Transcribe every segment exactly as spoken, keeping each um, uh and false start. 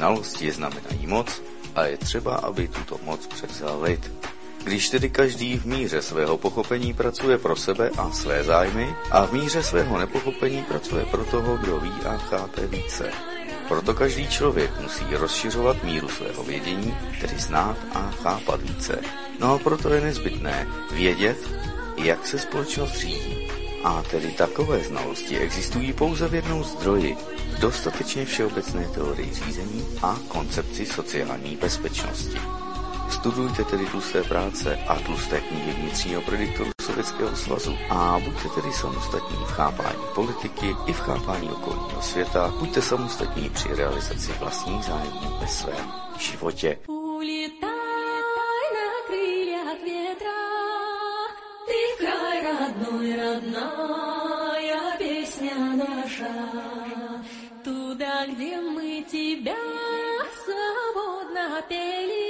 znalosti znamenají moc a je třeba, aby tuto moc převzal lid. Když tedy každý v míře svého pochopení pracuje pro sebe a své zájmy a v míře svého nepochopení pracuje pro toho, kdo ví a chápe více. Proto každý člověk musí rozšiřovat míru svého vědění, tedy znát a chápat více. No a proto je nezbytné vědět, jak se společnost řídí. A tedy takové znalosti existují pouze v jednom zdroji, v dostatečně všeobecné teorii řízení a koncepci sociální bezpečnosti. Studujte tedy tlusté práce a tlusté knihy vnitřního prediktoru Sovětského svazu a buďte tedy samostatní v chápání politiky i v chápání okolního světa, buďte samostatní při realizaci vlastních zájmů ve svém životě. Улетай на крыльях ветра, ты в край родной, родная песня наша, туда, где мы тебя свободно пели.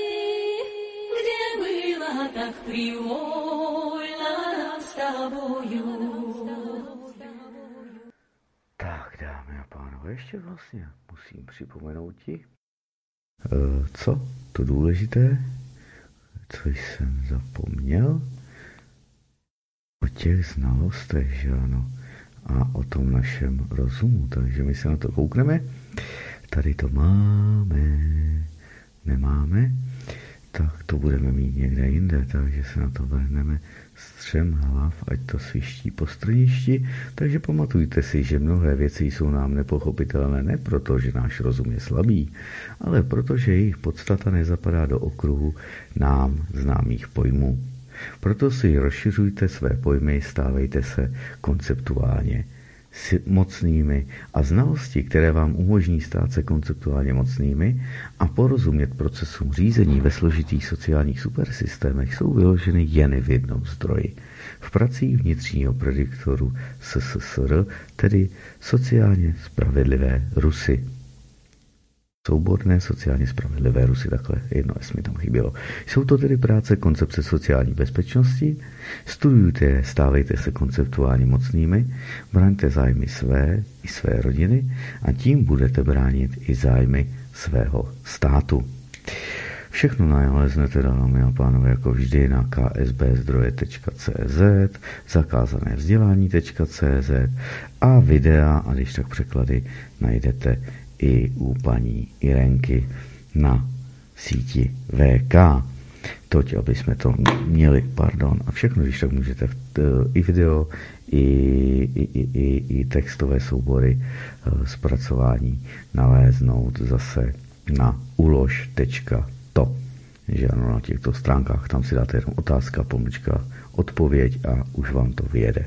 Tak привольно нам с тобою. Tak, dámy a pánové, ještě vlastně musím připomenout ti, co to důležité, co jsem zapomněl, o těch znalostech, že ano, a o tom našem rozumu, takže my se na to koukneme. Tady to máme, nemáme, tak to budeme mít někde jinde, takže se na to vrhneme střem hlav, ať to sviští po strništi. Takže pamatujte si, že mnohé věci jsou nám nepochopitelné ne proto, že náš rozum je slabý, ale protože jejich podstata nezapadá do okruhu nám známých pojmů. Proto si rozšiřujte své pojmy, stávejte se konceptuálně mocnými a znalosti, které vám umožní stát se konceptuálně mocnými a porozumět procesům řízení ve složitých sociálních supersystémech, jsou vyloženy jen v jednom zdroji. V pracích vnitřního prediktoru S S S R, tedy sociálně spravedlivé Rusy. Souborné sociálně spravedlivé Rusy, takhle jedno S mi tam chybělo. Jsou to tedy práce koncepce sociální bezpečnosti, studujte je, stávejte se konceptuálně mocnými, braňte zájmy své i své rodiny a tím budete bránit i zájmy svého státu. Všechno naleznete, dámy a pánové, jako vždy na k s b zdroje tečka c z, zakázané vzdělání tečka c z a videa, a když tak překlady najdete i u paní Irenky na síti V K. Toť, aby jsme to měli, pardon, a všechno, když tak můžete i video, i, i, i, i, i textové soubory zpracování naléznout zase na ulož tečka to. Že ano, na těchto stránkách tam si dáte jenom otázka, pomlčka, odpověď a už vám to vyjede.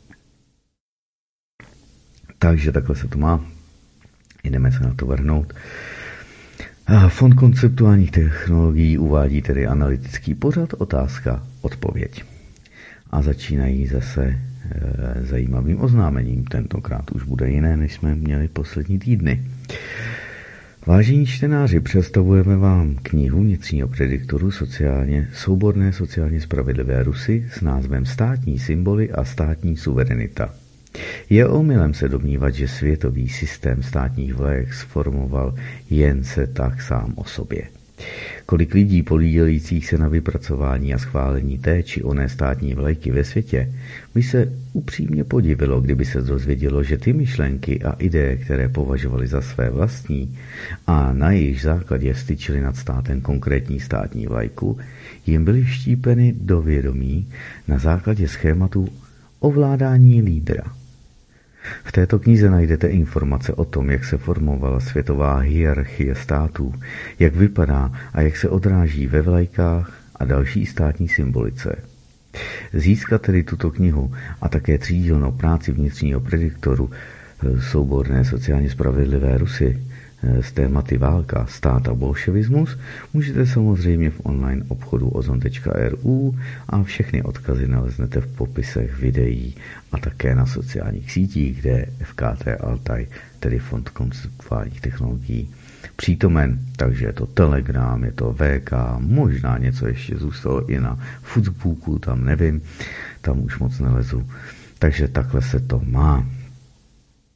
Takže takhle se to má. Jdeme se na to vrhnout. Fond konceptuálních technologií uvádí tedy analytický pořad otázka, odpověď. A začínají zase e, zajímavým oznámením. Tentokrát už bude jiné, než jsme měli poslední týdny. Vážení čtenáři, představujeme vám knihu vnitřního prediktoru sociálně, souborné sociálně spravedlivé Rusy s názvem Státní symboly a státní suverenita. Je omylem se domnívat, že světový systém státních vlajek sformoval jen se tak sám o sobě. Kolik lidí podílejících se na vypracování a schválení té či oné státní vlajky ve světě by se upřímně podivilo, kdyby se dozvědělo, že ty myšlenky a ideje, které považovali za své vlastní a na jejich základě vstyčili nad státem konkrétní státní vlajku, jim byly vštípeny do vědomí na základě schématu ovládání lídra. V této knize najdete informace o tom, jak se formovala světová hierarchie států, jak vypadá a jak se odráží ve vlajkách a další státní symbolice. Získat tedy tuto knihu a také třídílnou práci vnitřního prediktoru souborné sociálně spravedlivé Rusy s tématy válka, stát a bolševismus můžete samozřejmě v online obchodu ozon tečka r u a všechny odkazy naleznete v popisech videí a také na sociálních sítích, kde je F K T Altaj, tedy Fond konceptuálních technologií, přítomen. Takže je to Telegram, je to V K, možná něco ještě zůstalo i na Facebooku, tam nevím, tam už moc nelezu. Takže takhle se to má.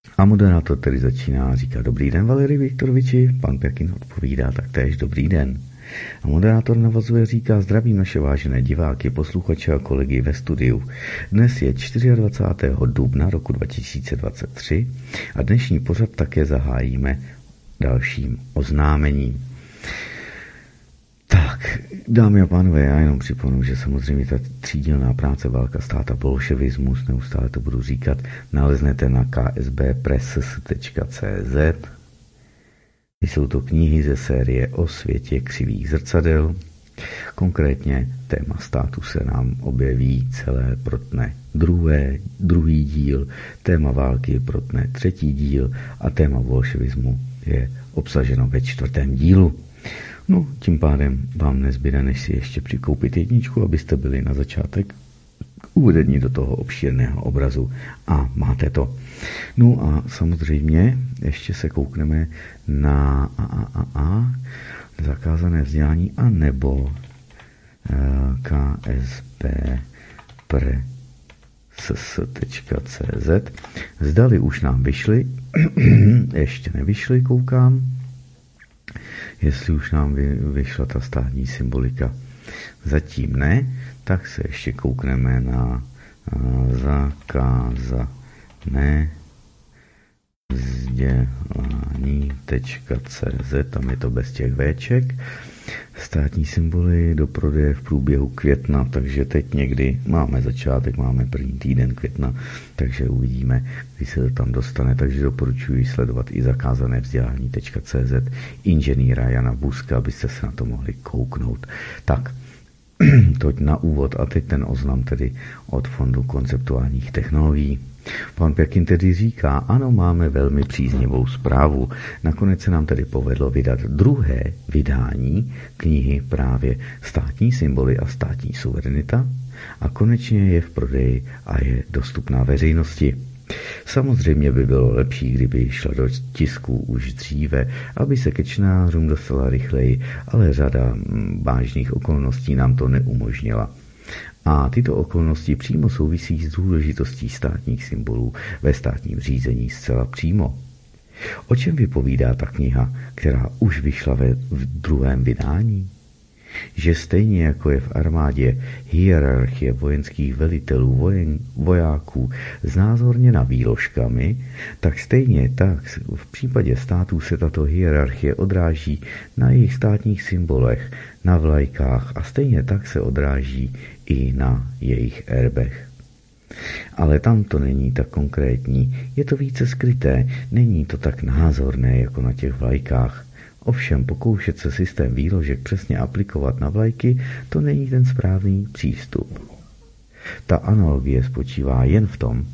A moderátor tedy začíná a říká: dobrý den, Valery Viktoroviči. Pan Pěkin odpovídá taktéž: dobrý den. A moderátor navazuje, říká: zdravím naše vážené diváky, posluchače a kolegy ve studiu. Dnes je dvacátého čtvrtého dubna roku dva tisíce dvacet tři a dnešní pořad také zahájíme dalším oznámením. Tak, dámy a pánové, já jenom připomenu, že samozřejmě ta třídílná práce Válka, stát a bolševismus, neustále to budu říkat, naleznete na k s b press tečka c z. Jsou to knihy ze série O světě křivých zrcadel. Konkrétně téma státu se nám objeví celé protne druhé, druhý díl, téma války protne třetí díl a téma bolševismu je obsaženo ve čtvrtém dílu. No, tím pádem vám nezbyde, než si ještě přikoupit jedničku, abyste byli na začátek uvedení do toho obšírného obrazu a máte to. No a samozřejmě ještě se koukneme na a, a, a, a, zakázané vzdělání a nebo k s b press tečka c z. Zdali už nám vyšly, ještě nevyšly, koukám, jestli už nám vy, vyšla ta státní symbolika. Zatím ne, tak se ještě koukneme na zakázané vzdělání tečka c z, tam je to bez těch véček. Státní symboly do prodeje v průběhu května, takže teď někdy máme začátek, máme první týden května, takže uvidíme, kdy se to tam dostane, takže doporučuji sledovat i zakázané vzdělání tečka c z inženýra Jana Buzka, abyste se na to mohli kouknout. Tak, toť na úvod a teď ten oznam tedy od Fondu konceptuálních technologií. Pan Pěkin tedy říká: ano, máme velmi příznivou zprávu. Nakonec se nám tedy povedlo vydat druhé vydání knihy právě Státní symboly a státní suverenita a konečně je v prodeji a je dostupná veřejnosti. Samozřejmě by bylo lepší, kdyby šla do tisku už dříve, aby se ke čtenářům dostala rychleji, ale řada vážných okolností nám to neumožnila. A tyto okolnosti přímo souvisí s důležitostí státních symbolů ve státním řízení zcela přímo. O čem vypovídá ta kniha, která už vyšla ve v druhém vydání? Že stejně jako je v armádě hierarchie vojenských velitelů vojen, vojáků znázorněna výložkami, tak stejně tak v případě států se tato hierarchie odráží na jejich státních symbolech, na vlajkách a stejně tak se odráží i na jejich erbech. Ale tam to není tak konkrétní, je to více skryté, není to tak názorné jako na těch vlajkách. Ovšem pokoušet se systém výložek přesně aplikovat na vlajky, to není ten správný přístup. Ta analogie spočívá jen v tom,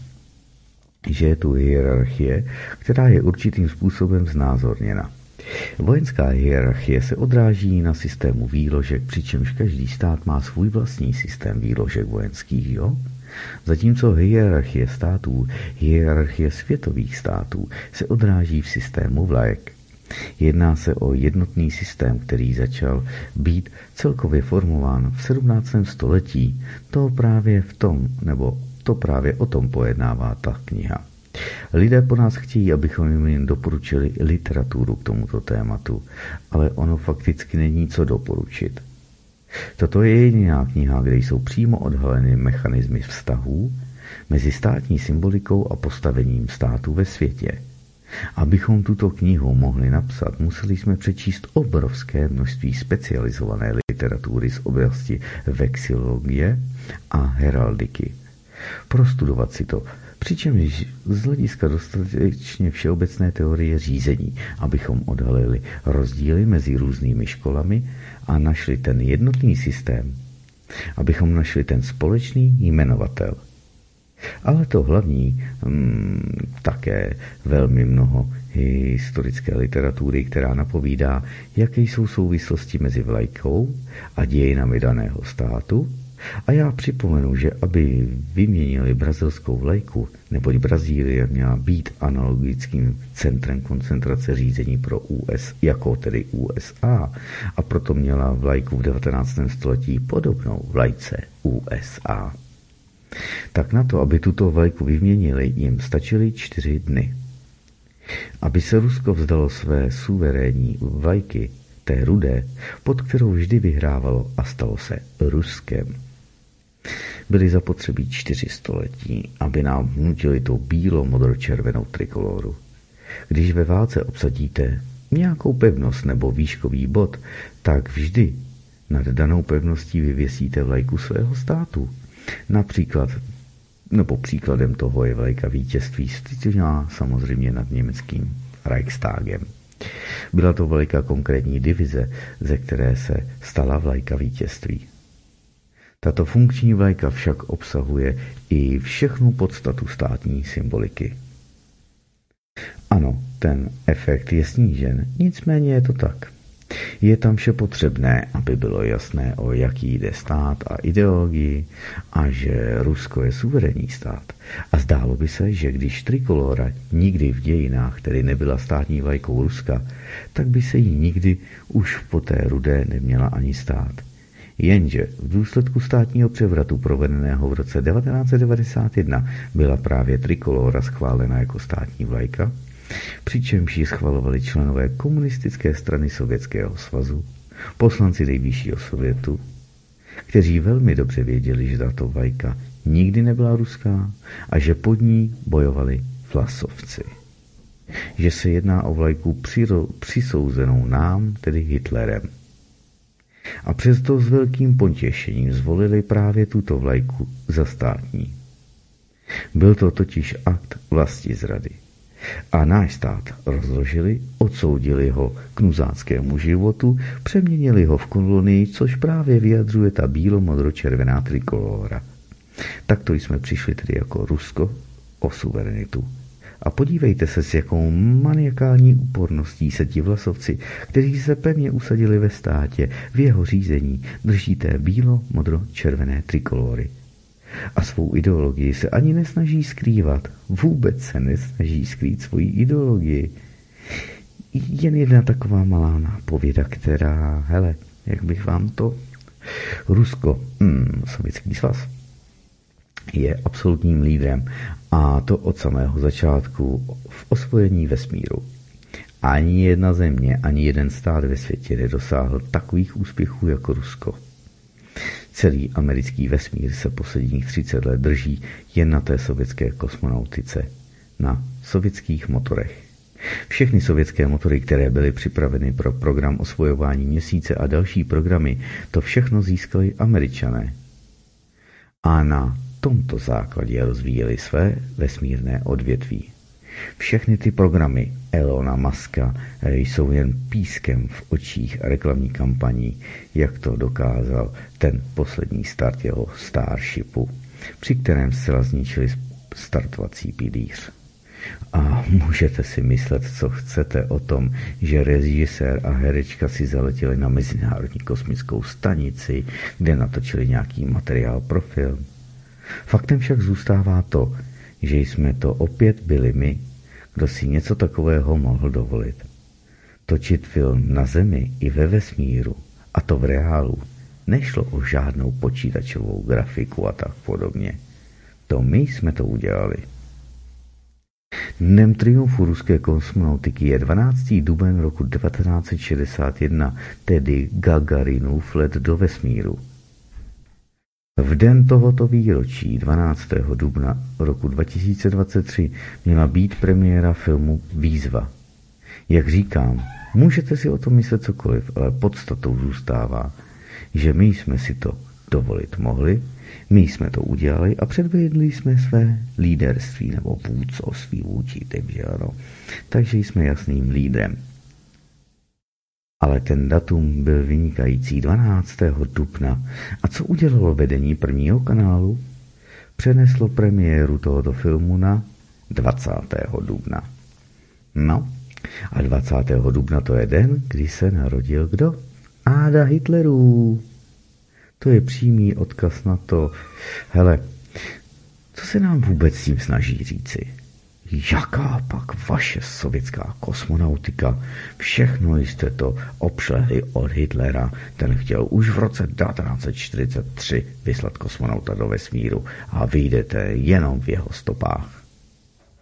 že je tu hierarchie, která je určitým způsobem znázorněna. Vojenská hierarchie se odráží na systému výložek, přičemž každý stát má svůj vlastní systém výložek vojenských, jo? Zatímco hierarchie států, hierarchie světových států se odráží v systému vlajek. Jedná se o jednotný systém, který začal být celkově formován v sedmnáctém století. To právě v tom, nebo to právě o tom pojednává ta kniha. Lidé po nás chtějí, abychom jim doporučili literaturu k tomuto tématu, ale ono fakticky není co doporučit. Toto je jediná kniha, kde jsou přímo odhaleny mechanismy vztahů mezi státní symbolikou a postavením státu ve světě. Abychom tuto knihu mohli napsat, museli jsme přečíst obrovské množství specializované literatury z oblasti vexillologie a heraldiky. Prostudovat si to, přičemž z hlediska dostatečně všeobecné teorie řízení, abychom odhalili rozdíly mezi různými školami a našli ten jednotný systém, abychom našli ten společný jmenovatel. Ale to hlavní, hmm, také velmi mnoho historické literatury, která napovídá, jaké jsou souvislosti mezi vlajkou a dějinami daného státu. A já připomenu, že aby vyměnili brazilskou vlajku, neboť Brazílie měla být analogickým centrem koncentrace řízení pro U S, jako tedy U S A, a proto měla vlajku v devatenáctém století podobnou vlajce U S A. Tak na to, aby tuto vlajku vyměnili, jim stačily čtyři dny. Aby se Rusko vzdalo své suverénní vlajky, té rudé, pod kterou vždy vyhrávalo a stalo se Ruskem. Byly zapotřebí čtyři století, aby nám vnutili tu bílo-modro-červenou trikoloru. Když ve válce obsadíte nějakou pevnost nebo výškový bod, tak vždy nad danou pevností vyvěsíte vlajku svého státu. Například, nebo příkladem toho je vlajka vítězství, styčená samozřejmě nad německým Reichstagem. Byla to vlajka konkrétní divize, ze které se stala vlajka vítězství. Tato funkční vlajka však obsahuje i všechnu podstatu státní symboliky. Ano, ten efekt je snížen, nicméně je to tak. Je tam vše potřebné, aby bylo jasné, o jaký jde stát a ideologii a že Rusko je suverénní stát. A zdálo by se, že když trikolora nikdy v dějinách, tedy nebyla státní vlajkou Ruska, tak by se jí nikdy už po té rudé neměla ani stát. Jenže v důsledku státního převratu provedeného v roce devatenáct set devadesát jedna byla právě trikolora schválena jako státní vlajka, přičemž ji schvalovali členové komunistické strany Sovětského svazu, poslanci nejvyššího sovětu, kteří velmi dobře věděli, že tato vlajka nikdy nebyla ruská a že pod ní bojovali vlasovci. Že se jedná o vlajku přiro, přisouzenou nám, tedy Hitlerem. A přesto s velkým potěšením zvolili právě tuto vlajku za státní. Byl to totiž akt vlastizrady. A náš stát rozložili, odsoudili ho k nuzáckému životu, přeměnili ho v kolonii, což právě vyjadřuje ta bílo-modro-červená trikolóra. Takto jsme přišli tedy jako Rusko o suverenitu. A podívejte se, s jakou maniakální úporností se ti vlasovci, kteří se pevně usadili ve státě, v jeho řízení, drží té bílo-modro-červené trikolóry. A svou ideologii se ani nesnaží skrývat. Vůbec se nesnaží skrýt svoji ideologii. Jen jedna taková malá nápověda, která, hele, jak bych vám to... Rusko, hmm, Sovětský svaz, je absolutním lídrem a to od samého začátku v osvojení vesmíru. Ani jedna země, ani jeden stát ve světě nedosáhl takových úspěchů jako Rusko. Celý americký vesmír se posledních třicet let drží jen na té sovětské kosmonautice, na sovětských motorech. Všechny sovětské motory, které byly připraveny pro program osvojování měsíce a další programy, to všechno získali Američané. A na tomto základě rozvíjeli své vesmírné odvětví. Všechny ty programy Elona Muska jsou jen pískem v očích reklamní kampaní, jak to dokázal ten poslední start jeho Starshipu, při kterém zcela zničili startovací pilíř. A můžete si myslet, co chcete o tom, že režisér a herečka si zaletěli na Mezinárodní kosmickou stanici, kde natočili nějaký materiál pro film. Faktem však zůstává to, že jsme to opět byli my, kdo si něco takového mohl dovolit. Točit film na Zemi i ve vesmíru, a to v reálu, nešlo o žádnou počítačovou grafiku a tak podobně. To my jsme to udělali. Dnem triumfu ruské kosmonautiky je dvanáctého dubna roku devatenáct set šedesát jedna, tedy Gagarinův let do vesmíru. V den tohoto výročí dvanáctého dubna roku dva tisíce dvacet tři měla být premiéra filmu Výzva. Jak říkám, můžete si o tom myslet cokoliv, ale podstatou zůstává, že my jsme si to dovolit mohli, my jsme to udělali a předvedli jsme své líderství nebo vůdcovství vůči tím, že ano. Takže jsme jasným lídrem. Ale ten datum byl vynikající dvanáctého dubna. A co udělalo vedení prvního kanálu? Přeneslo premiéru tohoto filmu na dvacátého dubna. No, a dvacátého dubna to je den, kdy se narodil kdo? Áda Hitlerů. To je přímý odkaz na to. Hele, co se nám vůbec tím snaží říci? Jaká pak vaše sovětská kosmonautika? Všechno jste to obšlehli od Hitlera. Ten chtěl už v roce devatenáct set čtyřicet tři vyslat kosmonauta do vesmíru a vy jdete jenom v jeho stopách.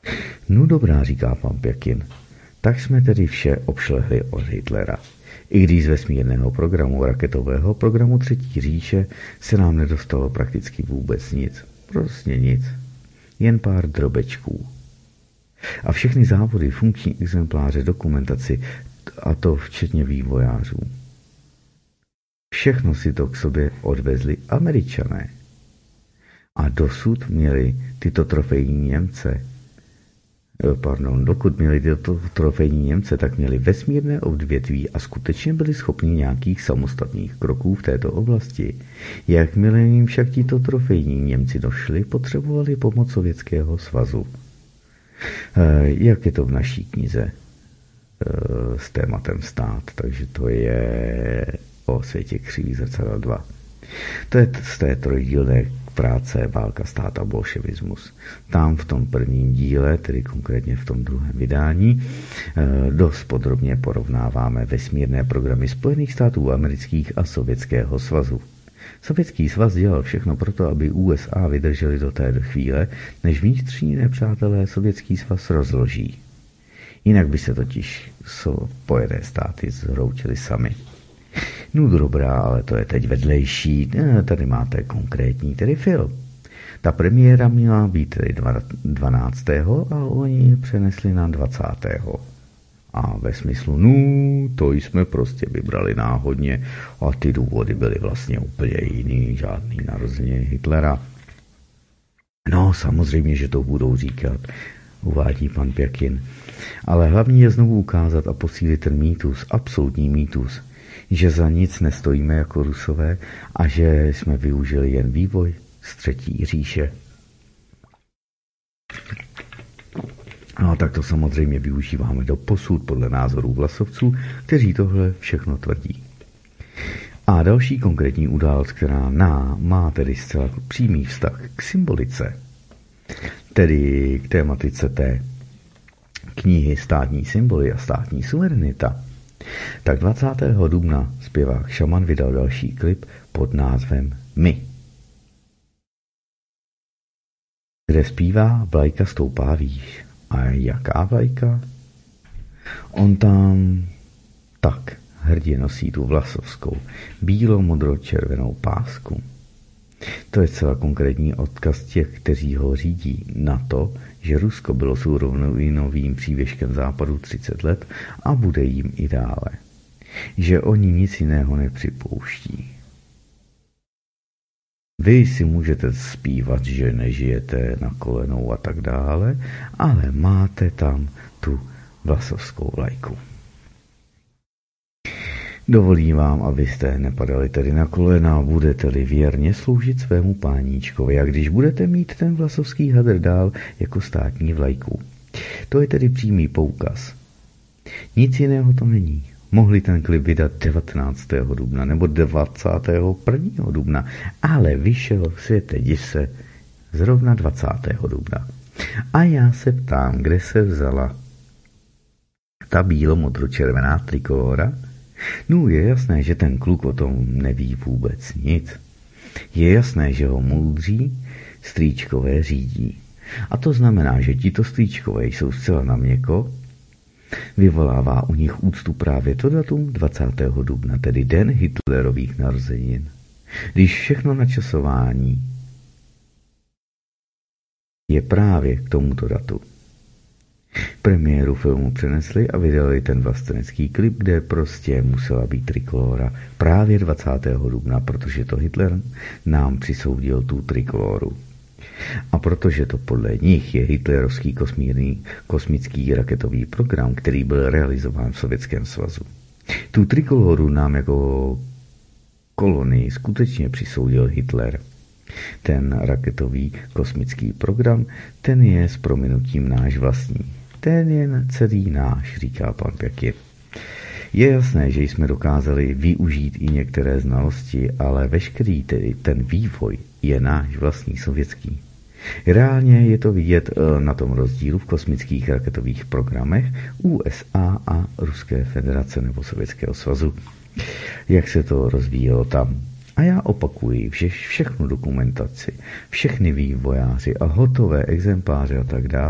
No dobrá, říká pan Pěkin. Tak jsme tedy vše obšlehli od Hitlera. I když z vesmírného programu, raketového programu Třetí říše, se nám nedostalo prakticky vůbec nic. Prostě nic. Jen pár drobečků. A všechny závody, funkční exempláře, dokumentaci, a to včetně vývojářů. Všechno si to k sobě odvezli Američané. A dosud měli tyto trofejní Němce, pardon, dokud měli tyto trofejní Němce, tak měli vesmírné odvětví a skutečně byli schopni nějakých samostatných kroků v této oblasti. Jakmile jim však tito trofejní Němci došli, potřebovali pomoc Sovětského svazu. Jak je to v naší knize s tématem stát, takže to je o světě křivý zrcadla dva. To je z té trojdílné práce Válka, stát a bolševismus. Tam v tom prvním díle, tedy konkrétně v tom druhém vydání, dost podrobně porovnáváme vesmírné programy Spojených států amerických a Sovětského svazu. Sovětský svaz dělal všechno proto, aby U S A vydrželi do té chvíle, než vnitřní nepřátelé Sovětský svaz rozloží. Jinak by se totiž Spojené státy zhroutily sami. No dobrá, ale to je teď vedlejší. Tady máte konkrétní tedy film. Ta premiéra měla být tedy dvanáctého a oni ji přenesli na dvacátého A ve smyslu, no, to jsme prostě vybrali náhodně a ty důvody byly vlastně úplně jiný, žádný narozeniny Hitlera. No, samozřejmě, že to budou říkat, uvádí pan Pěkin. Ale hlavní je znovu ukázat a posílit ten mýtus, absolutní mýtus, že za nic nestojíme jako Rusové a že jsme využili jen vývoj z Třetí říše. No tak to samozřejmě využíváme do posud podle názorů vlasovců, kteří tohle všechno tvrdí. A další konkrétní událost, která ná, má tedy zcela přímý vztah k symbolice, tedy k tématice té knihy Státní symboly a státní suverenita, tak dvacátého dubna zpěvák Šaman vydal další klip pod názvem My, kde zpívá Vlajka stoupá výš. A jaká vlajka? On tam tak hrdě nosí tu vlasovskou bílo-modro-červenou pásku. To je celá konkrétní odkaz těch, kteří ho řídí, na to, že Rusko bylo surovinovým přívěškem západu třicet let a bude jim i dále. Že oni nic jiného nepřipouští. Vy si můžete zpívat, že nežijete na kolenou a tak dále, ale máte tam tu vlasovskou vlajku. Dovolím vám, abyste nepadali tedy na kolena, budete-li věrně sloužit svému páníčkovi, a když budete mít ten vlasovský hadr dál jako státní vlajku. To je tedy přímý poukaz. Nic jiného to není. Mohli ten klip vydat devatenáctého dubna nebo dvacátého prvního dubna, ale vyšel v světě div se zrovna dvacátého dubna. A já se ptám, kde se vzala ta bílo-modro-červená trikolora? No, je jasné, že ten kluk o tom neví vůbec nic. Je jasné, že ho moudří strýčkové řídí. A to znamená, že tito strýčkové jsou zcela na měko. Vyvolává u nich úctu právě to datum dvacátého dubna, tedy den Hitlerových narozenin. Když všechno načasování je právě k tomuto datu. Premiéru filmu přenesli a vydali ten vlastenecký klip, kde prostě musela být trikolora právě dvacátého dubna, protože to Hitler nám přisoudil tu trikoloru. A protože to podle nich je hitlerovský kosmírný, kosmický raketový program, který byl realizován v Sovětském svazu. Tu trikoloru nám jako kolonii skutečně přisoudil Hitler. Ten raketový kosmický program, ten je s prominutím náš vlastní. Ten je celý náš, říká pan Pěkin. Je jasné, že jsme dokázali využít i některé znalosti, ale veškerý tedy ten vývoj je náš vlastní sovětský. Reálně je to vidět na tom rozdílu v kosmických raketových programech U S A a Ruské federace nebo Sovětského svazu. Jak se to rozvíjelo tam. A já opakuji, že všechnu dokumentaci, všechny vývojáři a hotové exempláře a tak dále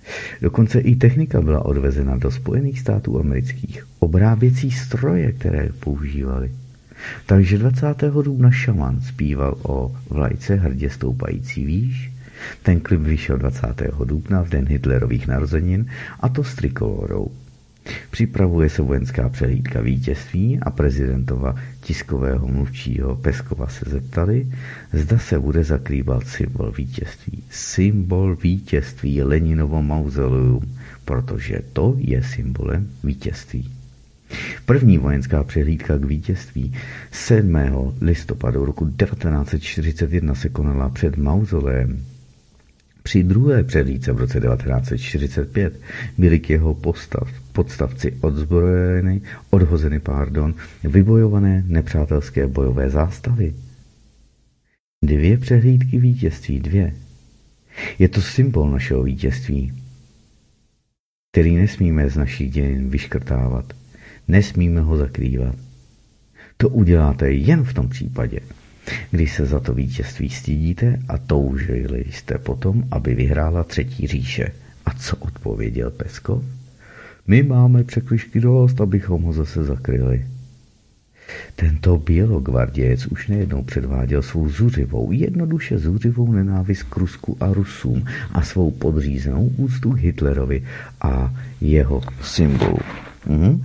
Dokonce i technika byla odvezena do Spojených států amerických. Obráběcí stroje, které používali. Takže dvacátého dubna Šaman zpíval o vlajce hrdě stoupající výš. Ten klip vyšel dvacátého dubna v den Hitlerových narozenin, a to s trikolorou. Připravuje se vojenská přehlídka vítězství a prezidentova tiskového mluvčího Peskova se zeptali, zda se bude zakrývat symbol vítězství. Symbol vítězství, Leninovo mauzoleum, protože to je symbolem vítězství. První vojenská přehlídka k vítězství sedmého listopadu roku devatenáct set čtyřicet jedna se konala před mauzoleem. Při druhé přehlídce v roce devatenáct set čtyřicet pět byly k jeho postav, podstavci odzbrojeny, odhozeny pardon, vybojované nepřátelské bojové zástavy. Dvě přehlídky vítězství, dvě. Je to symbol našeho vítězství, který nesmíme z našich dějin vyškrtávat. Nesmíme ho zakrývat. To uděláte jen v tom případě, když se za to vítězství stydíte a toužili jste potom, aby vyhrála třetí říše. A co odpověděl Peskov? My máme překližky dost, abychom ho zase zakryli. Tento bělogvardějec už nejednou předváděl svou zuřivou, jednoduše zuřivou nenávist k Rusku a Rusům a svou podřízenou úctu k Hitlerovi a jeho symbolu. Mhm.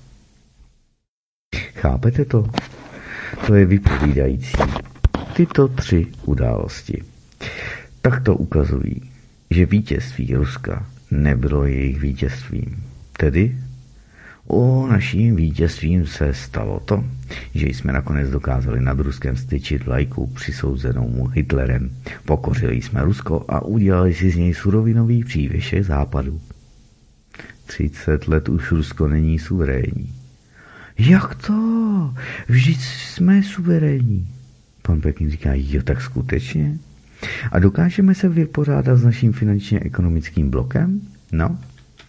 Chápete to? To je vypovídající. Tyto tři události. Tak to ukazují, že vítězství Ruska nebylo jejich vítězstvím. Tedy o naším vítězstvím se stalo to, že jsme nakonec dokázali nad Ruskem styčit vlajku přisouzenou mu Hitlerem. Pokořili jsme Rusko a udělali si z něj surovinový přívěšek západu. Třicet let už Rusko není suverénní. Jak to? Vždyť jsme suverénní. Pan Pekin říká, jo, tak skutečně? A dokážeme se vypořádat s naším finančně ekonomickým blokem? No.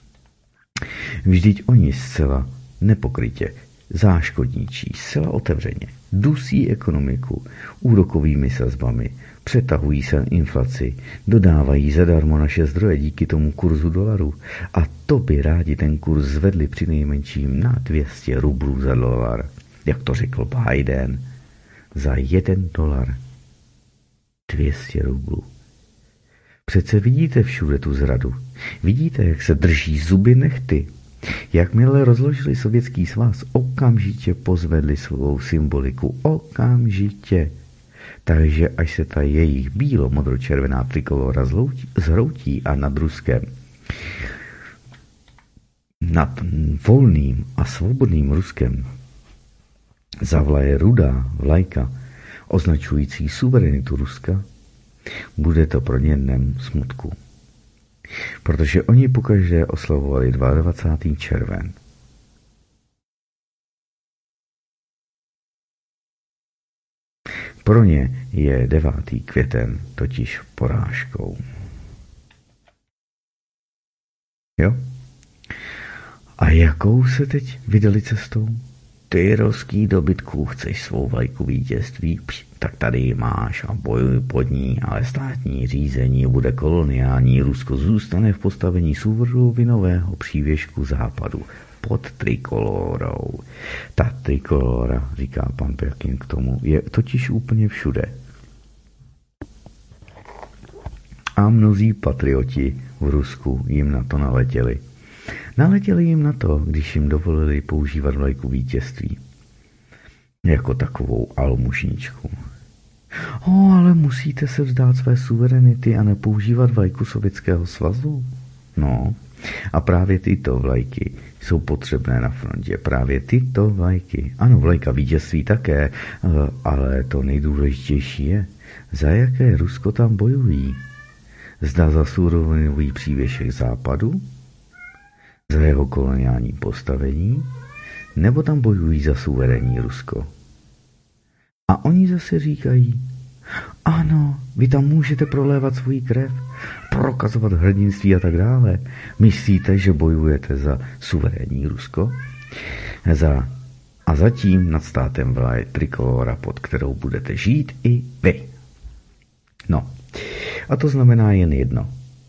Vždyť oni zcela nepokrytě záškodničí, zcela otevřeně, dusí ekonomiku úrokovými sazbami, přetahují se inflaci, dodávají zadarmo naše zdroje díky tomu kurzu dolaru a to by rádi ten kurz zvedli přinejmenším na dvě stě rublů za dolar, jak to řekl Biden. Za jeden dolar. dvě stě rublů. Přece vidíte všude tu zradu. Vidíte, jak se drží zuby nehty. Jakmile rozložili Sovětský svaz, okamžitě pozvedli svou symboliku. Okamžitě. Takže až se ta jejich bílo-modro-červená trikolora zhroutí a nad Ruskem, nad volným a svobodným Ruskem zavlaje rudá vlajka označující suverenitu Ruska, bude to pro ně dnem smutku. Protože oni pokaždé oslavovali dvacátého druhého červen. Pro ně je devátý květen totiž porážkou. Jo? A jakou se teď vydali cestou? Ty ruský dobytku, chceš svou vlajku vítězství? Pš, tak tady ji máš a bojuj pod ní, ale státní řízení bude koloniální. Rusko zůstane v postavení suverovinového přívěšku západu pod trikolorou. Ta trikolora, říká pan Pekin k tomu, je totiž úplně všude. A mnozí patrioti v Rusku jim na to naletěli. Naletěli jim na to, když jim dovolili používat vlajku vítězství. Jako takovou almužničku. O, ale musíte se vzdát své suverenity a nepoužívat vlajku Sovětského svazu? No, a právě tyto vlajky jsou potřebné na frontě. Právě tyto vlajky. Ano, vlajka vítězství také, ale to nejdůležitější je, za jaké Rusko tam bojují. Zda za surovinový přívěšek západu, za jeho koloniální postavení, nebo tam bojují za suverénní Rusko. A oni zase říkají, ano, vy tam můžete prolévat svůj krev, prokazovat hrdinství a tak dále. Myslíte, že bojujete za suverénní Rusko? Za, a zatím nad státem vlaje trikolora, pod kterou budete žít i vy. No, a to znamená jen jedno.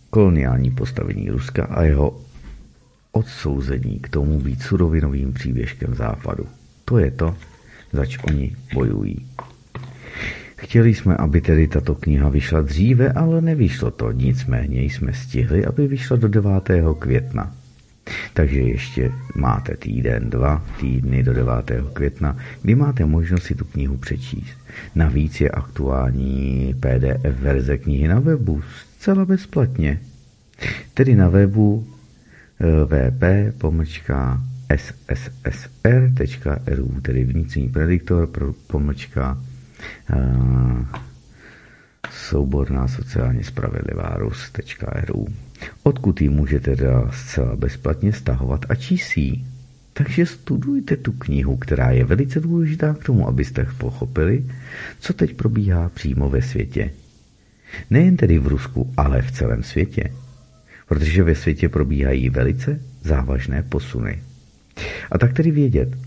koloniální postavení Ruska a jeho odsouzení k tomu být surovinovým přívěškem západu. To je to, zač oni bojují. Chtěli jsme, aby tedy tato kniha vyšla dříve, ale nevyšlo to. Nicméně jsme stihli, aby vyšla do devátého května. Takže ještě máte týden, dva týdny do devátého května, kdy máte možnost si tu knihu přečíst. Navíc je aktuální P D F verze knihy na webu zcela bezplatně. Tedy na webu wp pomlčka s s s r tečka r u, tedy vnitřní prediktor pomlčka uh, souborná sociálně spravedlivá Rus tečka r u, odkud ji můžete teda zcela bezplatně stahovat a číst ji. Takže studujte tu knihu, která je velice důležitá k tomu, abyste pochopili, co teď probíhá přímo ve světě. Nejen tedy v Rusku, ale v celém světě. Protože ve světě probíhají velice závažné posuny. A tak tedy vědět,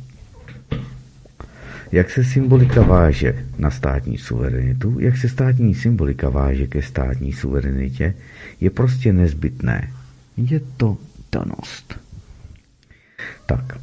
jak se symbolika váže na státní suverenitu, jak se státní symbolika váže ke státní suverenitě, je prostě nezbytné. Je to danost. Tak.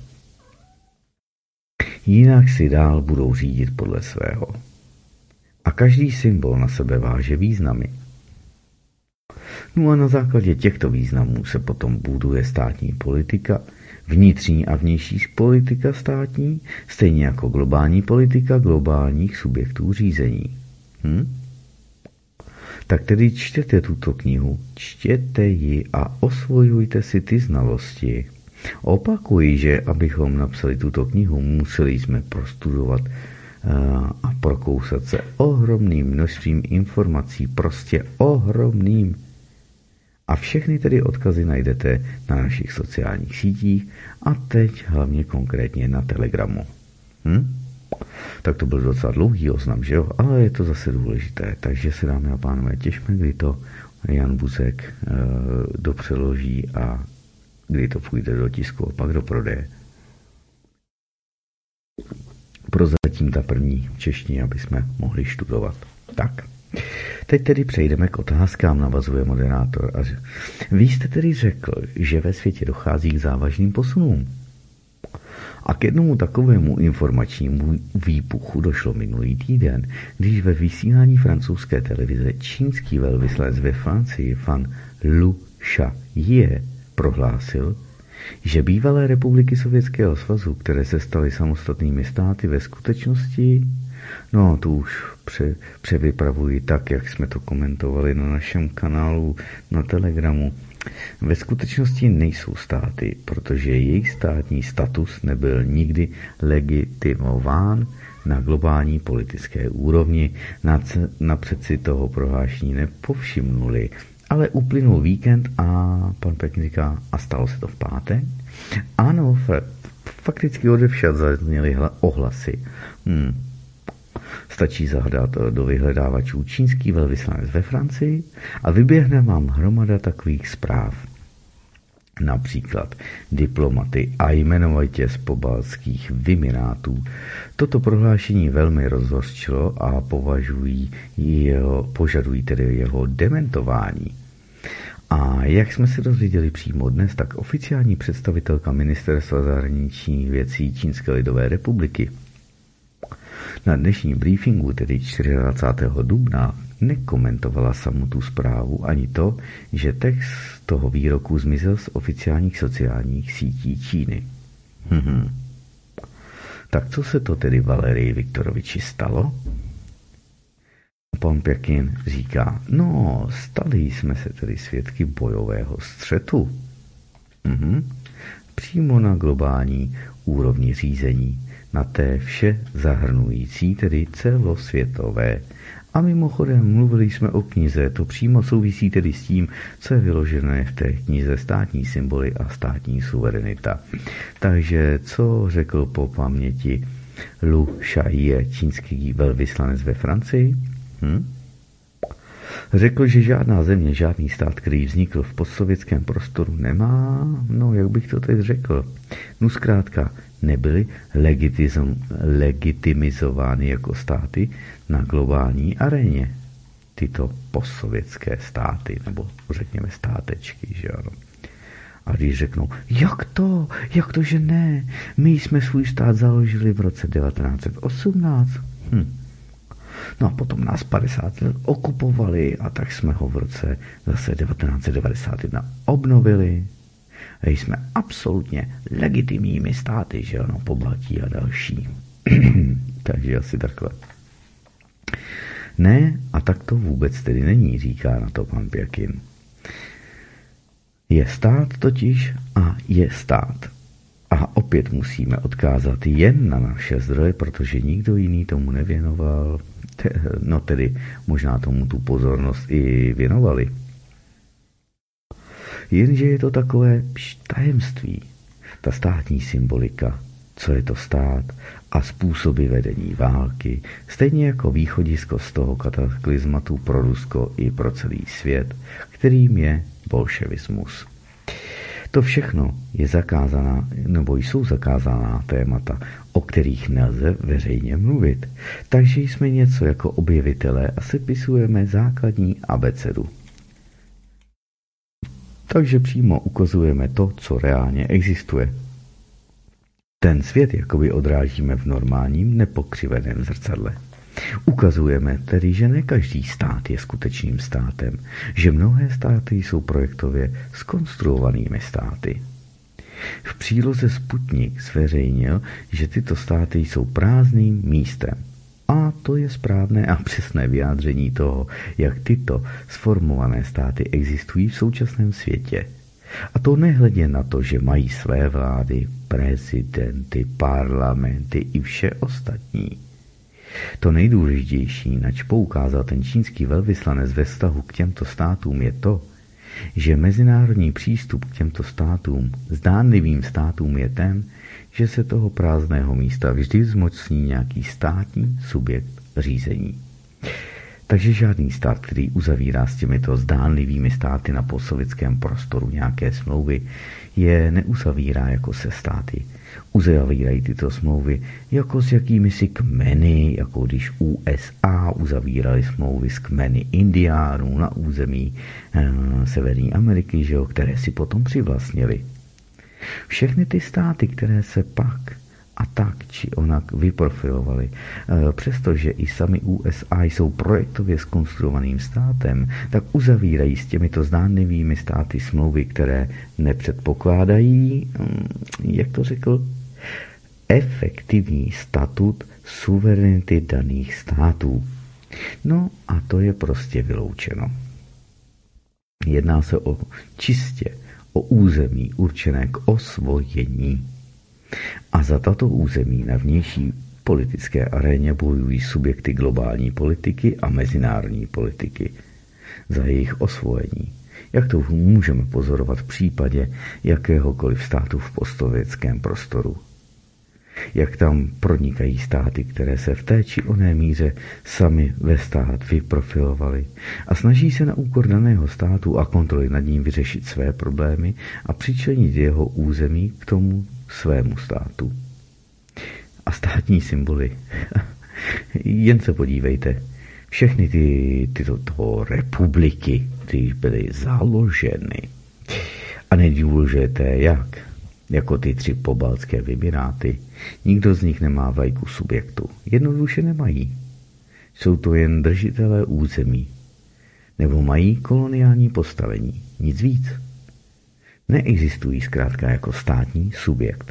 Jinak si dál budou řídit podle svého. A každý symbol na sebe váže významy. No a na základě těchto významů se potom buduje státní politika, vnitřní a vnější politika státní, stejně jako globální politika globálních subjektů řízení. Hm? Tak tedy čtěte tuto knihu, čtěte ji a osvojujte si ty znalosti. Opakuji, že abychom napsali tuto knihu, museli jsme prostudovat a prokousat se ohromným množstvím informací, prostě ohromným. A všechny tedy odkazy najdete na našich sociálních sítích a teď hlavně konkrétně na Telegramu. Hm? Tak to byl docela dlouhý oznam, že jo? Ale je to zase důležité. Takže se, dámy a pánové, těšme, kdy to Jan Buzek e, dopřeloží a kdy to půjde do tisku a pak do prodeje. Prozatím ta první v češtině, aby jsme mohli studovat. Tak. Teď tedy přejdeme k otázkám, navazuje moderátor. A vy jste tedy řekl, že ve světě dochází k závažným posunům. A k jednomu takovému informačnímu výbuchu došlo minulý týden, když ve vysílání francouzské televize čínský velvyslanec ve Francii Fan Lu Shajie prohlásil, že bývalé republiky Sovětského svazu, které se staly samostatnými státy, ve skutečnosti, no to už pře, převypravuji tak, jak jsme to komentovali na našem kanálu na Telegramu, ve skutečnosti nejsou státy, protože jejich státní status nebyl nikdy legitimován na globální politické úrovni, napřed si toho prohlášení nepovšimnuli. Ale uplynul víkend a pan Pekin říká, a stalo se to v pátek? Ano, fakticky odevšad zazněly ohlasy. Hmm. Stačí zahrát do vyhledávačů čínský velvyslanec ve Francii a vyběhne vám hromada takových zpráv. Například diplomaty a jmenovitě z pobaltských vymirátů. Toto prohlášení velmi rozhořčilo a považují jeho, požadují tedy jeho dementování. A jak jsme se dozvěděli přímo dnes, tak oficiální představitelka Ministerstva zahraničních věcí Čínské lidové republiky na dnešním briefingu, tedy dvacátého čtvrtého dubna, nekomentovala samou tu zprávu ani to, že text toho výroku zmizel z oficiálních sociálních sítí Číny. Mhm. Tak co se to tedy Valerii Viktoroviči stalo? Pan Pekin říká, no, stali jsme se tedy svědky bojového střetu. Mhm. Přímo na globální úrovni řízení, na té vše zahrnující, tedy celosvětové. A mimochodem mluvili jsme o knize, to přímo souvisí tedy s tím, co je vyložené v té knize Státní symboly a státní suverenita. Takže co řekl po paměti Lu Shajie, čínský velvyslanec ve Francii? Hm? Řekl, že žádná země, žádný stát, který vznikl v postsovětském prostoru, nemá, no jak bych to teď řekl, no zkrátka nebyly legitimizovány jako státy na globální aréně. tyto postsovětské státy, nebo řekněme státečky, že ano. A když řeknou, jak to, jak to, že ne, my jsme svůj stát založili v roce devatenáct set osmnáct. Hm. No a potom nás padesát let okupovali a tak jsme ho v roce zase devatenáct set devadesát jedna obnovili. A jsme absolutně legitimními státy, že ano, Pobaltí a další. Takže asi takhle. Ne, a tak to vůbec tedy není, říká na to pan Pěkin. Je stát totiž a je stát. A opět musíme odkázat jen na naše zdroje, protože nikdo jiný tomu nevěnoval. No tedy možná tomu tu pozornost i věnovali. Jenže je to takové tajemství. Ta státní symbolika, co je to stát a způsoby vedení války, stejně jako východisko z toho kataklizmatu pro Rusko i pro celý svět, kterým je bolševismus. To všechno je zakázaná, nebo jsou zakázaná témata, o kterých nelze veřejně mluvit. Takže jsme něco jako objevitelé a sepisujeme základní abecedu. Takže přímo ukazujeme to, co reálně existuje. Ten svět jakoby odrážíme v normálním, nepokřiveném zrcadle. Ukazujeme tedy, že ne každý stát je skutečným státem, že mnohé státy jsou projektově zkonstruovanými státy. V příloze Sputnik zveřejnil, že tyto státy jsou prázdným místem. A to je správné a přesné vyjádření toho, jak tyto sformované státy existují v současném světě. A to nehledě na to, že mají své vlády, prezidenty, parlamenty i vše ostatní. To nejdůležitější, nač poukázal ten čínský velvyslanec ve vztahu k těmto státům, je to, že mezinárodní přístup k těmto státům, zdánlivým státům, je ten, že se toho prázdného místa vždy zmocní nějaký státní subjekt řízení. Takže žádný stát, který uzavírá s těmito zdánlivými státy na postsovětském prostoru nějaké smlouvy, je neuzavírá jako se státy. Uzavírají tyto smlouvy jako s jakými si kmeny, jako když U S A uzavírali smlouvy s kmeny Indiánů na území eh, Severní Ameriky, že jo, které si potom přivlastnili. Všechny ty státy, které se pak a tak či onak vyprofilovali, přestože i sami U S A jsou projektově zkonstruovaným státem, tak uzavírají s těmito zdánlivými státy smlouvy, které nepředpokládají, jak to řekl, efektivní statut suverenity daných států. No a to je prostě vyloučeno. Jedná se o čistě o území určené k osvojení. A za tato území na vnější politické aréně bojují subjekty globální politiky a mezinárodní politiky za jejich osvojení. Jak to můžeme pozorovat v případě jakéhokoliv státu v postsovětském prostoru. Jak tam pronikají státy, které se v té či oné míře sami ve stát vyprofilovaly a snaží se na úkor daného státu a kontroly nad ním vyřešit své problémy a přičlenit jeho území k tomu svému státu. A státní symboly. Jen se podívejte. Všechny ty, tyto toho republiky, ty byly založeny. A nejdůležité jak? Jako ty tři pobaltské vymiráty. Nikdo z nich nemá vlajku subjektu. Jednoduše nemají. Jsou to jen držitelé území. Nebo mají koloniální postavení. Nic víc. Neexistují zkrátka jako státní subjekt.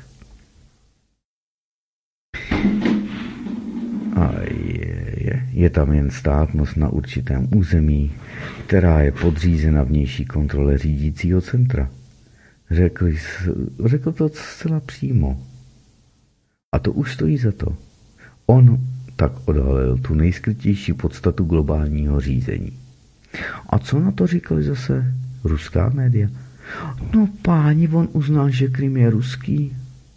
A je, je, je tam jen státnost na určitém území, která je podřízena vnější kontrole řídícího centra. Řekl, řekl to zcela přímo. A to už stojí za to. On tak odhalil tu nejskrytější podstatu globálního řízení. A co na to říkali zase ruská média? No páni, on uznal, že Krym je ruský.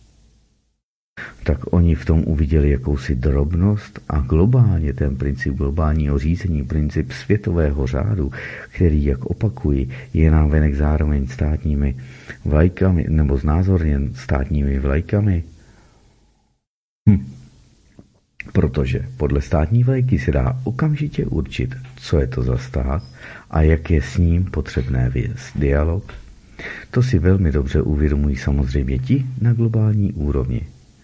Tak oni v tom uviděli jakousi drobnost a globálně ten princip globálního řízení, princip světového řádu, který, jak opakuji, je návenek zároveň státními vlajkami, nebo znázorněn státními vlajkami. Hm. Protože podle státní vlajky se dá okamžitě určit, co je to za stát a jak je s ním potřebné vést dialog. To si velmi dobře uvědomují samozřejmě ti na globální úrovni.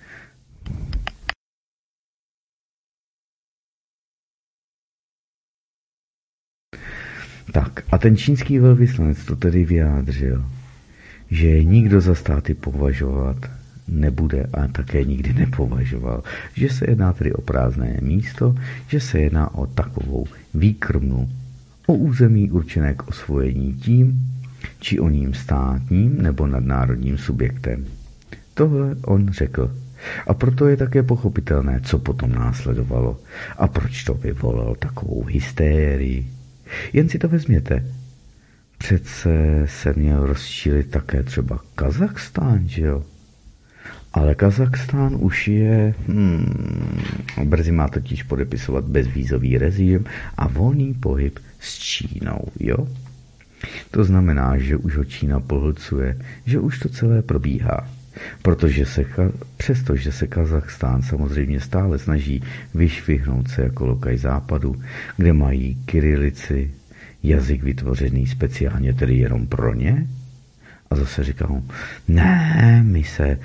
Tak a ten čínský velvyslanec to tedy vyjádřil, že nikdo za státy považovat nebude a také nikdy nepovažoval, že se jedná tedy o prázdné místo, že se jedná o takovou výkrmnu, o území určené k osvojení tím, či o ním státním nebo nadnárodním subjektem. Tohle on řekl. A proto je také pochopitelné, co potom následovalo a proč to vyvolalo takovou hysterii. Jen si to vezměte. Přece se měl rozčílit také třeba Kazachstán, že jo? Ale Kazachstán už je, hmm, brzy má totiž podepisovat bezvízový režim a volný pohyb s Čínou, jo? To znamená, že už ho Čína pohlcuje, že už to celé probíhá. Protože se, přestože se Kazachstán samozřejmě stále snaží vyšvihnout se jako lokaj západu, kde mají kyrilici, jazyk vytvořený speciálně tedy jenom pro ně, a zase říkám, ne, my se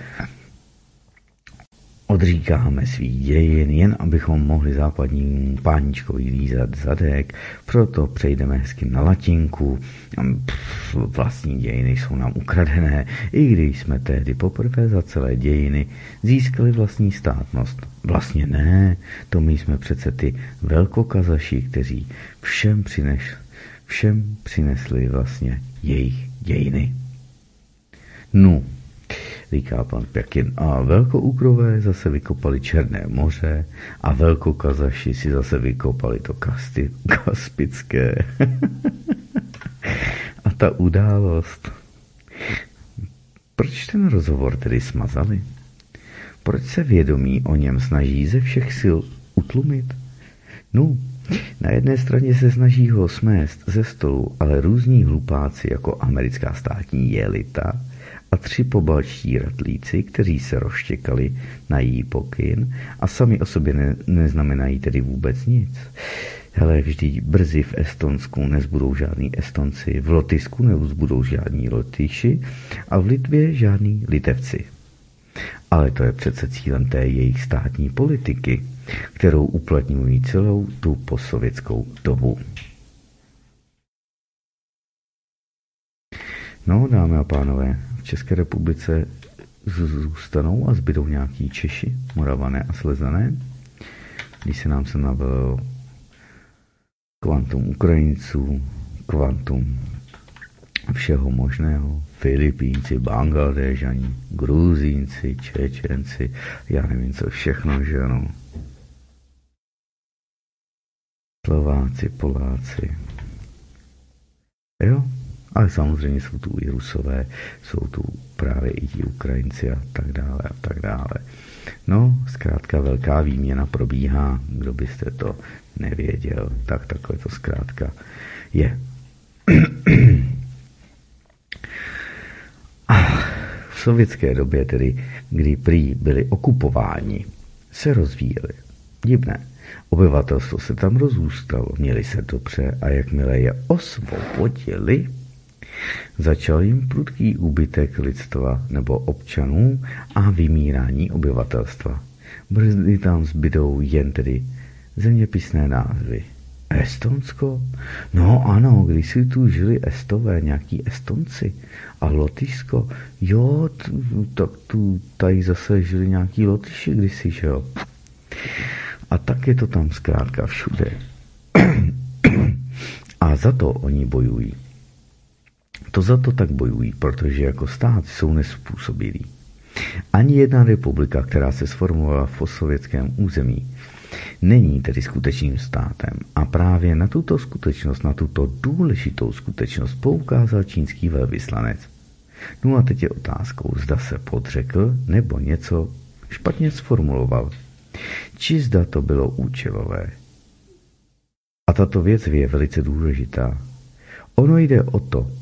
odříkáme svých dějin, jen abychom mohli západním páničkovi lízat zadek, proto přejdeme hezky na latinku, pff, vlastní dějiny jsou nám ukradené, i když jsme tehdy poprvé za celé dějiny získali vlastní státnost. Vlastně ne, to my jsme přece ty velkokazaši, kteří všem, přines, všem přinesli vlastně jejich dějiny. No, říká pan Pjakin, a velkoukrové zase vykopali Černé moře a velkokazaši si zase vykopali to kasty, Kaspické. A ta událost. Proč ten rozhovor tedy smazali? Proč se vědomí o něm snaží ze všech sil utlumit? No, na jedné straně se snaží ho smést ze stolu, ale různí hlupáci jako americká státní jelita a tři pobaltští ratlíci, kteří se rozštěkali na její pokyn a sami o sobě ne, neznamenají tedy vůbec nic. Hele, vždyť brzy v Estonsku nezbudou žádní Estonci, v Lotyšsku nezbudou žádní Lotyši a v Litvě žádní Litevci. Ale to je přece cílem té jejich státní politiky, kterou uplatňují celou tu postsovětskou dobu. No, dámy a pánové, v České republice zůstanou a zbydou nějaký Češi, Moravané a Slezané. Když se nám sem navelilo kvantum Ukrajinců, kvantum všeho možného, Filipínci, Bangladéžani, Gruzínci, Čečenci, já nevím co všechno, že ano. Slováci, Poláci. Jo? Ale samozřejmě jsou tu i Rusové, jsou tu právě i ti Ukrajinci a tak dále a tak dále. No, zkrátka velká výměna probíhá, kdo byste to nevěděl, tak takhle to zkrátka je. A v sovětské době tedy, kdy prý byli okupováni, se rozvíjeli. Divné. Obyvatelstvo se tam rozůstalo, měli se dobře a jakmile je osvobodili, začal jim prudký úbytek lidstva nebo občanů a vymírání obyvatelstva. Brzy tam zbydou jen tedy zeměpisné názvy. Estonsko? No ano, když si tu žili Estové, nějaký Estonci. A Lotyšsko? Jo, t- tak tu tady zase žili nějaký Lotyši kdysi, že jo? A tak je to tam zkrátka všude. A za to oni bojují. To za to tak bojují, protože jako stát jsou nezpůsobilí. Ani jedna republika, která se sformovala v postsovětském území, není tedy skutečným státem. A právě na tuto skutečnost, na tuto důležitou skutečnost poukázal čínský velvyslanec. No a teď je otázkou, zda se podřekl nebo něco špatně sformuloval. Či zda to bylo účelové. A tato věc je velice důležitá. Ono jde o to,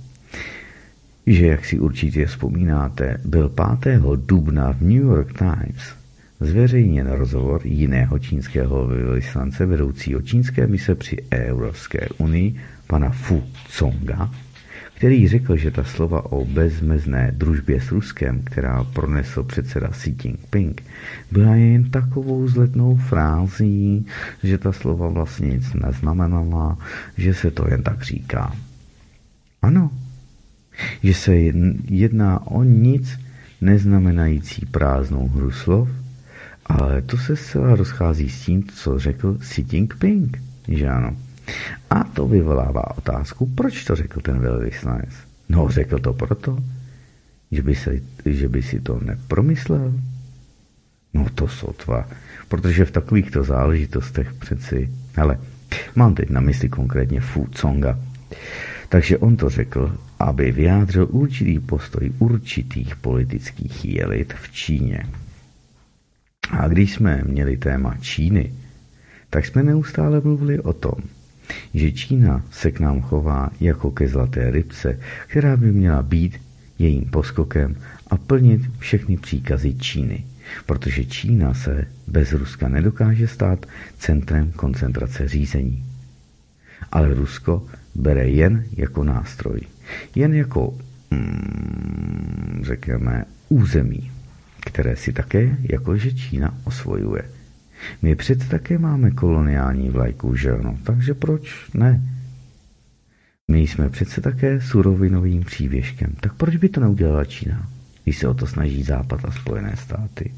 že, jak si určitě vzpomínáte, byl pátého dubna v New York Times zveřejněn rozhovor jiného čínského vyslance vedoucího čínské mise při Evropské unii, pana Fu Conga, který řekl, že ta slova o bezmezné družbě s Ruskem, která pronesl předseda Xi Jinping, byla jen takovou vzletnou frází, že ta slova vlastně nic neznamenala, že se to jen tak říká. Ano, že se jedná o nic neznamenající prázdnou hru slov, ale to se zcela rozchází s tím, co řekl Xi Jinping, že ano. A to vyvolává otázku, proč to řekl ten velvyslanec. No, řekl to proto, že by, se, že by si to nepromyslel. No to sotva, protože v takovýchto záležitostech přeci, hele, mám teď na mysli konkrétně Fu Conga. Takže on to řekl, aby vyjádřil určitý postoj určitých politických elit v Číně. A když jsme měli téma Číny, tak jsme neustále mluvili o tom, že Čína se k nám chová jako ke zlaté rybce, která by měla být jejím poskokem a plnit všechny příkazy Číny, protože Čína se bez Ruska nedokáže stát centrem koncentrace řízení. Ale Rusko bere jen jako nástroj, jen jako, mm, řekněme, území, které si také jakože Čína osvojuje. My přece také máme koloniální vlajku, že ano, takže proč ne? My jsme přece také surovinovým přívěškem, tak proč by to neudělala Čína, když se o to snaží Západ a Spojené státy?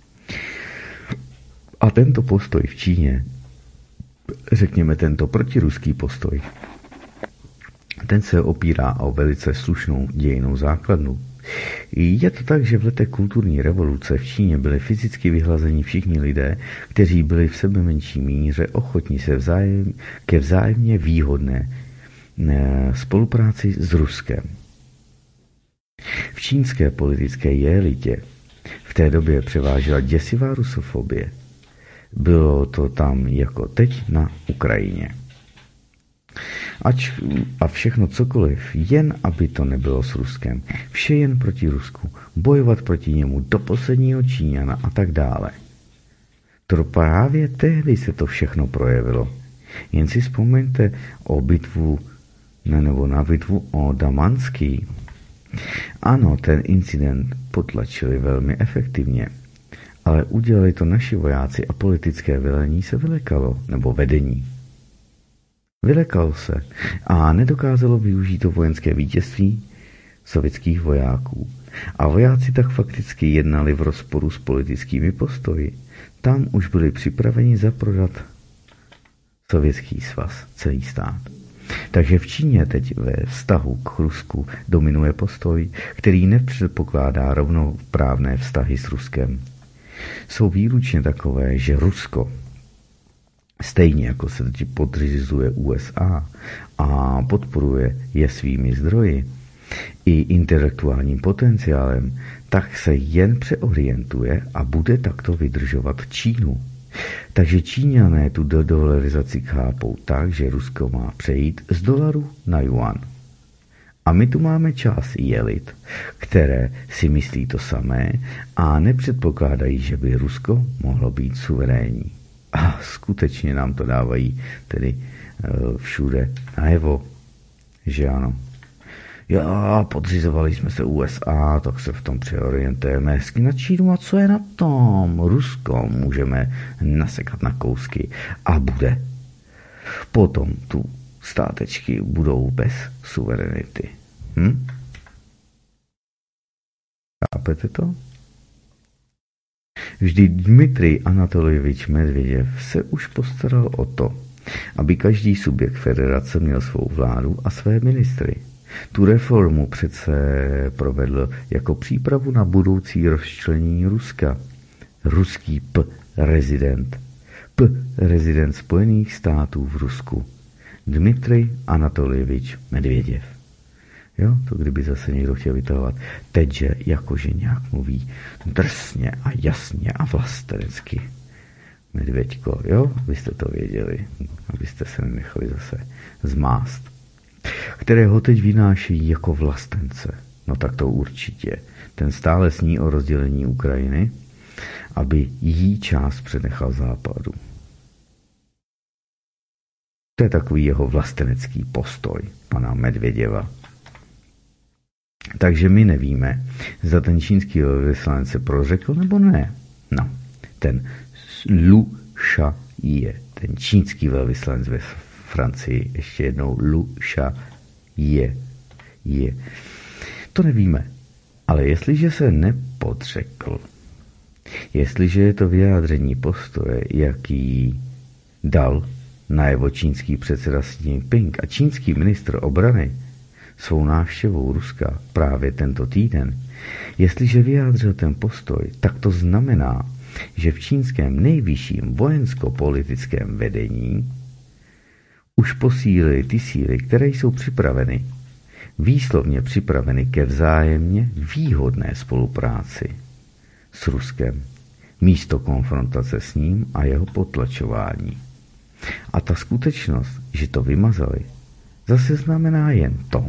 A tento postoj v Číně, řekněme tento protiruský postoj, ten se opírá o velice slušnou dějinnou základnu. Je to tak, že v letech kulturní revoluce v Číně byli fyzicky vyhlazeni všichni lidé, kteří byli v sebe menší míře ochotní se vzájem, ke vzájemně výhodné ne, spolupráci s Ruskem. V čínské politické elitě v té době převážela děsivá rusofobie. Bylo to tam jako teď na Ukrajině. Ač a všechno cokoliv, jen aby to nebylo s Ruskem. Vše jen proti Rusku, bojovat proti němu do posledního Číňana a tak dále. To právě tehdy se to všechno projevilo. Jen si vzpomeňte o bitvu, ne, nebo na bitvu o Damanský. Ano, ten incident potlačili velmi efektivně, ale udělali to naši vojáci a politické velení se vylekalo, nebo vedení. Vylekalo se a nedokázalo využít to vojenské vítězství sovětských vojáků. A vojáci tak fakticky jednali v rozporu s politickými postoji. Tam už byli připraveni zaprodat Sovětský svaz, celý stát. Takže v Číně teď ve vztahu k Rusku dominuje postoj, který nepředpokládá rovnoprávné vztahy s Ruskem. Jsou výlučně takové, že Rusko, stejně jako se teď podřizuje U S A a podporuje je svými zdroji i intelektuálním potenciálem, tak se jen přeorientuje a bude takto vydržovat Čínu. Takže Číňané tu dedolarizaci chápou tak, že Rusko má přejít z dolaru na juan. A my tu máme část elit, které si myslí to samé a nepředpokládají, že by Rusko mohlo být suverénní. A skutečně nám to dávají tedy všude najevo, že ano. Já, podřizovali jsme se U S A, tak se v tom přeorientujeme hezky na Čínu a co je na tom? Rusko můžeme nasekat na kousky a bude. Potom tu státečky budou bez suverenity. Hm? Chápete to? Vždy Dmitrij Anatolievič Medvěděv se už postaral o to, aby každý subjekt federace měl svou vládu a své ministry. Tu reformu přece provedl jako přípravu na budoucí rozčlenění Ruska. Ruský p-rezident. P-rezident Spojených států v Rusku. Dmitrij Anatolievič Medvěděv. Jo, to kdyby zase někdo chtěl vytahovat. Teď, jakože nějak mluví drsně a jasně a vlastenecky. Medvěďko, jo, abyste to věděli, abyste se nenechali zase zmást. Kterého teď vynášejí jako vlastence. No tak to určitě. Ten stále sní o rozdělení Ukrajiny aby jí část přenechal západu. To je takový jeho vlastenecký postoj pana Medvěděva. Takže my nevíme, zda ten čínský velvyslanec se prořekl nebo ne. No, ten Lu Sha-je, ten čínský velvyslanec ve Francii, ještě jednou Lu Sha-je, je. To nevíme. Ale jestliže se nepodřekl, jestliže je to vyjádření postoje, jaký dal najevo čínský předseda Xi Jinping a čínský ministr obrany svou návštěvou Ruska právě tento týden, jestliže vyjádřil ten postoj, tak to znamená, že v čínském nejvyšším vojensko-politickém vedení už posílili ty síly, které jsou připraveny, výslovně připraveny ke vzájemně výhodné spolupráci s Ruskem, místo konfrontace s ním a jeho potlačování. A ta skutečnost, že to vymazali, zase znamená jen to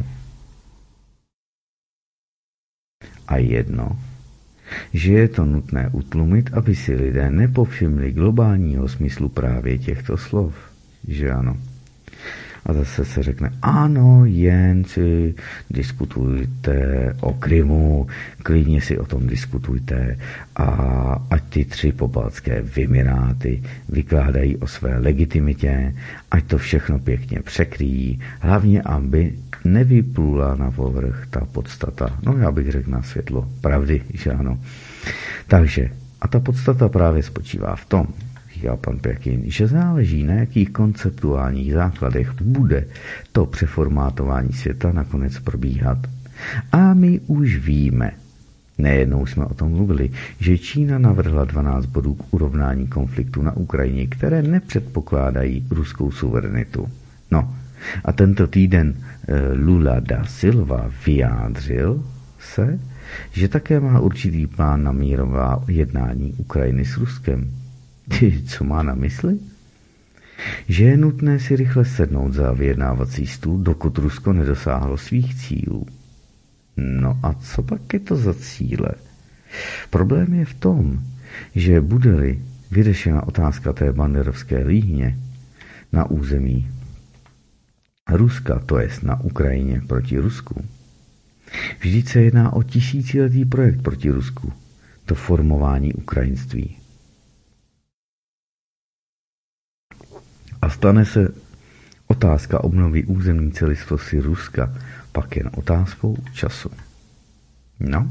a jedno, že je to nutné utlumit, aby si lidé nepovšimli globálního smyslu právě těchto slov, že ano. A zase se řekne, ano, jen si diskutujte o Krymu, klidně si o tom diskutujte a ať ty tři pobaltské vymiráty vykládají o své legitimitě, ať to všechno pěkně překryjí, hlavně aby nevyplula na povrch ta podstata, no já bych řekl na světlo pravdy, že ano. Takže, a ta podstata právě spočívá v tom, říká pan Pěkin, že záleží, na jakých konceptuálních základech bude to přeformátování světa nakonec probíhat. A my už víme, nejednou jsme o tom mluvili, že Čína navrhla dvanáct bodů k urovnání konfliktu na Ukrajině, které nepředpokládají ruskou suverenitu. No, a tento týden Lula da Silva vyjádřil se, že také má určitý plán na mírová jednání Ukrajiny s Ruskem. Co má na mysli? Že je nutné si rychle sednout za vyjednávací stůl, dokud Rusko nedosáhlo svých cílů. No a co pak je to za cíle? Problém je v tom, že bude-li vyřešena otázka té banderovské líhně na území Ruska, to jest na Ukrajině proti Rusku, vždyť se jedná o tisíciletý projekt proti Rusku, to formování ukrajinství. A stane se otázka obnovy územní celistvosti Ruska pak jen otázkou času. No.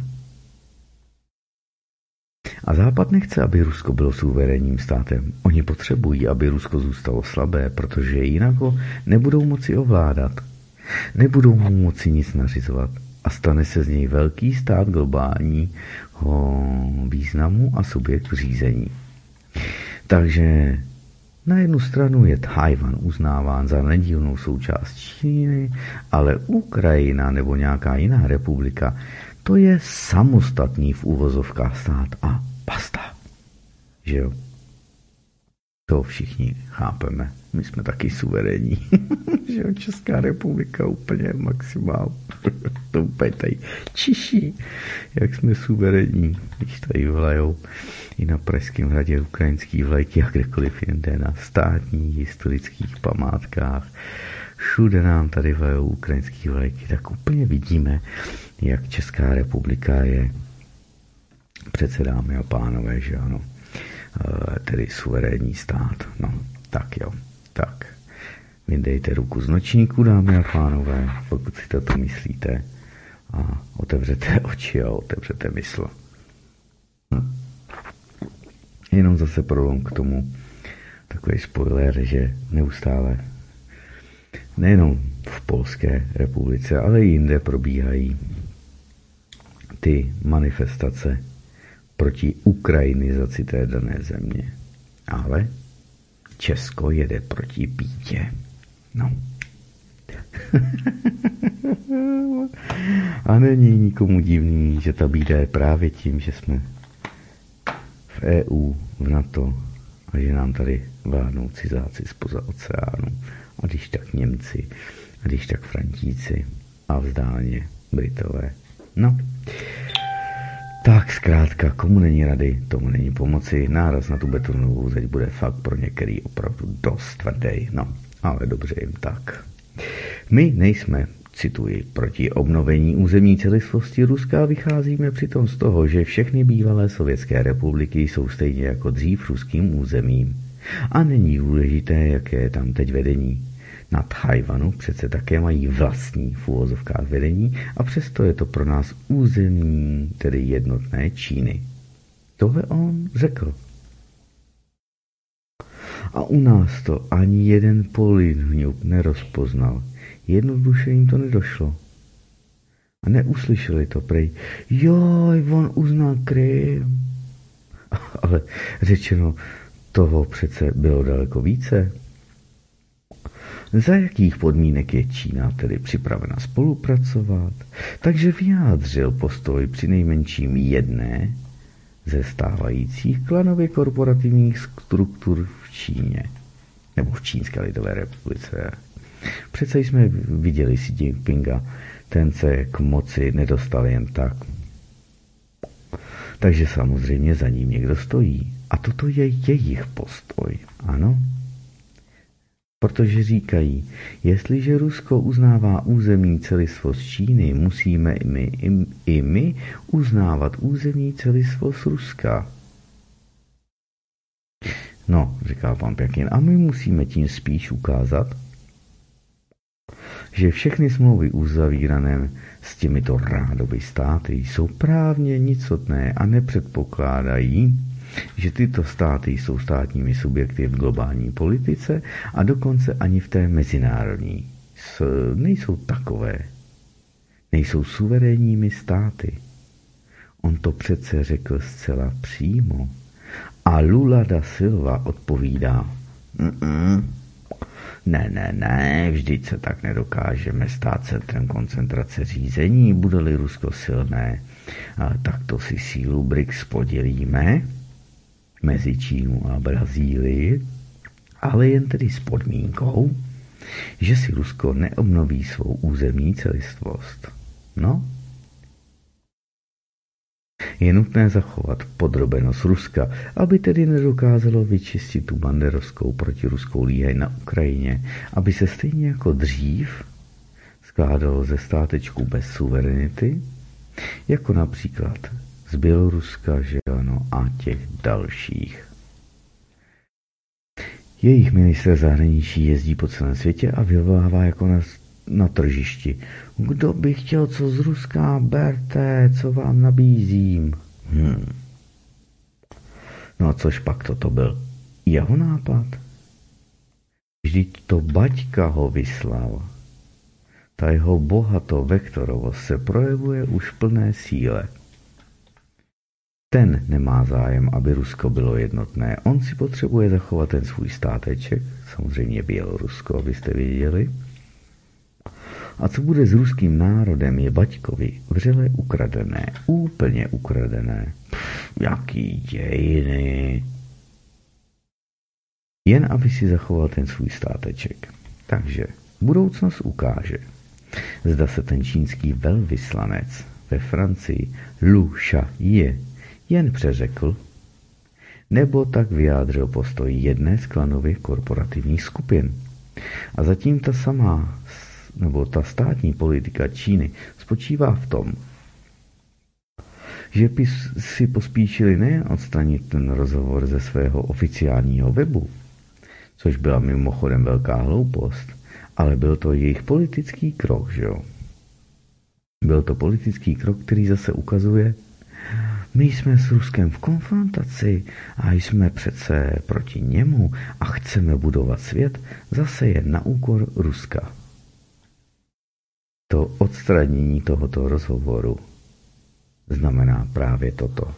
A Západ nechce, aby Rusko bylo suverénním státem. Oni potřebují, aby Rusko zůstalo slabé, protože jinak ho nebudou moci ovládat. Nebudou mu moci nic nařizovat. A stane se z něj velký stát globálního významu a subjekt řízení. Takže na jednu stranu je Tchaj-wan uznáván za nedílnou součást Číny, ale Ukrajina nebo nějaká jiná republika, to je samostatný v uvozovkách stát a basta. Že jo? To všichni chápeme. My jsme taky suverénní. Že jo? Česká republika úplně maximál. To úplně tady čiší, jak jsme suverénní, když tady vlajou i na Pražském hradě ukrajinský vlajky a kdekoliv jinde na státních historických památkách. Všude nám tady vlajou ukrajinský vlajky, tak úplně vidíme, jak Česká republika je přece, dámy a pánové, že ano, tedy suverénní stát. No, tak jo, tak. Vydejte ruku z nočníku, dámy a pánové, pokud si toto myslíte, a otevřete oči a otevřete mysl. Hm. Jenom zase prolom k tomu takový spoiler, že neustále nejenom v Polské republice, ale i jinde probíhají ty manifestace proti ukrajinizaci té dané země. Ale Česko jede proti bídě. No. A není nikomu divný, že ta bída je právě tím, že jsme v E U, v NATO a že nám tady vládnou cizáci zpoza oceánu. A když tak Němci, a když tak Frantíci a vzdáleně Britové. No. Tak zkrátka, komu není rady, tomu není pomoci. Náraz na tu betonovou zeď bude fakt pro některý opravdu dost tvrdý. No, ale dobře jim tak. My nejsme, cituji, proti obnovení územní celistvosti Ruska, vycházíme přitom z toho, že všechny bývalé sovětské republiky jsou stejně jako dřív ruským územím. A není důležité, jaké je tam teď vedení. Na Tchaj-wanu přece také mají vlastní v uvozovkách vedení a přesto je to pro nás území, tedy jednotné Číny. Tohle on řekl. A u nás to ani jeden politňuk nerozpoznal. Jednoduše jim to nedošlo. A neuslyšeli to prej. Joj, on uznal Krym. Ale řečeno, toho přece bylo daleko více. Za jakých podmínek je Čína tedy připravena spolupracovat? Takže vyjádřil postoj přinejmenším jedné ze stávajících klanově korporativních struktur v Číně. Nebo v Čínské lidové republice. Přece jsme viděli Xi Jinpinga, ten se k moci nedostal jen tak. Takže samozřejmě za ním někdo stojí. A toto je jejich postoj, ano? Protože říkají, jestliže Rusko uznává územní celistvost Číny, musíme i my, i, i my uznávat územní celistvost Ruska. No, říká pan Pjakin, a my musíme tím spíš ukázat, že všechny smlouvy uzavírané s těmito rádoby státy jsou právně nicotné a nepředpokládají, že tyto státy jsou státními subjekty v globální politice a dokonce ani v té mezinárodní. Nejsou takové. Nejsou suverénními státy. On to přece řekl zcela přímo. A Lula da Silva odpovídá, Mm-mm. ne, ne, ne, vždyť se tak nedokážeme stát centrem koncentrace řízení, bude-li Rusko silné. A tak to si sílu B R I C S podělíme mezi Čínu a Brazílii, ale jen tedy s podmínkou, že si Rusko neobnoví svou územní celistvost. No, je nutné zachovat podrobenost Ruska, aby tedy nedokázalo vyčistit tu banderovskou protiruskou líheň na Ukrajině, aby se stejně jako dřív skládalo ze státečků bez suverenity, jako například z Běloruska, že ano, a těch dalších. Jejich ministr zahraničí jezdí po celém světě a vyvolává jako na, na tržišti. Kdo by chtěl co z Ruska, berte, co vám nabízím. Hmm. No a což pak toto byl jeho nápad? Vždyť to Baťka ho vyslal. Ta jeho bohato vektorovost se projevuje už v plné síle. Ten nemá zájem, aby Rusko bylo jednotné. On si potřebuje zachovat ten svůj státeček, samozřejmě Bělorusko, abyste věděli. A co bude s ruským národem, je Baťkovi vřele ukradené, úplně ukradené. Pff, jaký dějiny. Jen aby si zachoval ten svůj státeček. Takže budoucnost ukáže, zda se ten čínský velvyslanec ve Francii Lu Shaye jen přeřekl, nebo tak vyjádřil postoj jedné z klanových korporativních skupin. A zatím ta samá, nebo ta státní politika Číny spočívá v tom, že by si pospíšili nejen odstranit ten rozhovor ze svého oficiálního webu, což byla mimochodem velká hloupost, ale byl to jejich politický krok, že jo? Byl to politický krok, který zase ukazuje, my jsme s Ruskem v konfrontaci a jsme přece proti němu a chceme budovat svět zase jen na úkor Ruska. To odstranění tohoto rozhovoru znamená právě toto.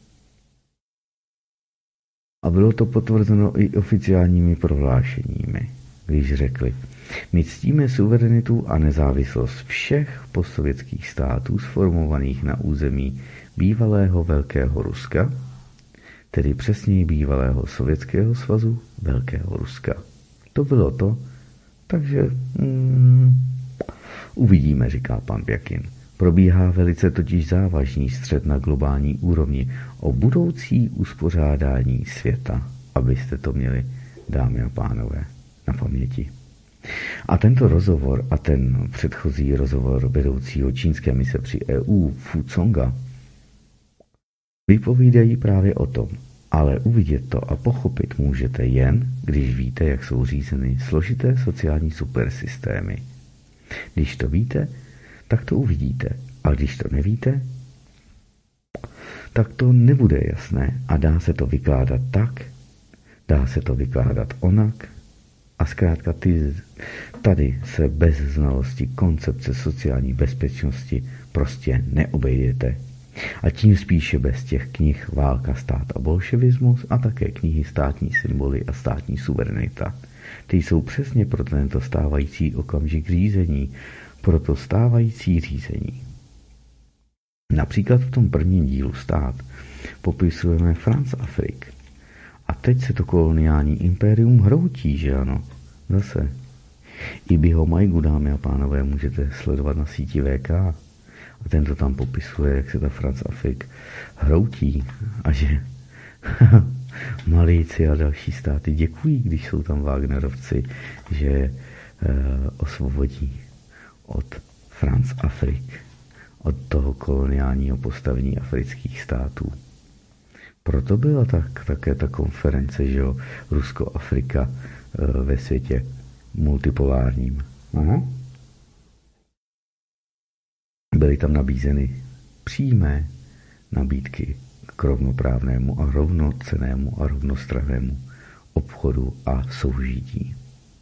A bylo to potvrzeno i oficiálními prohlášeními, když řekli, my ctíme suverenitu a nezávislost všech postsovětských států sformovaných na území bývalého Velkého Ruska, tedy přesněji bývalého Sovětského svazu Velkého Ruska. To bylo to, takže mm, uvidíme, říká pan Pjakin. Probíhá velice totiž závažný střet na globální úrovni o budoucí uspořádání světa, abyste to měli, dámy a pánové, na paměti. A tento rozhovor a ten předchozí rozhovor vedoucího čínské mise při E U Fu Conga vypovídají právě o tom, ale uvidět to a pochopit můžete jen, když víte, jak jsou řízeny složité sociální supersystémy. Když to víte, tak to uvidíte. A když to nevíte, tak to nebude jasné a dá se to vykládat tak, dá se to vykládat onak a zkrátka ty, tady se bez znalosti koncepce sociální bezpečnosti prostě neobejdete. A tím spíše bez těch knih Válka, stát a bolševismus a také knihy Státní symboly a státní suverenita. Ty jsou přesně pro tento stávající okamžik řízení, pro to stávající řízení. Například v tom prvním dílu Stát popisujeme Franz Afrik. A teď se to koloniální impérium hroutí, že ano? Zase. I Biho Majgu, dámy a pánové, můžete sledovat na síti V K. A ten to tam popisuje, jak se ta Franz Afrik hroutí a že Malíci a další státy děkují, když jsou tam Wagnerovci, že e, osvobodí od Franz Afrik, od toho koloniálního postavení afrických států. Proto byla tak, také ta konference, že jo, Rusko-Afrika e, ve světě multipolárním. Aha. Byly tam nabízeny přímé nabídky k rovnoprávnému a rovnocennému a rovnostrannému obchodu a soužití.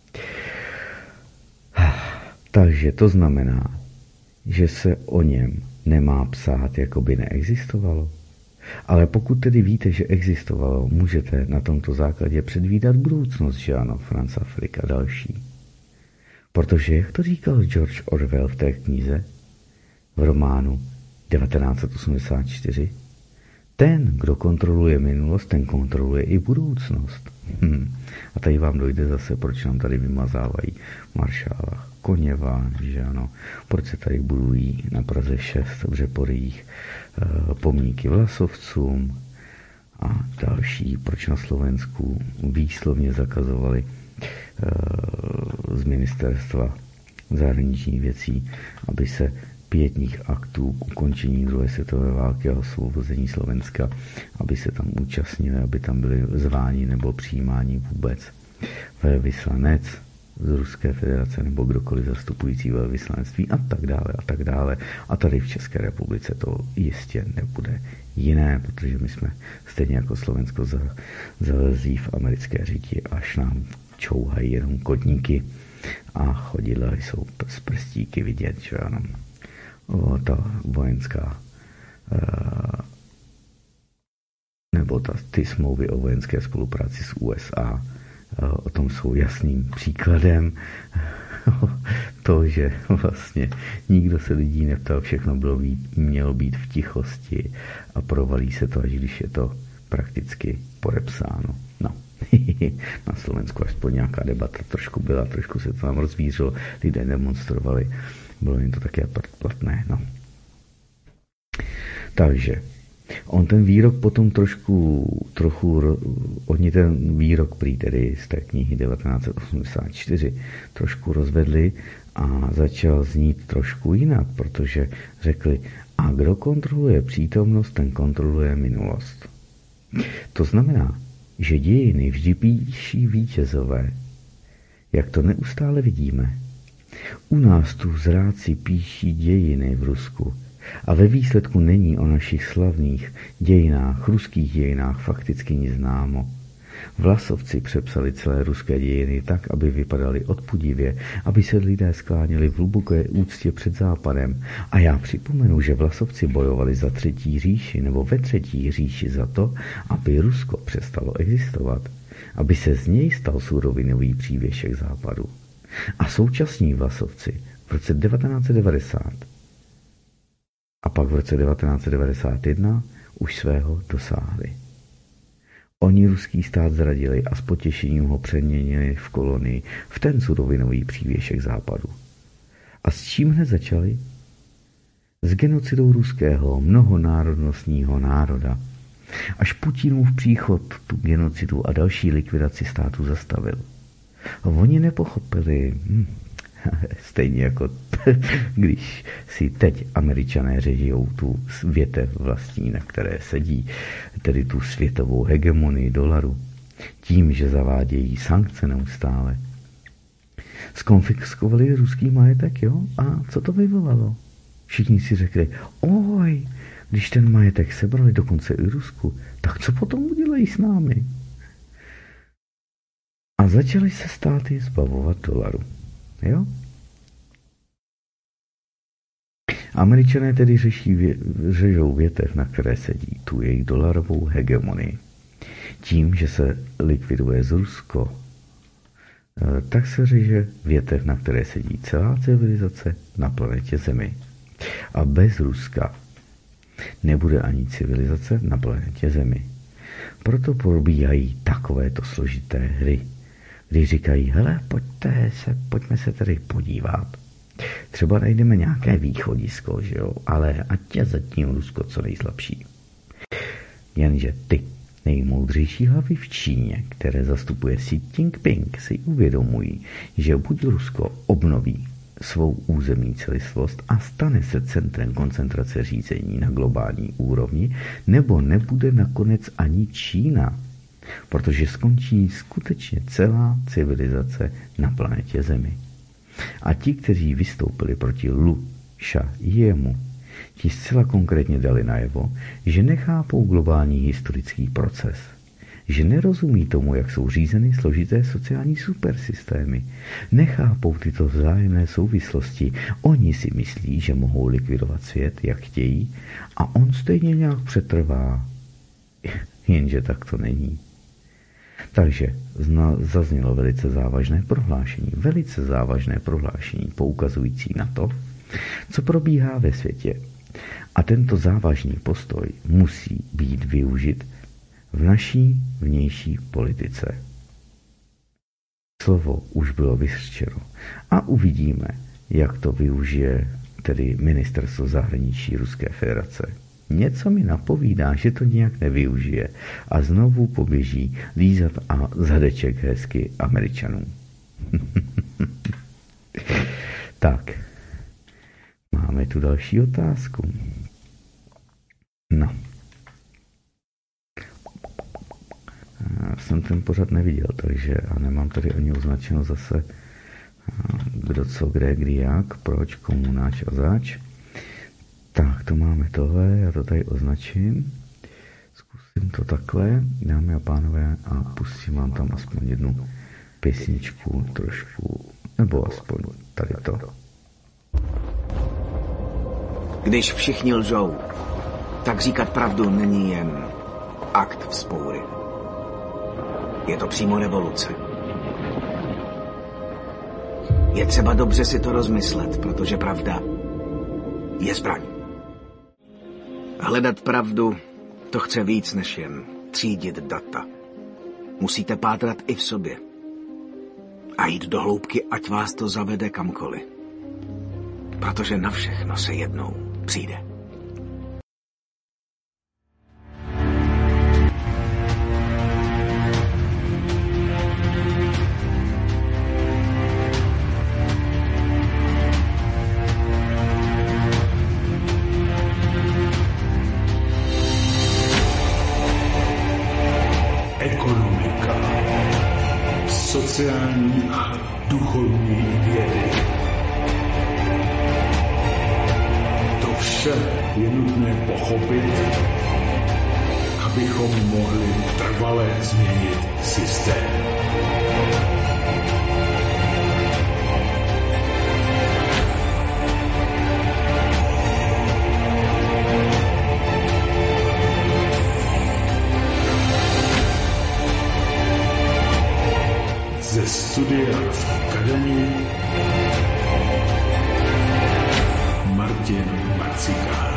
Takže to znamená, že se o něm nemá psát, jako by neexistovalo. Ale pokud tedy víte, že existovalo, můžete na tomto základě předvídat budoucnost, že ano, Franz Afrik a další. Protože, jak to říkal George Orwell v té knize, v románu devatenáct set osmdesát čtyři, ten, kdo kontroluje minulost, ten kontroluje i budoucnost. Hm. A tady vám dojde zase, proč nám tady vymazávají maršála Koněva, že ano, proč se tady budují na Praze šest v Řeporyjích e, pomníky vlasovcům a další, proč na Slovensku výslovně zakazovali e, z ministerstva zahraničních věcí, aby se pětních aktů ukončení druhé světové války a osvobození Slovenska, aby se tam účastnili, aby tam byli zváni nebo přijímáni vůbec velvyslanec z Ruské federace nebo kdokoliv zastupující velvyslanectví a tak dále a tak dále. A tady v České republice to jistě nebude jiné, protože my jsme stejně jako Slovensko zalezí v americké říti, až nám čouhají jenom kotníky a chodidla jsou z prstíky vidět, že ano. O, ta vojenská nebo ta, ty smlouvy o vojenské spolupráci s U S A o tom jsou jasným příkladem. To, že vlastně nikdo se lidí neptal, všechno bylo být, mělo být v tichosti a provalí se to, až když je to prakticky podepsáno. No. Na Slovensku aspoň nějaká debata trošku byla, trošku se to tam rozvířilo, lidé demonstrovali, bylo jim to také platné, no. Takže, on ten výrok potom trošku, trochu, oni ten výrok prý tedy z té knihy devatenáct set osmdesát čtyři trošku rozvedli a začal znít trošku jinak, protože řekli, a kdo kontroluje přítomnost, ten kontroluje minulost. To znamená, že dějiny vždy píší vítězové, jak to neustále vidíme. U nás tu zráci píší dějiny v Rusku a ve výsledku není o našich slavných dějinách, ruských dějinách fakticky nic známo. Vlasovci přepsali celé ruské dějiny tak, aby vypadaly odpudivě, aby se lidé skláněli v hluboké úctě před Západem. A já připomenu, že Vlasovci bojovali za třetí říši nebo ve třetí říši za to, aby Rusko přestalo existovat, aby se z něj stal surovinový přívěšek Západu. A současní Vlasovci v roce devatenáct set devadesát a pak v roce devatenáct set devadesát jedna už svého dosáhli. Oni ruský stát zradili a s potěšením ho přeměnili v kolonii, v ten surovinový přívěšek Západu. A s čím hned začali? s genocidou ruského mnohonárodnostního národa. Až Putinův příchod tu genocidu a další likvidaci státu zastavil. Oni nepochopili, hm, stejně jako když si teď Američané řežijou tu větev vlastní, na které sedí, tedy tu světovou hegemonii dolaru, tím, že zavádějí sankce neustále. Skonfiskovali ruský majetek, jo? A co to vyvolalo? Všichni si řekli, oj, když ten majetek sebrali dokonce i Rusku, tak co potom udělají s námi? A začaly se státy zbavovat dolaru. Jo? Američané tedy řeší vě, řežou větev, na které sedí tu jejich dolarovou hegemonii. Tím, že se likviduje z Rusko, tak se řeže větev, na které sedí celá civilizace na planetě Zemi. A bez Ruska nebude ani civilizace na planetě Zemi. Proto probíhají takovéto složité hry, kdy říkají, hele, pojďte se, pojďme se tady podívat. Třeba najdeme nějaké východisko, že jo, ale ať je zatím Rusko co nejslabší. Jenže ty nejmoudřejší hlavy v Číně, které zastupuje Xi Jinping, si uvědomují, že buď Rusko obnoví svou územní celistvost a stane se centrem koncentrace řízení na globální úrovni, nebo nebude nakonec ani Čína, protože skončí skutečně celá civilizace na planetě Zemi. A ti, kteří vystoupili proti Lu Ša-jemu, ti zcela konkrétně dali najevo, že nechápou globální historický proces, že nerozumí tomu, jak jsou řízeny složité sociální supersystémy, nechápou tyto vzájemné souvislosti, oni si myslí, že mohou likvidovat svět, jak chtějí, a on stejně nějak přetrvá. Jenže tak to není. Takže zaznělo velice závažné prohlášení, velice závažné prohlášení poukazující na to, co probíhá ve světě. A tento závažný postoj musí být využit v naší vnější politice. Slovo už bylo vyřčeno a uvidíme, jak to využije tedy ministerstvo zahraničí Ruské federace. Něco mi napovídá, že to nějak nevyužije a znovu poběží lízat a zadeček hezky Američanům. Tak, máme tu další otázku. No. Já jsem ten pořad neviděl, takže a nemám tady ani označeno zase kdo co, kde, kdy, jak, proč, komu, náč a zač. Tak, to máme tohle, já to tady označím. Zkusím to takhle, dámy a pánové, a pustím vám tam aspoň jednu písničku trošku, nebo aspoň tady to. Když všichni lžou, tak říkat pravdu není jen akt vzpoury. Je to přímo revoluce. Je třeba dobře si to rozmyslet, protože pravda je zbraň. Hledat pravdu, to chce víc než jen třídit data. Musíte pátrat i v sobě. A jít do hloubky, ať vás to zavede kamkoliv. Protože na všechno se jednou přijde. Ekonomika, sociální a duchovní vědy. To vše je nutné pochopit, abychom mohli trvale změnit systém. Ze studia v Akademii Martin Marcikán.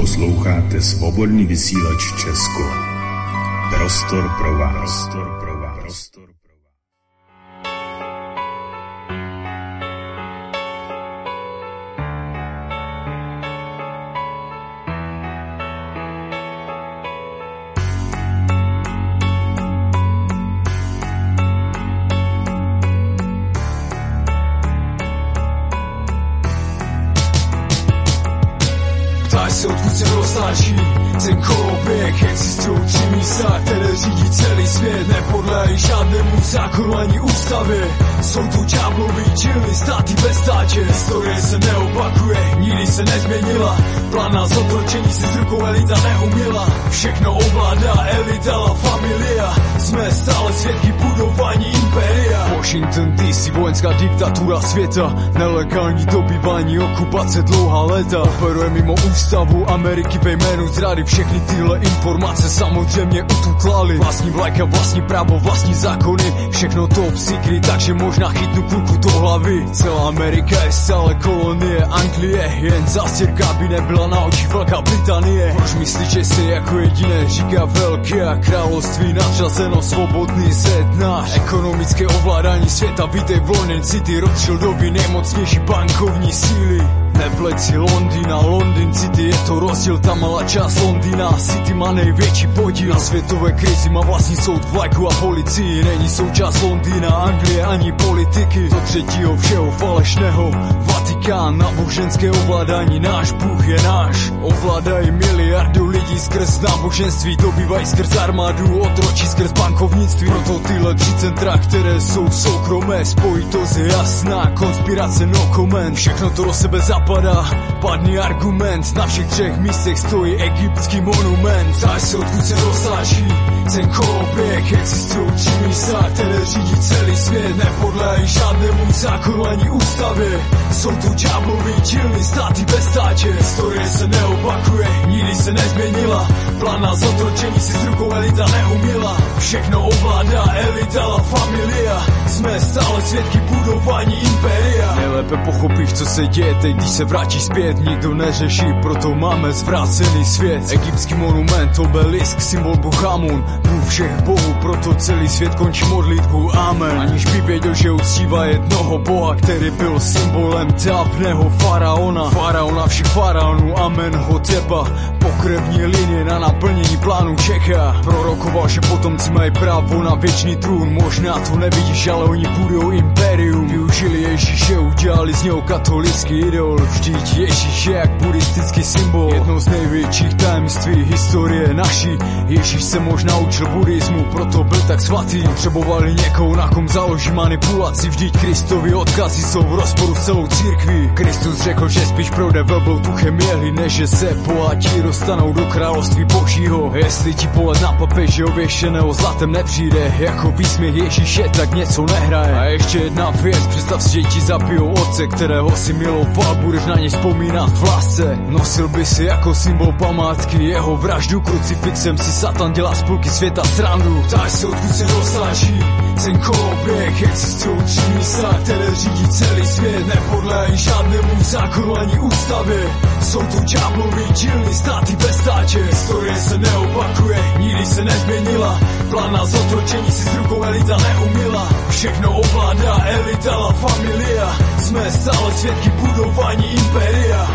Posloucháte Svobodný vysílač Česko. Prostor pro vás. Prostor pro vás. Prostor pro vás. Se odkud se roztáčí ten koloběh, existují tři místa, které řídí celý svět. Nepodléhají žádnému zákonu ani ústavě. Jsou tu ďábloví díly, státy bez státě. Historie se neopakuje, nikdy se nezměnila. Plán na zotročení si s rukou elita neuměla. Všechno ovládá elita, la familia. Jsme stále svědky budování impéria. Washington D C, vojenská diktatura světa. Nelegální dobývání, okupace dlouhá léta. Operuje mimo ústavu Ameriky ve jménu zrady. Všechny tyhle informace samozřejmě ututlali. Vlastní vlajka, vlastní právo, vlastní zákony. Všechno top secret, takže možná chytnu kluku do hlavy. Celá Amerika je stále kolonie Anglie. Jen zástěrka by nebyla na očích Velká Británie. Proč myslíš, že si jako jediné říká velké a království nadřazeno svobodný zet náš. Ekonomické ovládání světa, vítej v London City. Rothschildovi nejmocnější bankovní síly. Nepleť si Londýna, Londýn City, je to rozdíl, ta malá část Londýna. City má největší podíl na světové krizi, má vlastní soud, vlajku a policii. Není součást Londýna, Anglie ani politiky. Do třetího všeho falešného Vatikán, náboženské ovládání, náš Bůh je náš. Ovládají miliardu lidí skrz náboženství, dobývají skrz armádu, otročí skrz bankovnictví. Proto tyhle tři centra, které jsou soukromé, spojitost je jasná, konspirace no comment. Všechno to do sebe zapadá. Padný argument, na všech třech místech stojí egyptský monument. Ptáš se, odkud se roztáčí ten koloběh, existují tři místa, které řídí celý svět. Nepodléhají žádnému zákonu ani ústavě. Jsou tu ďábloví díly, státy bez státě. Historie se neopakuje, nikdy se nezměnila. Plán na zotročení si s rukou elita neuměla. Všechno ovládá elita, la familia. Jsme stále svědky budování impéria. Nejlépe pochopíš, co se děje teď, když se vrátíš zpět. Nikdo neřeší, proto máme zvrácený svět. Egyptský monument, obelisk, symbol Bůh-Amun, Bůh všech bohů, proto celý svět končí modlitbu amen. Aniž by věděl, že uctívá jednoho boha, který byl symbolem dávného faraona. Faraona všech faraonů, amen, Hoteba. Pokrevní linie na naplnění plánu čeká. Prorokoval, že potomci mají právo na věčný trůn. Možná to nevidíš, ale oni budou impérium. Využili Ježíše, udělali z něho katolický idol. Vždyť Ježíš je jak buddhistický symbol. Jedno z největších tajemství historie naší. Ježíš se možná učil buddhismu, proto byl tak svatý. Potřebovali někoho, na kom založí manipulaci. Vždyť Kristovi odkazy jsou v rozporu s celou církví. Kristus řekl, že spíš projde velbou tuchem jehly, než že se bohatí dostanou do království božího. Jestli ti pohled na papeže ověšeného zlatem nepřijde jako výsměch Ježíše, tak něco nehraje. A ještě jedna věc, představ si, že ti zabijou otce, kterého si miloval, budeš na něj vzpomínat v lásce. Nosil by si jako symbol památky jeho vraždu, krucifixem si Satan dělá z půlky světa srandu. Ptáš se, odkud se roztáčí ten koloběh, existují tři místa, které řídí celý svět. Nepodléhají žádnému zákonu ani ústavě. Jsou tu ďábloví díly, státy bez státě. Historie se neopakuje, nikdy se nezměnila. Plán na zotročení si s rukou elita neuměla. Všechno ovládá elita, la familia. Jsme stále svědky budování impéria.